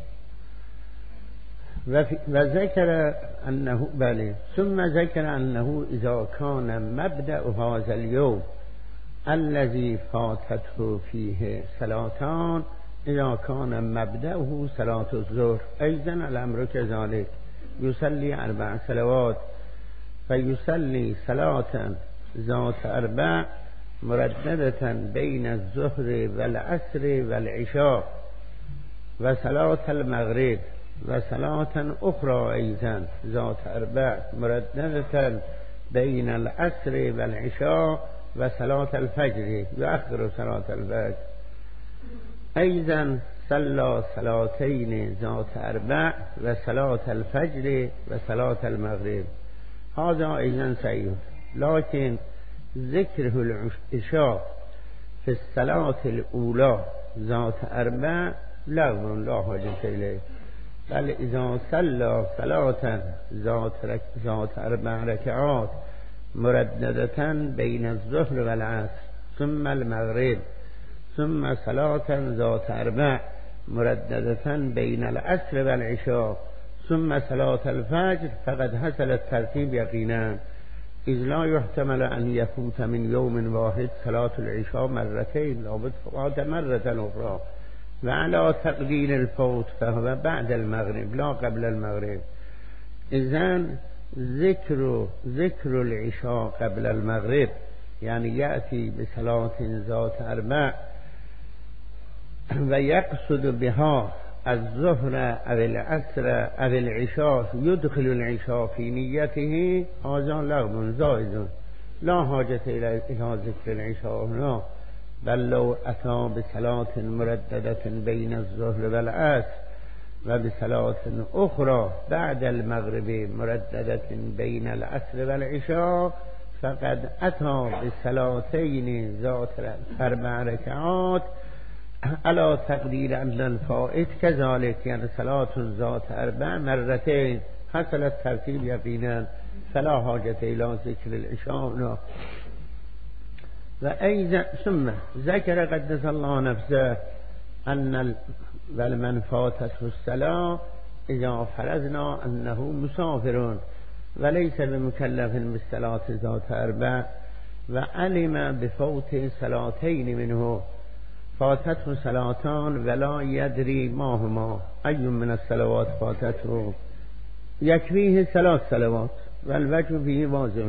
وذكر أنه بله ثم ذكر أنه إذا كان مبدأ هذا اليوم الذي فاتته فيه صلاتان، إذا كان مبدأه صلاة الظهر أيضا الأمر كذلك، يصلي أربع صلوات، فيصلي صلاة ذات أربع مرددة بين الظهر والعصر والعشاء، وصلاة المغرب، وصلاة أخرى أيضا ذات أربع مرددة بين العصر والعشاء، وصلاة الفجر، يؤخر صلاة الفجر. أيضا صلى صلاتين ذات أربع وصلاة الفجر وصلاة المغرب، هذا أيضا سيد، لكن ذكره العشاء في الصلاة الأولى ذات أربع لغو لا حاجة إليه، بل إذا صلى صلاة ذات, رك... ذات أربع ركعات مرددة بين الظهر والعصر ثم المغرب ثم صلاة ذات أربع مرددة بين العصر والعشاء ثم صلاة الفجر، فقد حصل الترتيب يقينا، إذ لا يحتمل أن يفوت من يوم واحد صلاة العشاء مرتين، لابد فوات مرة أخرى، وعلى تقدير الفوت فهو بعد المغرب لا قبل المغرب. إذن ذكر ذكر العشاء قبل المغرب يعني يأتي بصلاة ذات أربع ويقصد بها الظهر أو العصر أو العشاء، يدخل العشاء في نيته، هذا لغو زائد لا حاجة إلى ذكر العشاء هنا، بل لو أتى بصلاة مرددة بين الظهر والعصر وبصلاة أخرى بعد المغرب مرددة بين العصر والعشاء، فقد أتى بصلاتين ذات أربع ركعات على تقدير أن الفائت كذلك، يعني صلاة ذات أربع مرتين، حصل الترتيب يقينا، فلا حاجة إلى ذكر العشاء. وأيضا ثم ذكر قدس الله نفسه أن ولمن فاتته الصلاة اذا فرضنا انه مسافر وليس بمكلف بالصلاة ذات اربع و علم بفوت صلاتين منه فاتته صلاتان ولا يدري ما هما أي من الصلوات فاتته يكفيه ثلاث صلوات والوجه فيه واضح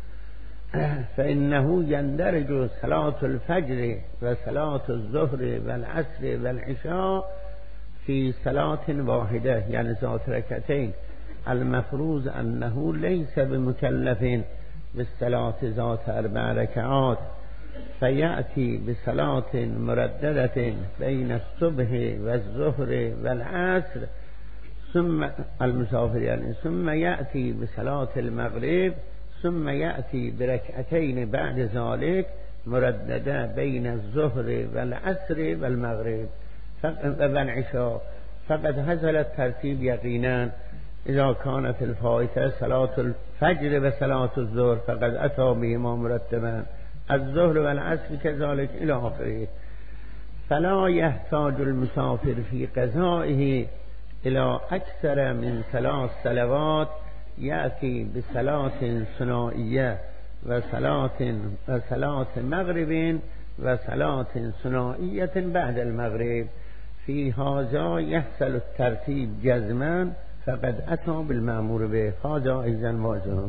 فإنه يندرج صلاة الفجر وصلاة الظهر والعصر والعشاء في صلاة واحدة يعني ذات ركعتين المفروض أنه ليس بمكلف بالصلاة ذات أربع ركعات فيأتي بصلاة مرددة بين الصبح والظهر والعصر ثم المسافر يعني ثم يأتي بصلاة المغرب ثم يأتي بركعتين بعد ذلك مرددة بين الظهر والعصر والمغرب والعشاء فقد حصل الترتيب يقينا إذا كانت الفائتة صلاة الفجر وصلاة الظهر فقد أتى بهما مرتبا الظهر والعصر كذلك إلى آخره فلا يحتاج المسافر في قضائه إلى أكثر من ثلاث صلوات يأتي بصلاة ثنائية وصلاة وصلاة مغرب وصلاة ثنائية بعد المغرب في هذا يحصل الترتيب جزما فقد أتى بالمأمور به هذا إذن واجه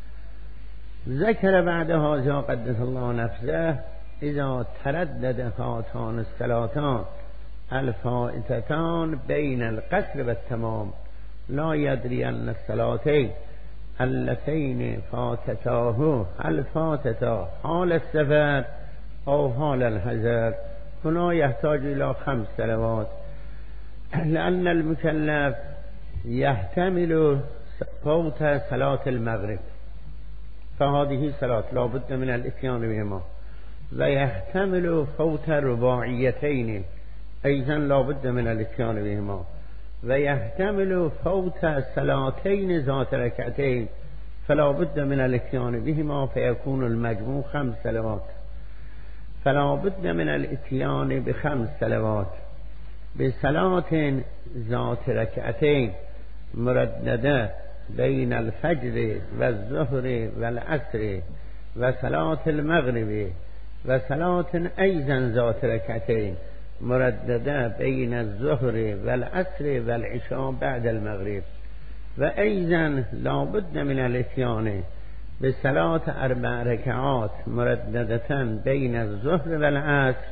ذكر بعد هذا قدس الله نفسه إذا تردد هاتان الصلاتان الفائتتان بين القصر والتمام لا يدري أن الصلاتين اللتين فاتتاه هل فاتتا حال السفر أو حال الحضر هنا يحتاج إلى خمس صلوات لأن المكلف يحتمل فوت صلاة المغرب فهذه صلاة لا بد من الاتيان بهما ويحتمل فوت رباعيتين أيضا لا بد من الاتيان بهما ويحتمل فوت صلاتين ذات ركعتين فلا بد من الاتيان بهما فيكون المجموع خمس صلوات فلا بد من الاتيان بخمس صلوات بصلاة ذات ركعتين مرددة بين الفجر والظهر والعصر وصلاة المغرب وصلاة أيضا ذات ركعتين مرددة بين الظهر والعصر والعشاء بعد المغرب وأيضا لا بد من الاتيان بصلاة أربع ركعات مرددة بين الظهر والعصر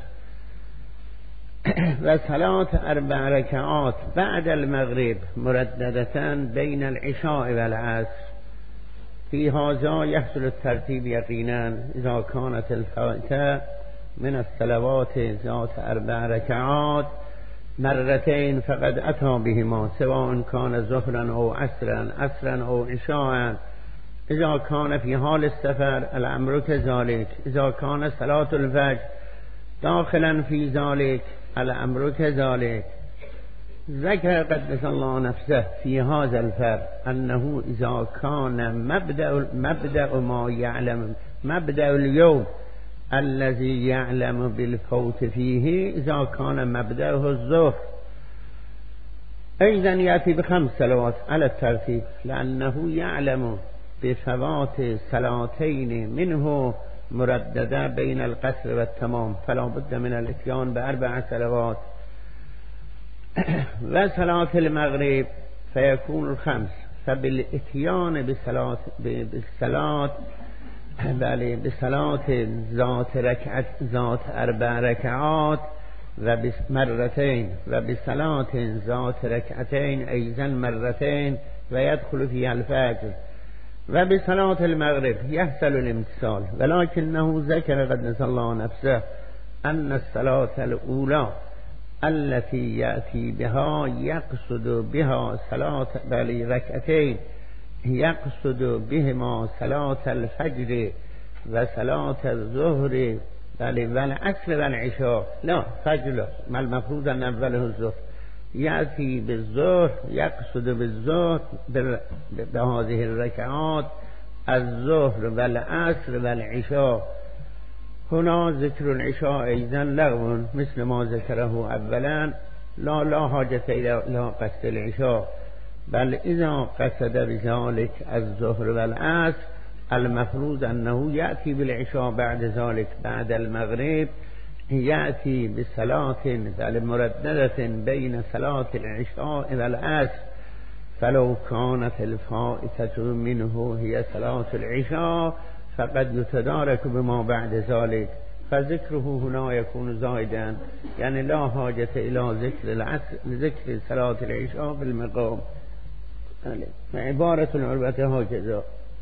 وصلاة أربع ركعات بعد المغرب مرددة بين العشاء والعصر في هذا يحصل الترتيب يقينا إذا كانت الفائتة من الصلوات ذات أربع ركعات مرتين فقد أتى بهما سواء كان ظهرا أو عصرا عصرا أو عشاء إذا كان في حال السفر الأمر كذلك إذا كان صلاة الفجر داخلا في ذلك الأمر كذلك ذكر قدس الله نفسه في هذا الفرق أنه إذا كان مبدأ, مبدأ ما يعلم مبدأ اليوم الذي يعلم بالفوت فيه إذا كان مبدأه الظهر أيضا يأتي بخمس صلوات على الترتيب لأنه يعلم بفوات صلاتين منه مرددة بين القصر والتمام فلا بد من الاتيان بأربع صلوات وصلاة المغرب فيكون الخمس فبالاتيان بصلاة بالصلاة بله بصلاة ذات ركعت ذات أربع ركعات وبمرتين وبصلاة ذات ركعتين أيضا مرتين ويدخل فيها الفجر وبصلاة المغرب يحصل الامتثال ولكنه ذكر قدس الله نفسه أن الصلاة الأولى التي يأتي بها يقصد بها صلاة بل ركعتين يقصد بهما صلاة الفجر وصلاة الظهر بل والعصر والعشاء لا فجر ما المفروض أن أوله الظهر يأتي بالظهر يقصد بالظهر بهذه الركعات الظهر والعصر والعشاء هنا ذكر العشاء أيضا لغو مثل ما ذكره أولا لا لا حاجة إلى لا قصد العشاء، بل إذا قصد بذلك الظهر والعصر المفروض أنه يأتي بالعشاء بعد ذلك بعد المغرب، يأتي بصلاة مرددة بين صلاة العشاء والعصر، فلو كانت الفائتة منه هي صلاة العشاء فقد يتدارك بما بعد ذلك، فذكره هنا يكون زائدا، يعني لا حاجة إلى ذكر العصر ذكر صلاة العشاء بالمقام. عبارة العربة هكذا.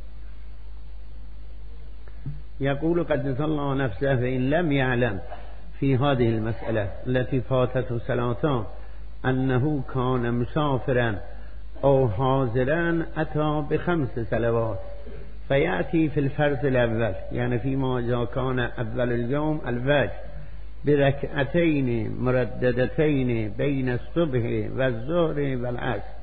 يقول قدس الله نفسه: فإن لم يعلم في هذه المسألة التي فاتته صلاتان أنه كان مسافرا أو حاضرا أتى بخمس صلوات، فيأتي في الفرض الأول، يعني فيما إذا كان أول اليوم الفجر بركعتين مرددتين بين الصبح والظهر والعصر،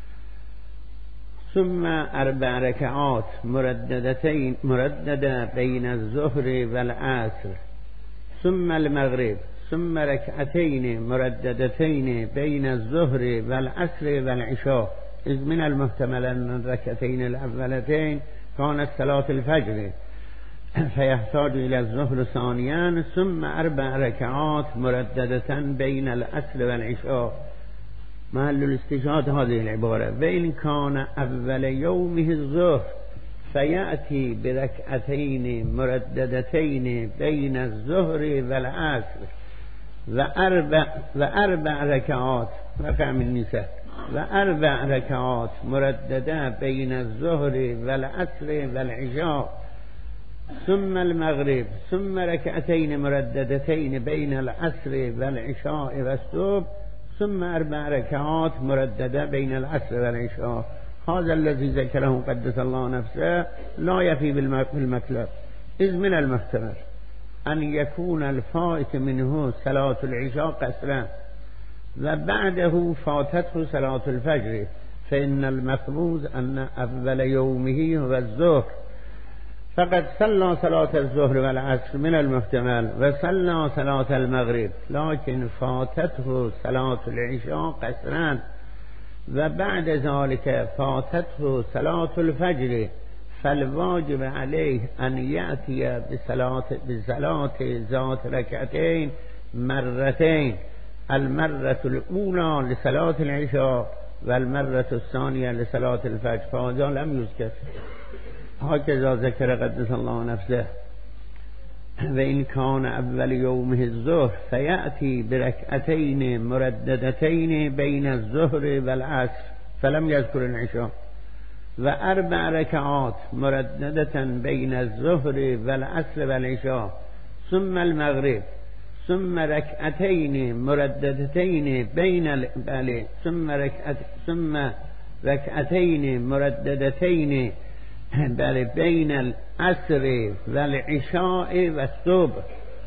ثم أربع ركعات مرددتين مرددة بين الظهر والعصر، ثم المغرب، ثم ركعتين مرددتين بين الظهر والعصر والعشاء، إذ من المحتمل أن الركعتين الأولتين كانت صلاة الفجر فيحتاج إلى الظهر ثانيا، ثم أربع ركعات مرددة بين العصر والعشاء. محل الاستشهاد هذه العبارة: وإن كان أول يومه الظهر فيأتي بركعتين مرددتين بين الظهر والعصر وأربع, وأربع ركعات رقم النساء وأربع ركعات مرددة بين الظهر والعصر والعشاء، ثم المغرب، ثم ركعتين مرددتين بين العصر والعشاء والصبح، ثم أربع ركعات مرددة بين العصر والعشاء. هذا الذي ذكره قدس الله نفسه لا يفي بالمطلب، إذ من المحتمل أن يكون الفائت منه صلاة العشاء قصرا وبعده فاتته صلاة الفجر، فإن المفروض أن أول يومه هو الظهر، فقد صلى صلاة الظهر والعصر من المحتمل وصلى صلاة المغرب، لكن فاتته صلاة العشاء قصرا، وبعد ذلك فاتته صلاة الفجر، فالواجب عليه أن يأتي بصلاة بصلاة ذات ركعتين مرتين، المرة الأولى لصلاة العشاء والمرة الثانية لصلاة الفجر، فهذا لم يذكر، هكذا ذكر قدس الله نفسه. وإن كان أول يومه الظهر فيأتي بركعتين مرددتين بين الظهر والعصر، فلم يذكر العشاء، وأربع ركعات مرددة بين الظهر والعصر والعشاء، ثم المغرب، ثم ركعتين مرددتين بين بله ثم ركعت ثم ركعتين مرددتين بل بين العصر والعشاء والصبح،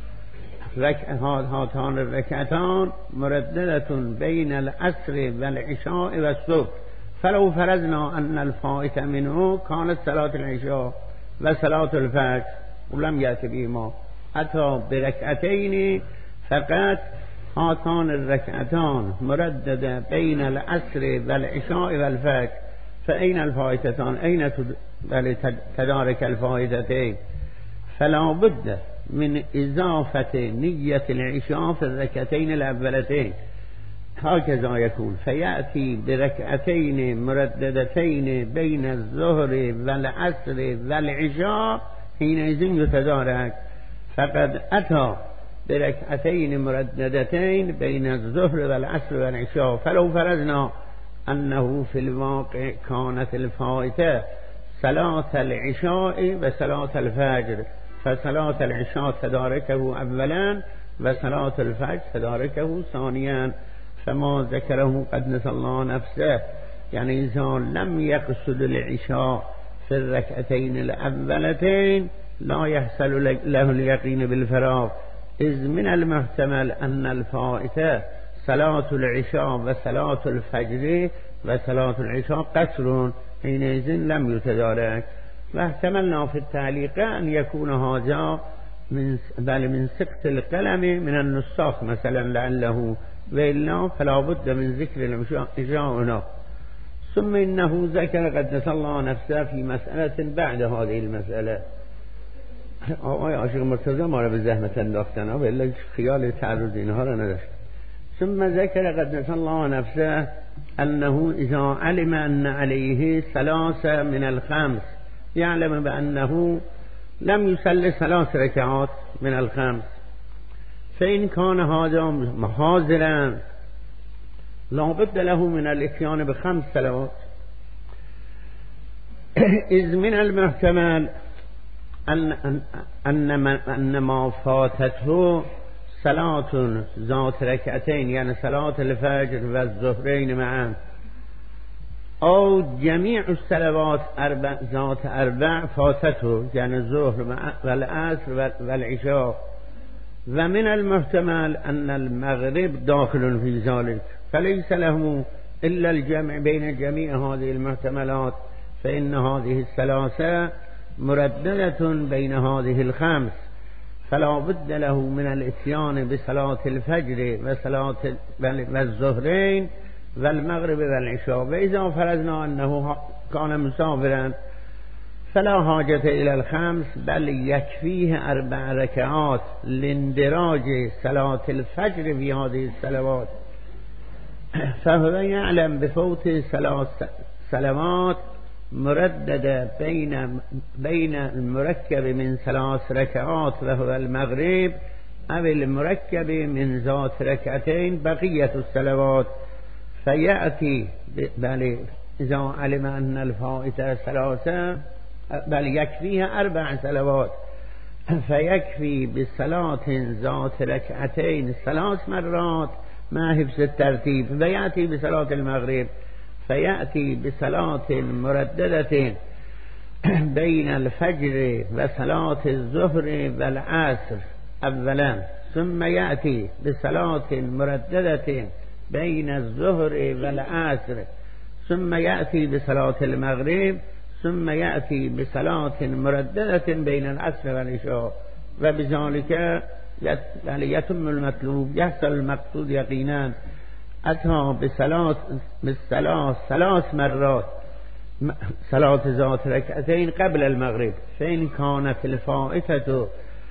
هاتان الركعتان مرددة بين العصر والعشاء والصبح، فلو فرضنا أن الفائت منه كانت صلاة العشاء وصلاة الفجر ولم يأتي بهما، أتى بركعتين فقط، هاتان الركعتان مرددة بين العصر والعشاء والفجر، فأين الفائتتان؟ أين تدارك الفائتتين؟ فلا بد من إضافة نية العشاء في الركعتين الأولتين، هكذا يكون، فيأتي بركعتين مرددتين بين الظهر والعصر والعشاء، حينئذ يتدارك، فقد أتى بركعتين مرددتين بين الظهر والعصر والعشاء، فلو فرضنا أنه في الواقع كانت الفائتة صلاة العشاء وصلاة الفجر، فصلاة العشاء تداركه أولا وصلاة الفجر تداركه ثانيا، فما ذكره قدس الله نفسه، يعني إذا لم يقصد العشاء في الركعتين الأولتين لا يحصل له اليقين بالفراغ، إذ من المحتمل أن الفائتة صلاة العشاء وصلاة الفجر وصلاة العشاء قصر، حينئذ لم يتدارك. واحتملنا في التعليق أن يكون هذا من بل من سقط القلم من النساخ مثلا، لعله وإلا فلا بد من ذكر الإجراء. ثم إنه ذكر قدس الله نفسه في مسألة بعد هذه المسألة. آقای عاشق مرتضی ما را به زحمت انداختن، ولی خیال تعرض اینها را نداشت. ثم ذكر قدس الله نفسه أنه إذا علم أن عليه ثلاثة من الخمس يعلم بأنه لم يصلي ثلاث ركعات من الخمس، فإن كان هذا حاضرا لا بد له من الاتيان بخمس صلوات، إذ من المحتمل أن أن أن ما فاتته صلاة ذات ركعتين يعني صلاة الفجر والظهرين معا، أو جميع الصلوات أربع ذات أربع فاتته يعني الظهر والعصر والعشاء. ومن المحتمل أن المغرب داخل في ذلك، فليس له إلا الجمع بين جميع هذه المحتملات، فإن هذه الثلاثة مرددة بين هذه الخمس، فلا بد له من الاتيان بصلاة الفجر وصلاة والظهرين والمغرب والعشاء. وإذا فرضنا أنه كان مسافرا فلا حاجة إلى الخمس، بل يكفيه أربع ركعات لاندراج صلاة الفجر في هذه الصلوات، فهو يعلم بفوت ثلاث صلوات مرددة بين بين المركب من ثلاث ركعات وهو المغرب، أو المركب من ذات ركعتين بقية الصلوات، فيأتي بل إذا علم أن الفائتة ثلاثة بل يكفيها أربع صلوات، فيكفي بصلاة ذات ركعتين ثلاث مرات مع حفظ الترتيب، ويأتي بصلاة المغرب فيأتي بصلاة مرددة بين الفجر وصلاة الظهر والعصر أولا، ثم يأتي بصلاة مرددة بين الظهر والعصر، ثم يأتي بصلاة المغرب، ثم يأتي بصلاة مرددة بين العصر والعشاء، وبذلك يتم المطلوب يحصل المقصود يقينا. أتى بصلاة بالصلاة ثلاث مرات صلاة ذات ركعتين قبل المغرب، فإن كانت الفائتة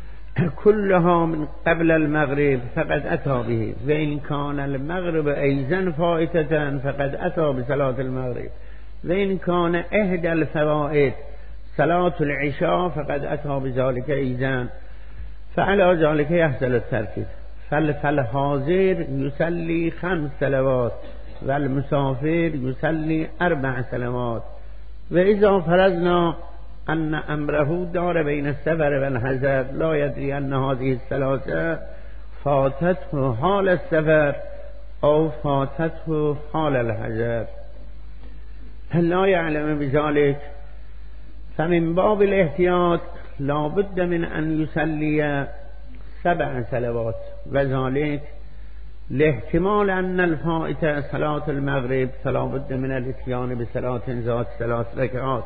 كلها من قبل المغرب فقد أتى به، وإن كان المغرب أيضا فائتة فقد أتى بصلاة المغرب، وإن كان إحدى الفوائد صلاة العشاء فقد أتى بذلك أيضا، فعلى ذلك يحصل الترتيب. فالحاضر يصلي خمس صلوات والمسافر يصلي أربع صلوات. وإذا فرضنا أن أمره دار بين السفر والحضر لا يدري أن هذه الثلاثة فاتته حال السفر أو فاتته حال الحضر لا يعلم بذلك، فمن باب الاحتياط لا بد من أن يصلي سبع صلوات، وذلك لاحتمال أن الفائتة صلاة المغرب فلا بد من الاتيان بصلاة ذات ثلاث ركعات،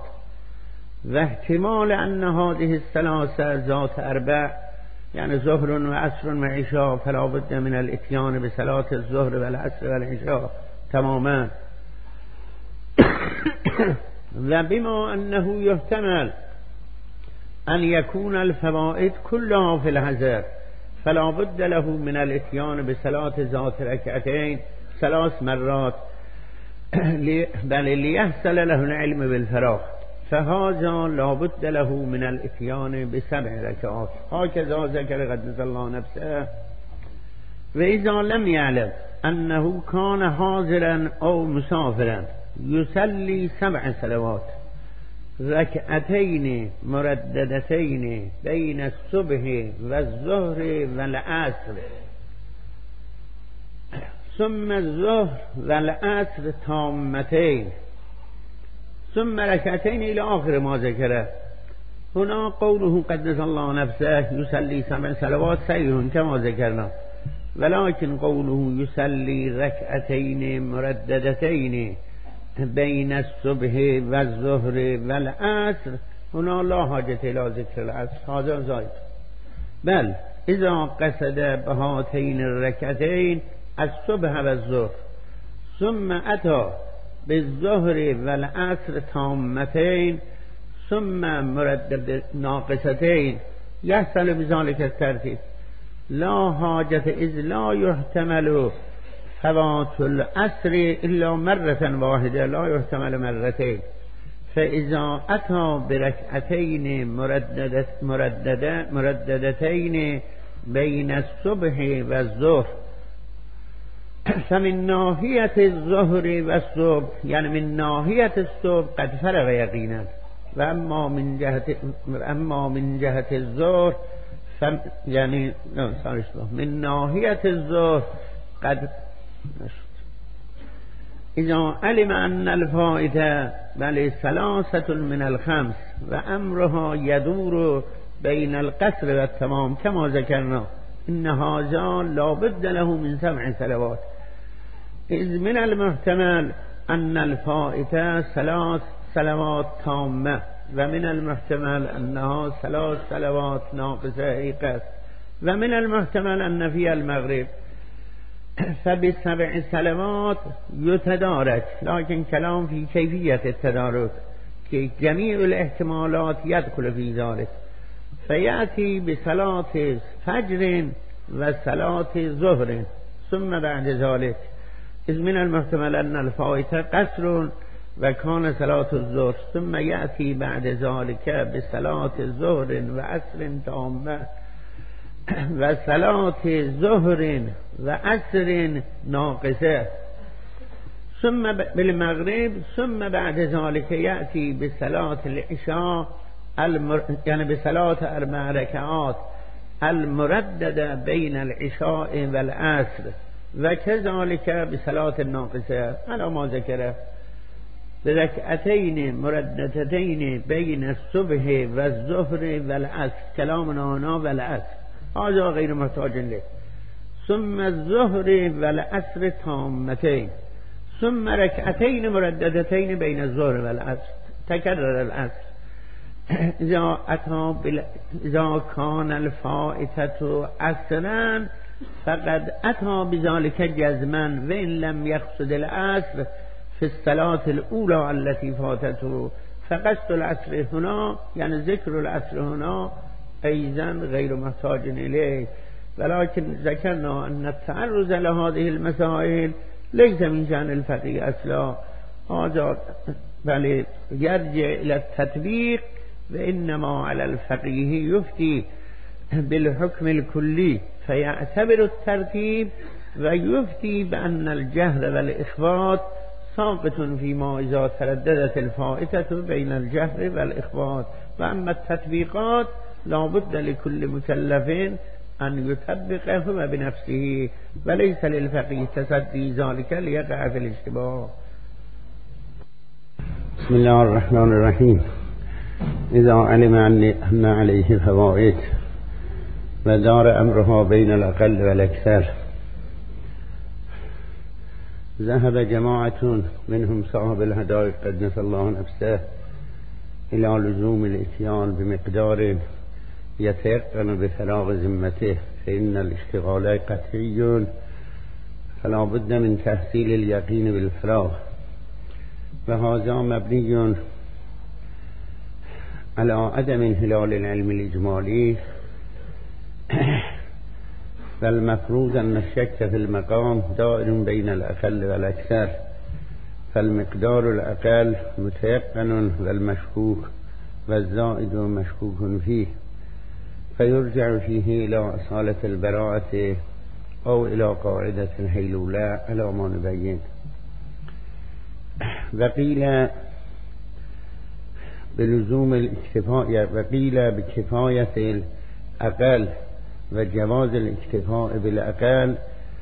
واحتمال أن هذه الثلاثة ذات أربع يعني ظهر وعصر وعشاء فلا بد من الاتيان بصلاة الظهر والعصر والعشاء تماما. وبما أنه يحتمل أن يكون الفوائد كلها في الحضر فلا بد له من الاتيان بصلاة ذات ركعتين ثلاث مرات بل ليحصل له العلم بالفراغ، فهذا لا بد له من الاتيان بسبع ركعات. هكذا ذكر قدس الله نفسه. وإذا لم يعلم أنه كان حاضرا أو مسافرا يصلي سبع صلوات ركعتين مرددتين بين الصبح والظهر والعصر، ثم الظهر والعصر تامتين، ثم ركعتين إلى آخر ما ذكره. هنا قوله قدس الله نفسه يصلي سبع صلوات صحيح كما ذكرنا، ولكن قوله يصلي ركعتين مرددتين بين الصبح والظهر والعصر هنا لا حاجة إلى ذكر العصر، هذا زائد، بل إذا قصد بهاتين الركعتين الصبح و الظهر ثم اتی بالظهر و العصر تامتین ثم مردد ناقصتین یحصل بذلك الترتیب لا حاجت اذ لا يحتمل فوات العصر الا مرة واحده لا يحتمل مرتين فاذا اتى بركعتين مرددت مرددت مرددتين بين الصبح والظهر فمن ناحية الظهر والصبح يعني من ناحية الصبح قد فرغ يقينا واما من جهة اما من جهة الظهر فم يعني من ناحية الظهر قد إذا علم أن الفائدة بل ثلاثة من الخمس وأمرها يدور بين القصر والتمام كما ذكرنا إن هذا لا بد له من سبع صلوات إذ من المحتمل أن الفائدة ثلاث صلوات تامة ومن المحتمل أنها ثلاث صلوات ناقصة أي قصر ومن المحتمل أن في المغرب فبسبع صلوات يتدارك لكن كلام في كيفية التدارك كي جميع الاحتمالات يدخل في ذلك فيأتي بصلاة فجر وصلاة ظهر ثم بعد ذلك إذ من المحتمل أن الفائتة قصر وكان صلاة الظهر ثم يأتي بعد ذلك بصلاة ظهر وعصر تامة وصلاة ظهر وعصر ناقصة ثم بالمغرب ثم بعد ذلك يأتي بصلاة العشاء المر... يعني بصلاة أربع ركعات المرددة بين العشاء والعصر وكذلك بصلاة الناقصة على ما ذكره بركعتين مرددتين بين الصبح والظهر والعصر كلامنا هنا والعصر هذا غير محتاج له ثم الظهر والعصر تامتين ثم ركعتين مرددتين بين الظهر والعصر تكرر العصر إذا أتى بل... إذا كان الفائتة عصرا فقد أتى بذلك جزما وإن لم يقصد العصر في الصلاة الأولى التي فاتته فقصد العصر هنا يعني ذكر العصر هنا أيضا غير محتاج إليه ولكن ذكرنا أن التعرض لهذه المسائل ليس من شأن الفقيه أصلا هذا بل يرجع إلى التطبيق وإنما على الفقيه يفتي بالحكم الكلي فيعتبر الترتيب ويفتي بأن الجهر والإخفاض ساقط فيما إذا ترددت الفائتة بين الجهر والإخفاض وأما التطبيقات لا بد لكل مكلف أن يطبقه هو بنفسه وليس للفقيه تصدي ذلك ليقع في الاشتباه. بسم الله الرحمن الرحيم. إذا علم أن عليه فوائد ودار أمرها بين الأقل والأكثر ذهب جماعة منهم صاحب الهدايق قدس الله نفسه إلى لزوم الإتيان بمقدار يتيقن بفراغ ذمته فإن الاشتغال قطعي فلا بد من تحصيل اليقين بالفراغ وهذا مبني على عدم انحلال العلم الإجمالي فالمفروض أن الشك في المقام دائر بين الأقل والأكثر فالمقدار الأقل متيقن والمشكوك والزائد مشكوك فيه فيرجع فيه إلى أصالة البراءة أو إلى قاعدة الهيلولة على ما نبين. وقيل بلزوم الاكتفاء وقيل بكفاية الأقل وجواز الاكتفاء بالأقل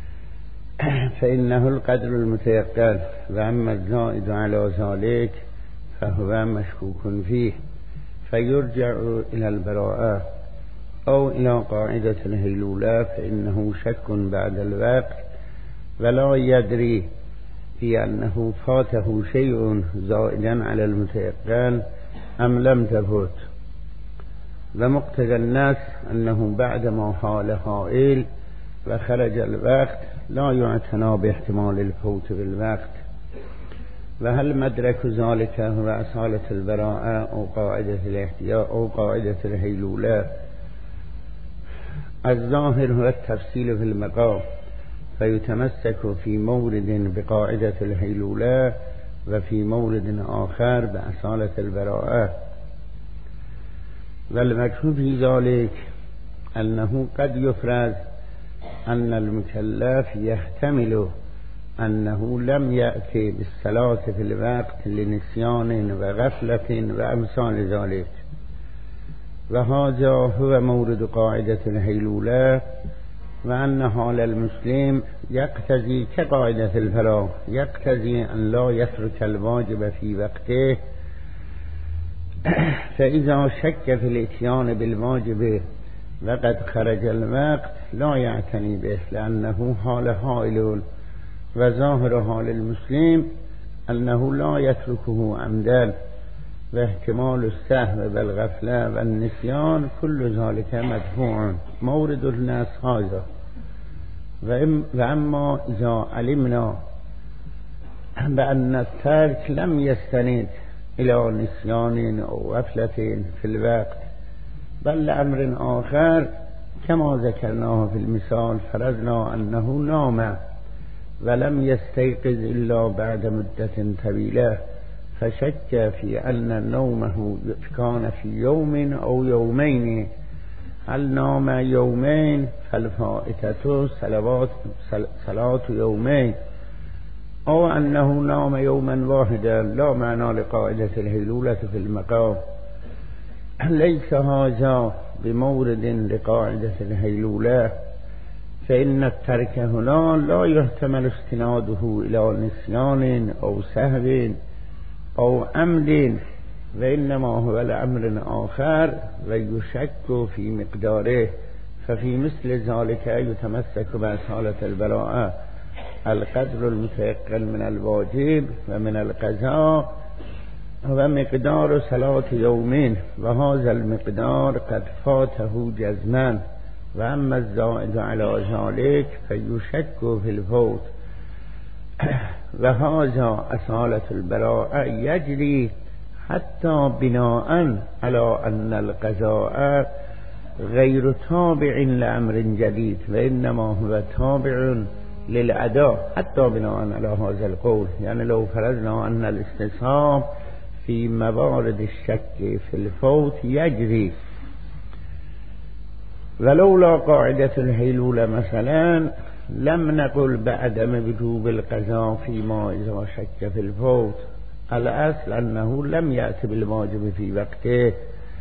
فإنه القدر المتيقن وأما الزائد على ذلك فهو مشكوك فيه فيرجع إلى البراءة أو إلى قاعدة الهيلولة فإنه شك بعد الوقت ولا يدري في أنه فاته شيء زائدا على المتيقن أم لم تفوت ومقتضى الناس أنه بعدما حال حائل وخرج الوقت لا يعتنى باحتمال الفوت بالوقت. وهل مدرك ذلك هو أصالة البراءة أو قاعدة الاحتياء أو قاعدة الهيلولة؟ الظاهر هو التفصيل في المقام، فيتمسك في مورد بقاعدة الهيلولة وفي مورد آخر بأصالة البراءة. والمكتوب في ذلك أنه قد يفرض أن المكلف يحتمل أنه لم يأتي بالصلاة في الوقت لنسيان وغفلة وأمثال ذلك، وهذا هو مورد قاعدة الهيلولة، وأن حال المسلم يقتضي كقاعدة الفراغ، يقتضي أن لا يترك الواجب في وقته، فإذا شك في الاتيان بالواجب وقد خرج الوقت لا يعتني به، لأنه حال هائل. وظاهر حال المسلم أنه لا يتركه عمدا، واحتمال السهو والغفلة والنسيان كل ذلك مدفوع. مورد الناس هذا. وأما إذا علمنا بأن الترك لم يستند إلى نسيان أو غفلة في الوقت بل لأمر آخر كما ذكرناه في المثال، فرضنا أنه نام ولم يستيقظ إلا بعد مدة طويلة، فشك في أن نومه كان في يوم أو يومين، هل نام يومين فالفائتة صلوات صلاة يومين، أو أنه نام يوما واحدا، لا معنى لقاعدة الهيلولة في المقام. ليس هذا بمورد لقاعدة الهيلولة، فإن الترك هنا لا يحتمل استناده إلى نسيان أو سهو أو عمد، وإنما هو لأمر آخر ويشك في مقداره، ففي مثل ذلك يتمسك بأصالة البراءة القدر المتيقن من الواجب ومن القضاء ومقدار صلاة يومين، وهذا المقدار قد فاته جزما، وأما الزائد على ذلك فيشك في الفوت. وهذا أصالة البراءة يجري حتى بناء على أن القضاء غير تابع لأمر جديد، وإنما هو تابع للأداء، حتى بناء على هذا القول. يعني لو فرضنا أن الاستصحاب في موارد الشك في الفوت يجري، ولولا قاعدة الهيلولة مثلا لم نقل بعدم وجوب القضاء فيما إذا شك في الفوت. الأصل أنه لم يأتي بالواجب في وقته،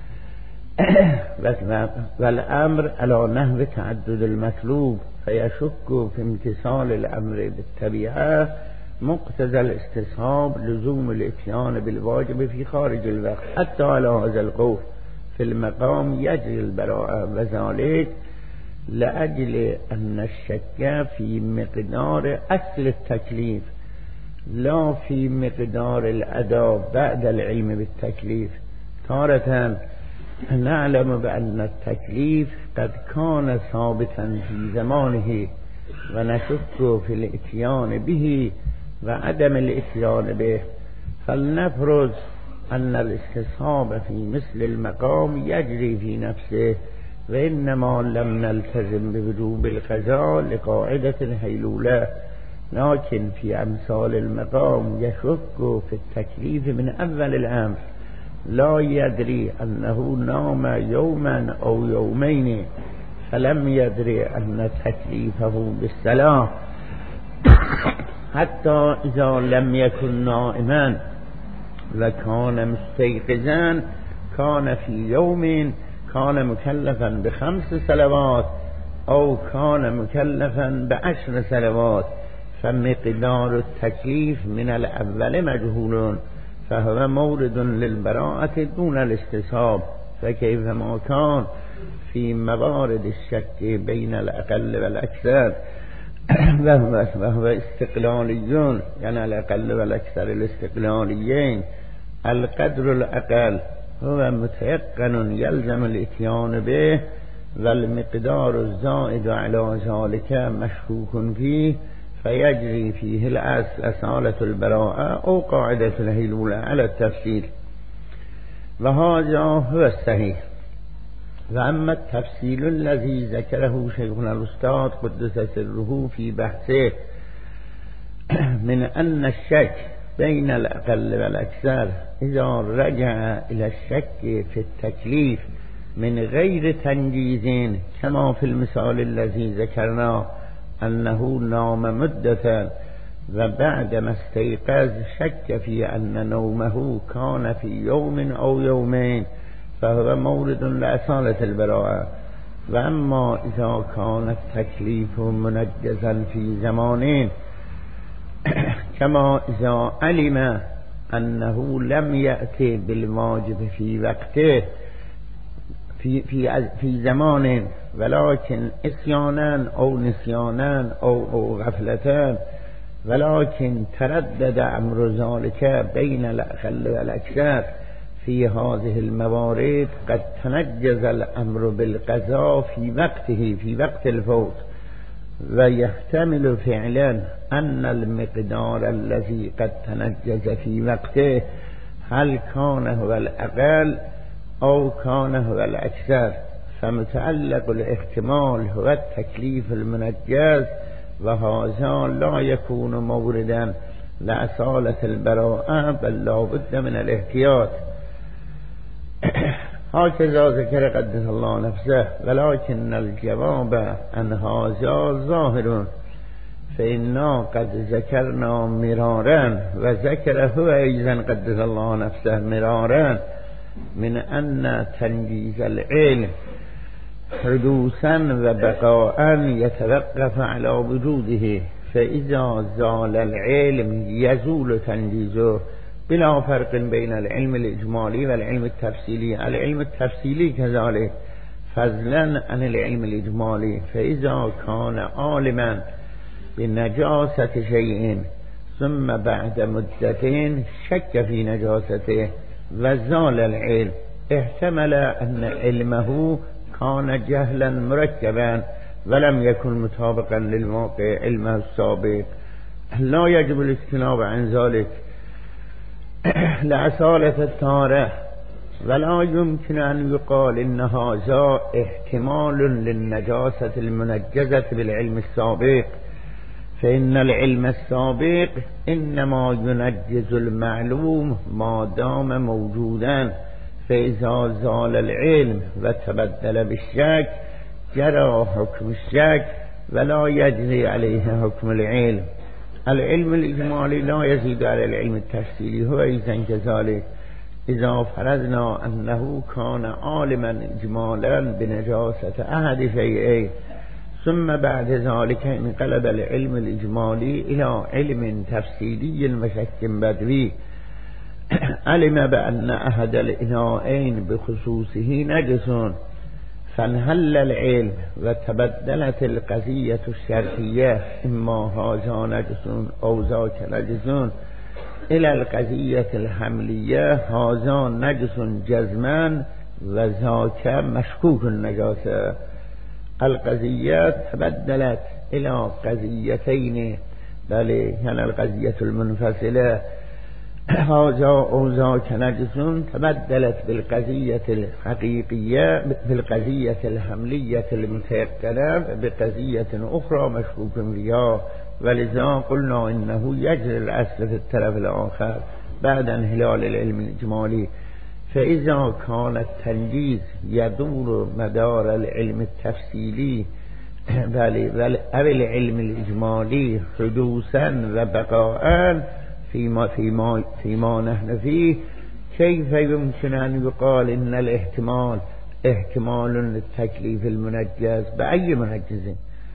والأمر على نحو تعدد المطلوب، فيشك في امتثال الأمر بالطبيعة مقتضى الاستصحاب لزوم الاتيان بالواجب في خارج الوقت. حتى على هذا القول في المقام يجري البراءة، وذلك لأجل أن الشك في مقدار أصل التكليف لا في مقدار الأداء بعد العلم بالتكليف. تارة نعلم بأن التكليف قد كان ثابتا في زمانه، ونشك في الاتيان به وعدم الاتيان به، فلنفرض أن الاستصحاب في مثل المقام يجري في نفسه، وإنما لم نلتزم بوجوب القضاء لقاعدة الهيلولة، لكن في أمثال المقام يشك في التكليف من أول الأمر، لا يدري أنه نام يوما أو يومين، فلم يدري أن تكليفه بالصلاة حتى إذا لم يكن نائما وكان مستيقظا كان في يوم كان مكلفا بخمس صلوات أو كان مكلفا بعشر صلوات، فمقدار التكليف من الأول مجهول، فهو مورد للبراءة دون الاستصحاب. فكيفما كان في موارد الشك بين الأقل والأكثر وهو, وهو استقلاليون، يعني الأقل والأكثر الاستقلاليين، القدر الأقل هو متيقن يلزم الاتيان به، والمقدار الزائد على ذلك مشكوك فيه فيجري فيه الأصل أصالة البراءة أو قاعدة الهيلولة على التفسير، وهذا هو الصحيح. وأما التفصيل الذي ذكره شيخنا الأستاذ قدس سره في بحثه من أن الشك بين الأقل والأكثر إذا رجع إلى الشك في التكليف من غير تنجيز كما في المثال الذي ذكرناه أنه نام مدة وبعد ما استيقظ شك في أن نومه كان في يوم أو يومين فهو مورد لأصالة البراءة. وأما إذا كان التكليف منجزا في زمانين كما إذا علم أنه لم يأتي بالواجب في وقته في, في, في زمان ولكن إسيانا أو نسيانا أو, أو غفلتان، ولكن تردد أمر ذلك بين الأقل والأكثر في هذه الموارد قد تنجز الأمر بالقضاء في وقته في وقت الفوت، ويحتمل فعلا أن المقدار الذي قد تنجز في وقته هل كان هو الأقل أو كان هو الأكثر، فمتعلق الاحتمال هو التكليف المنجز، وهذا لا يكون موردا لأصالة البراءة بل لا بد من الاحتياط. هكذا ذكر قدس الله نفسه. ولكن الجواب عن هذا ظاهر، فإنا قد ذكرنا مرارا وذكر هو أيضا قدس الله نفسه مرارا من أن تنجيز العلم حدوثا وبقاء يتوقف على وجوده، فإذا زال العلم يزول تنجيزه بلا فرق بين العلم الإجمالي والعلم التفصيلي. العلم التفصيلي كذلك فضلا عن العلم الإجمالي، فإذا كان عالما بنجاسة شيء ثم بعد مدتين شك في نجاسته وزال العلم احتمل أن علمه كان جهلا مركبا ولم يكن مطابقا للواقع علمه السابق، لا يجب الاجتناب عن ذلك لأصالة التارة. ولا يمكن أن يقال إن هذا احتمال للنجاسة المنجزة بالعلم السابق، فإن العلم السابق إنما ينجز المعلوم ما دام موجودا، فإذا زال العلم وتبدل بالشك جرى حكم الشك ولا يجري عليه حكم العلم. العلم الإجمالي لا يزيد على العلم التفصيلي، هو أيضا كذلك. إذا فرضنا أنه كان عالما إجمالا بنجاسة أحد شيئين ثم بعد ذلك انقلب العلم الإجمالي إلى علم تفصيلي وشك بدوي، علم بأن أحد الإناءين بخصوصه نجس فانهل العلم وتبدلت القضية الشرطية إما هذا نجس أو ذاك نجس إلى القضية الحملية هذا نجس جزما وذاك مشكوك النجاسة. القضية تبدلت إلى قضيتين، بل يعني القضية المنفصلة هذا أو ذاك نجس تبدلت بالقضية الحقيقية بالقضية الحملية المتيقنة بقضية أخرى مشكوك فيها، ولذا قلنا إنه يجري الأصل في الطرف الآخر بعد انهلال العلم الإجمالي. فإذا كان التنجيز يدور مدار العلم التفصيلي بل أو العلم الإجمالي حدوثا وبقاء فيما, فيما, فيما نحن فيه، كيف يمكن أن يقال إن الاحتمال احتمال للتكليف المنجز بأي منجز؟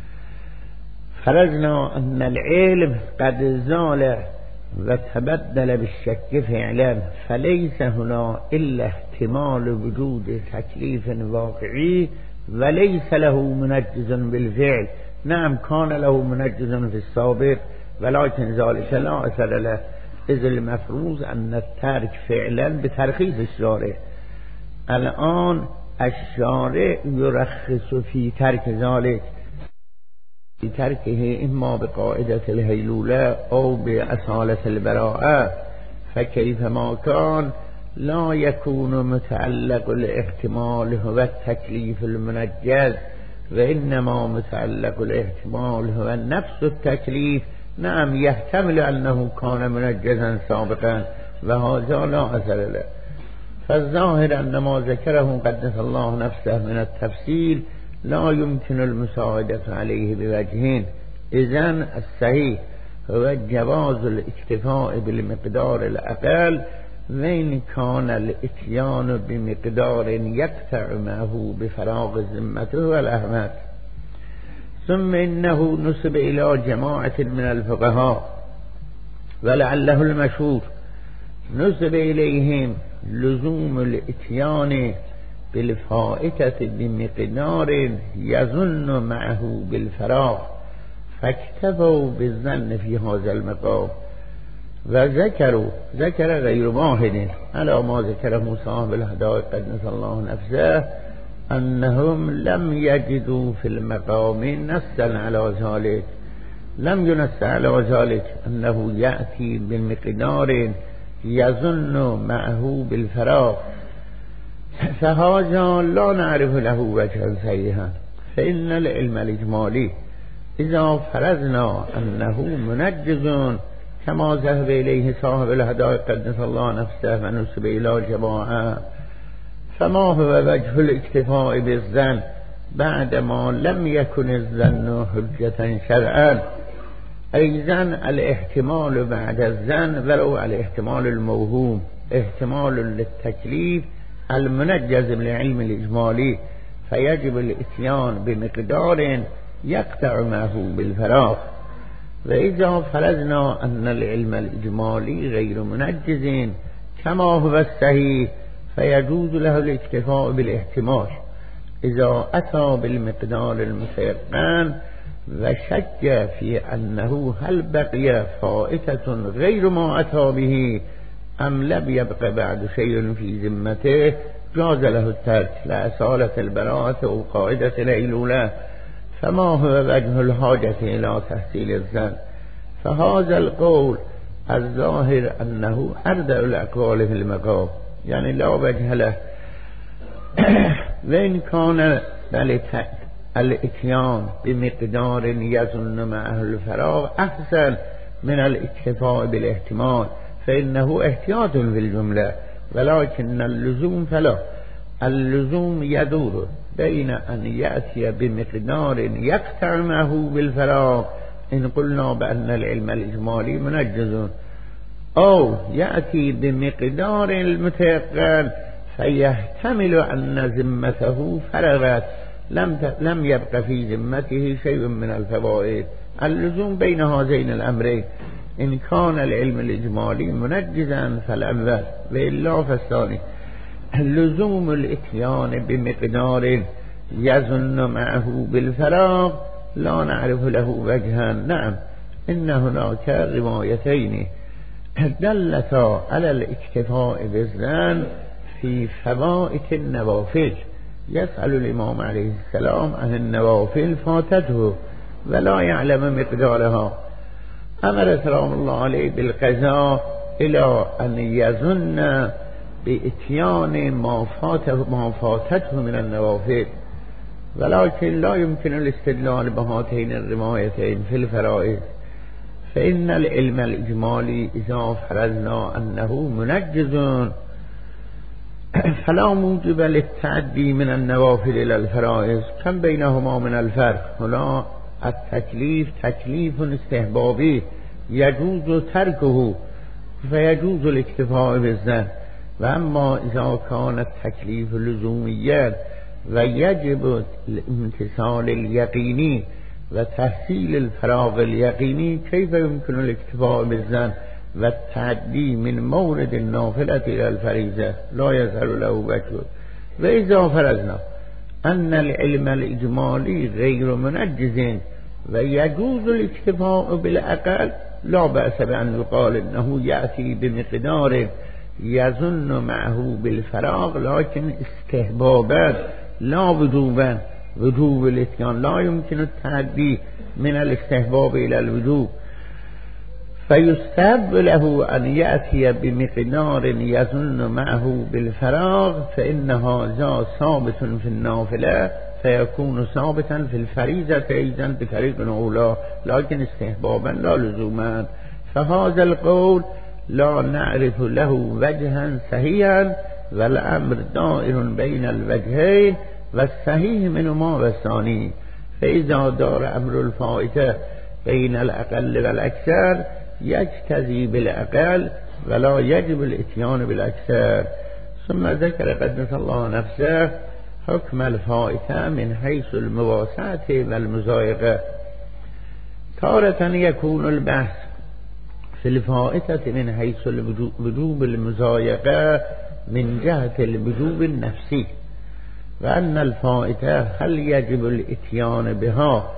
فرضنا أن العلم قد زال وتبدل بالشك فعلا، فليس هنا إلا احتمال وجود تكليف واقعي وليس له منجز بالفعل. نعم كان له منجز في السابق ولكن ذلك لا أثر له، إذ المفروض أن الترك فعلا بترخيص الشارع. الآن الشارع يرخص في ترك ذلك في تركه إما بقاعدة الهيلولة أو بأصالة البراءة، فكيفما كان لا يكون متعلق الاحتمال هو التكليف المنجز، وإنما متعلق الاحتمال هو نفس التكليف. نعم يحتمل أنه كان منجزا سابقا وهذا لا أثر له. فالظاهر أن ما ذكره قدس الله نفسه من التفصيل لا يمكن المساعدة عليه بوجهين. إذن الصحيح هو جواز الاكتفاء بالمقدار الأقل وإن كان الاتيان بمقدار يقطع معه بفراغ ذمته والأحمد. ثم إنه نسب إلى جماعة من الفقهاء ولعله المشهور نسب إليهم لزوم الاتيان بالفائتة بمقدار يظن معه بالفراغ، فاكتفوا بالظن في هذا المقام. وذكروا ذكر غير واحد على ما ذكره صاحب الهداية قدس الله نفسه أنهم لم يجدوا في المقام نصا على ذلك، لم ينص على ذلك أنه يأتي بمقدار يظن معه بالفراغ، فهذا لا نعرف له وجها صحيحا. فإن العلم الإجمالي إذا فرضنا أنه منجز كما ذهب إليه صاحب الهداية قدس الله نفسه ونسب إلى جماعة، فما هو وجه الاكتفاء بالظن بعدما لم يكن الظن حجة شرعا؟ أيضا الاحتمال بعد الظن ولو الاحتمال الموهوم احتمال للتكليف المنجز من العلم الإجمالي، فيجب الاتيان بمقدار يقطع معه بالفراغ. وإذا فرضنا أن العلم الإجمالي غير منجز كما هو الصحيح فيجوز له الاكتفاء بالاحتمال إذا أتى بالمقدار المتيقن وشك في أنه هل بقي فائتة غير ما أتى به أم لم يبق بعد شيء في ذمته، جاز له الترك لأصالة البراءة أو قاعدة الهيلولة. فما هو وجه الحاجة إلى تحصيل الظن؟ فهذا القول الظاهر أنه أردأ الأقوال في المقام، يعني لا وجه له. وإن كان الاتيان بمقدار يظن معه الفراغ أحسن من الاكتفاء بالاحتمال فإنه احتياط في الجملة، ولكن اللزوم فلا. اللزوم يدور بين أن يأتي بمقدار يقطع معه بالفراغ إن قلنا بأن العلم الإجمالي منجز، أو يأتي بمقدار المتيقن فيحتمل أن ذمته فرغت لم لم يبق في ذمته شيء من الفوائد. اللزوم بين هذين الأمرين إن كان العلم الإجمالي منجزا فالأول، وإلا فالثاني. لزوم الاتيان بمقدار يظن معه بالفراغ لا نعرف له وجها. نعم إن هناك روايتين دلتا على الاكتفاء بالظن في فوائت النوافل. يسأل الإمام عليه السلام عن النوافل فاتته ولا يعلم مقدارها، أمر سلام الله عليه بالقضاء إلى أن يظن بإتيان ما فاته ما فاتته من النوافل، ولكن لا يمكن الاستدلال بهاتين الروايتين في الفرائض. فإن العلم الإجمالي إذا فرضنا أنه منجز فلا موجب للتعدي من النوافل إلى الفرائض. كم بينهما من الفرق؟ هنا التكليف تكليف استحبابي يجوز تركه فيجوز الاكتفاء بالظن، وأما إذا كان التكليف لزوميا ويجب الامتثال اليقيني وتحصيل الفراغ اليقيني كيف يمكن الاكتفاء بالظن والتعدي من مورد النافلة إلى الفريضة؟ لا يظهر له وجه. وإذا فرضنا أن العلم الإجمالي غير منجز ويجوز الاكتفاء بالأقل لا بأس بأن يقال إنه يأتي بمقدار یظن معه بالفراغ لكن استحبابا لا وجوبا. وجوب الاتيان لا يمكن التعدي من الاستحباب الى الوجوب، فيستحب له أن يأتي بمقدار يظن معه بالفراغ، فإن هذا ثابت في النافلة فيكون ثابتا في الفريضة أيضا بطريق أولى لكن استحبابا لا لزوما. فهذا القول لا نعرف له وجها صحيحا والأمر دائر بين الوجهين والصحيح منهما والثاني. فإذا دار أمر الفائتة بين الأقل والأكثر يجتزي بالأقل ولا يجب الاتيان بالأكثر. ثم ذكر قدس الله نفسه حكم الفائتة من حيث المواسعة والمزايقة. تارة يكون البحث في الفائتة من حيث الوجوب المزايقة من جهة الوجوب النفسي، وأن الفائتة هل يجب الاتيان بها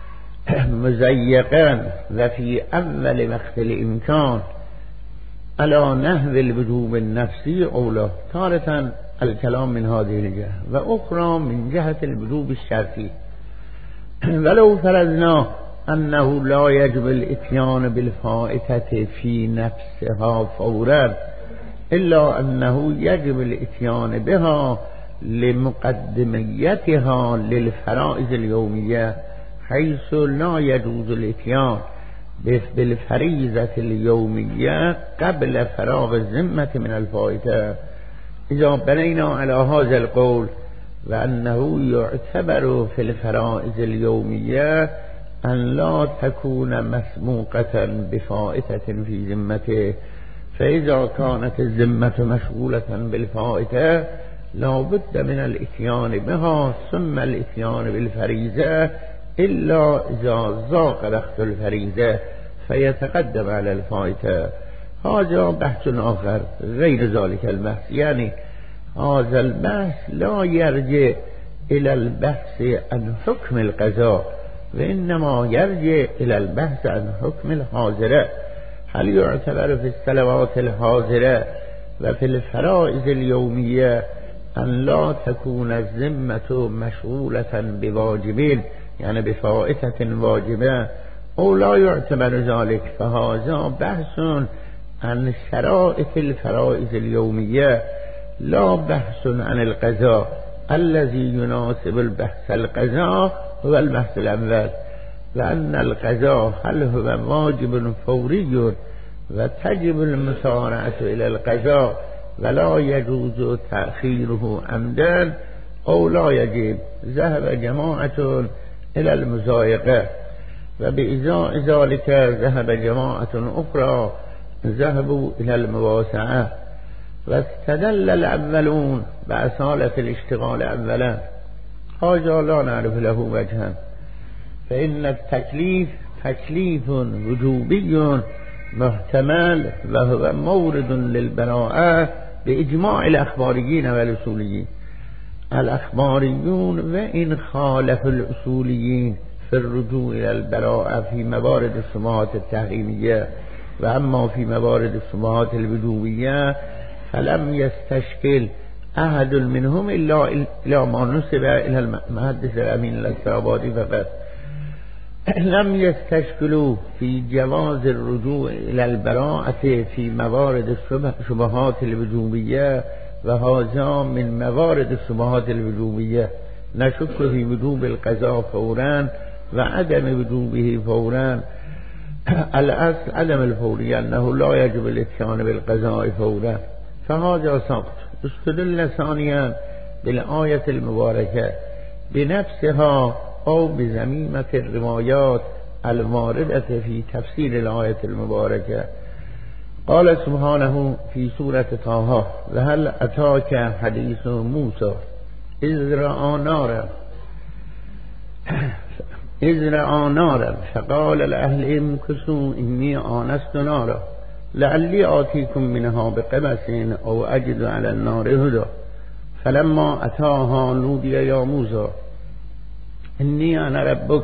مزيقا وفي أول وقت الإمكان على نحو الوجوب النفسي أو لا. تارة الكلام من هذه الجهة وأخرى من جهة الوجوب الشرطي. ولو فرضنا أنه لا يجب الاتيان بالفائتة في نفسها فورا إلا أنه يجب الاتيان بها لمقدميتها للفرائض اليومية، حيث لا يجوز الاتيان بالفريضة اليومية قبل فراغ الذمة من الفائتة. إذا بنينا على هذا القول وأنه يعتبر في الفرائض اليومية أن لا تكون مسبوقة بفائتة في ذمته، فإذا كانت الذمة مشغولة بالفائتة لا بد من الاتيان بها ثم الاتيان بالفريضة إلا إذا ضاق وقت الفريضة فيتقدم على الفائتة. هذا بحث آخر غير ذلك البحث، يعني هذا البحث لا يرجع إلى البحث عن حكم القضاء وإنما يرجع إلى البحث عن حكم الحاضرة. هل يعتبر في الصلوات الحاضرة وفي الفرائض اليومية أن لا تكون الذمة مشغولة بواجبين يعني بفائتة واجبة أو لا يعتبر ذلك؟ فهذا بحث عن شرائط الفرائض اليومية لا بحث عن القضاء الذي يناسب البحث القضاء هو البحث الأول، لأن القضاء هل هو واجب فوري وتجب المسارعة إلى القضاء ولا يجوز تأخيره عمدا أو لا يجب. ذهب جماعة إلى المزايقة وبإزاء ذلك ذهب جماعة أخرى ذهبوا إلى المواسعة. واستدل الأولون بأصالة الاشتغال أولا، هذا لا نعرف له وجها، فإن التكليف تكليف وجوبي محتمل وهو مورد للبراءة بإجماع الأخباريين والأصوليين. الأخباريون وإن خالف الأصوليين في الرجوع إلى البراءة في موارد الشبهات التحريمية، وأما في موارد الشبهات الوجوبية فلم يستشكل أحد منهم إلا إلى ما نسب إلى المحدث الأمين الاسترابادي فقط، لم يستشكلوا في جواز الرجوع إلى البراءة في موارد الشبهات الوجوبية، وهذا من موارد الشبهات الوجوبية. نشك في وجوب القضاء فورا وعدم وجوبه فورا. الأصل عدم الفورية، أنه لا يجب الاتيان بالقضاء فورا، فهذا سقط. استدل ثانيا بالآية المباركة بنفسها أو بزميمة الروايات الواردة في تفسير الآية المباركة. قال سبحانه في سورة طه: وهل أتاك حديث موسى إذ رأى نارا إذ رأى نارا فقال لأهلهم امكثوا إني آنست نارا لعلي آتيكم منها بقبس أو أجد على النار هدى فلما أتاها نودي يا موسى إني أنا ربك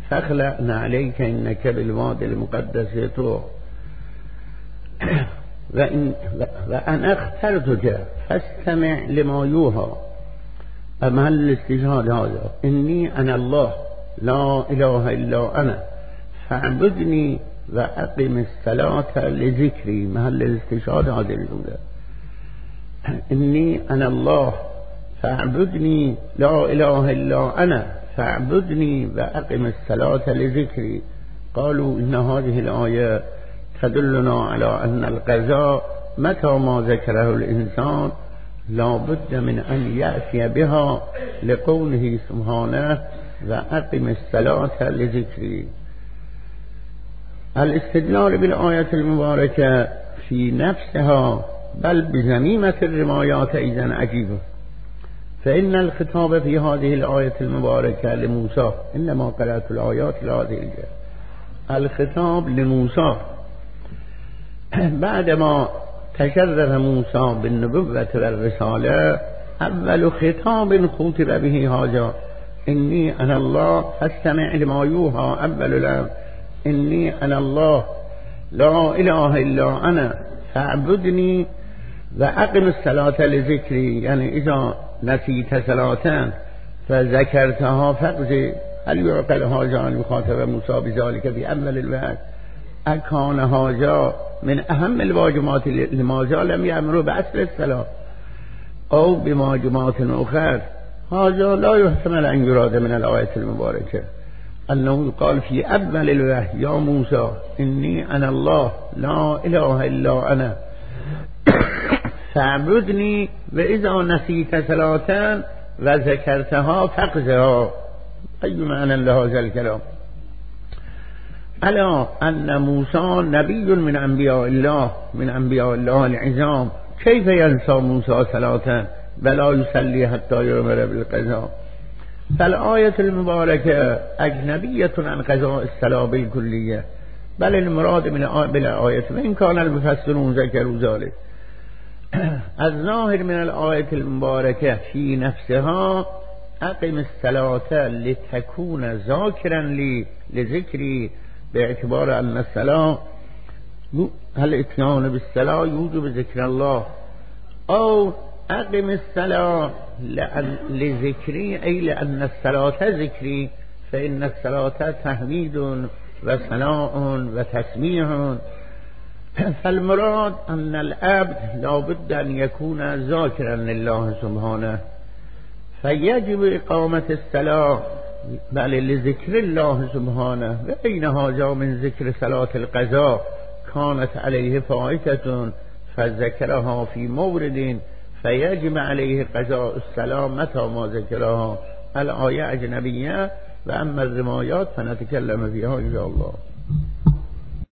فاخلع عليك إنك بالواد المقدس طوى. وإن وأنا اخترتك فاستمع لما يوحى. محل الاستشهاد هذا إني أنا الله لا إله إلا أنا فاعبدني وأقم الصلاة لذكري. محل الاستشهاد هذا الجملة إني أنا الله فاعبدني لا إله إلا أنا فاعبدني وأقم الصلاة لذكري. قالوا إن هذه الآية تدلنا على أن القضاء متى ما ذكره الإنسان لا بد من أن يأتي بها لقوله سبحانه وأقم الصلاة لذكري. الاستدلال بالآية المباركة في نفسها بل بزميمة الرمايات أيضا عجيبة، فإن الخطاب في هذه الآية المباركة لموسى، إنما قرأت الآيات لهذه الجهة، الخطاب لموسى بعدما تشرف موسى بالنبوة والرسالة أول خطاب خطب به هذا إني أنا الله فاستمع لما يوحى. أول الأمر إني أنا الله لا إله إلا أنا فاعبدني وأقم الصلاة لذكري. يعني إذا نسيت صلاة فذكرتها فقد هل يعقل هذا أن يخاطب موسى بذلك في أول الوقت؟ أكان هذا من أهم الواجبات لماذا لم يأمروا بأصل الصلاة أو بواجبات أخرى؟ هذا لا يحتمل أن يراد من الآية المباركة أنه يقال في أول الوحي يا موسى إني أنا الله لا إله إلا أنا فاعبدني وإذا نسيت صلاة وذكرتها فقدها. أي معنى لهذا الكلام؟ ألا أن موسى نبي من أنبياء الله من أنبياء الله العظام، كيف ينسى موسى صلاة ولا يصلي حتى يؤمر بالقضاء؟ فالآية المباركة أجنبية عن قضاء الصلاة بالكلية، بل المراد من بالآية وإن كان المفسرون ذكروا ذلك. الظاهر من الآية المباركة في نفسها أقم الصلاة لتكون ذاكرا لي لذكري، باعتبار أن الصلاة هل اتيان بالصلاة يوجب ذكر الله، أو أقم الصلاة لأن لذكري أي لأن الصلاة ذكري، فإن الصلاة تحميد وثناء وتسبيح. فالمراد أن العبد لا بد أن يكون ذاكرا لله سبحانه، فيجب إقامة الصلاة بل لذكر الله سبحانه. وأين هذا من ذكر صلاة القضاء كانت عليه فائتة فذكرها في مورد فيجب عليه قضاء الصلاة متى ما ذكرها. الآية أجنبية، وأما الرمايات فنتكلم فيها إن شاء الله.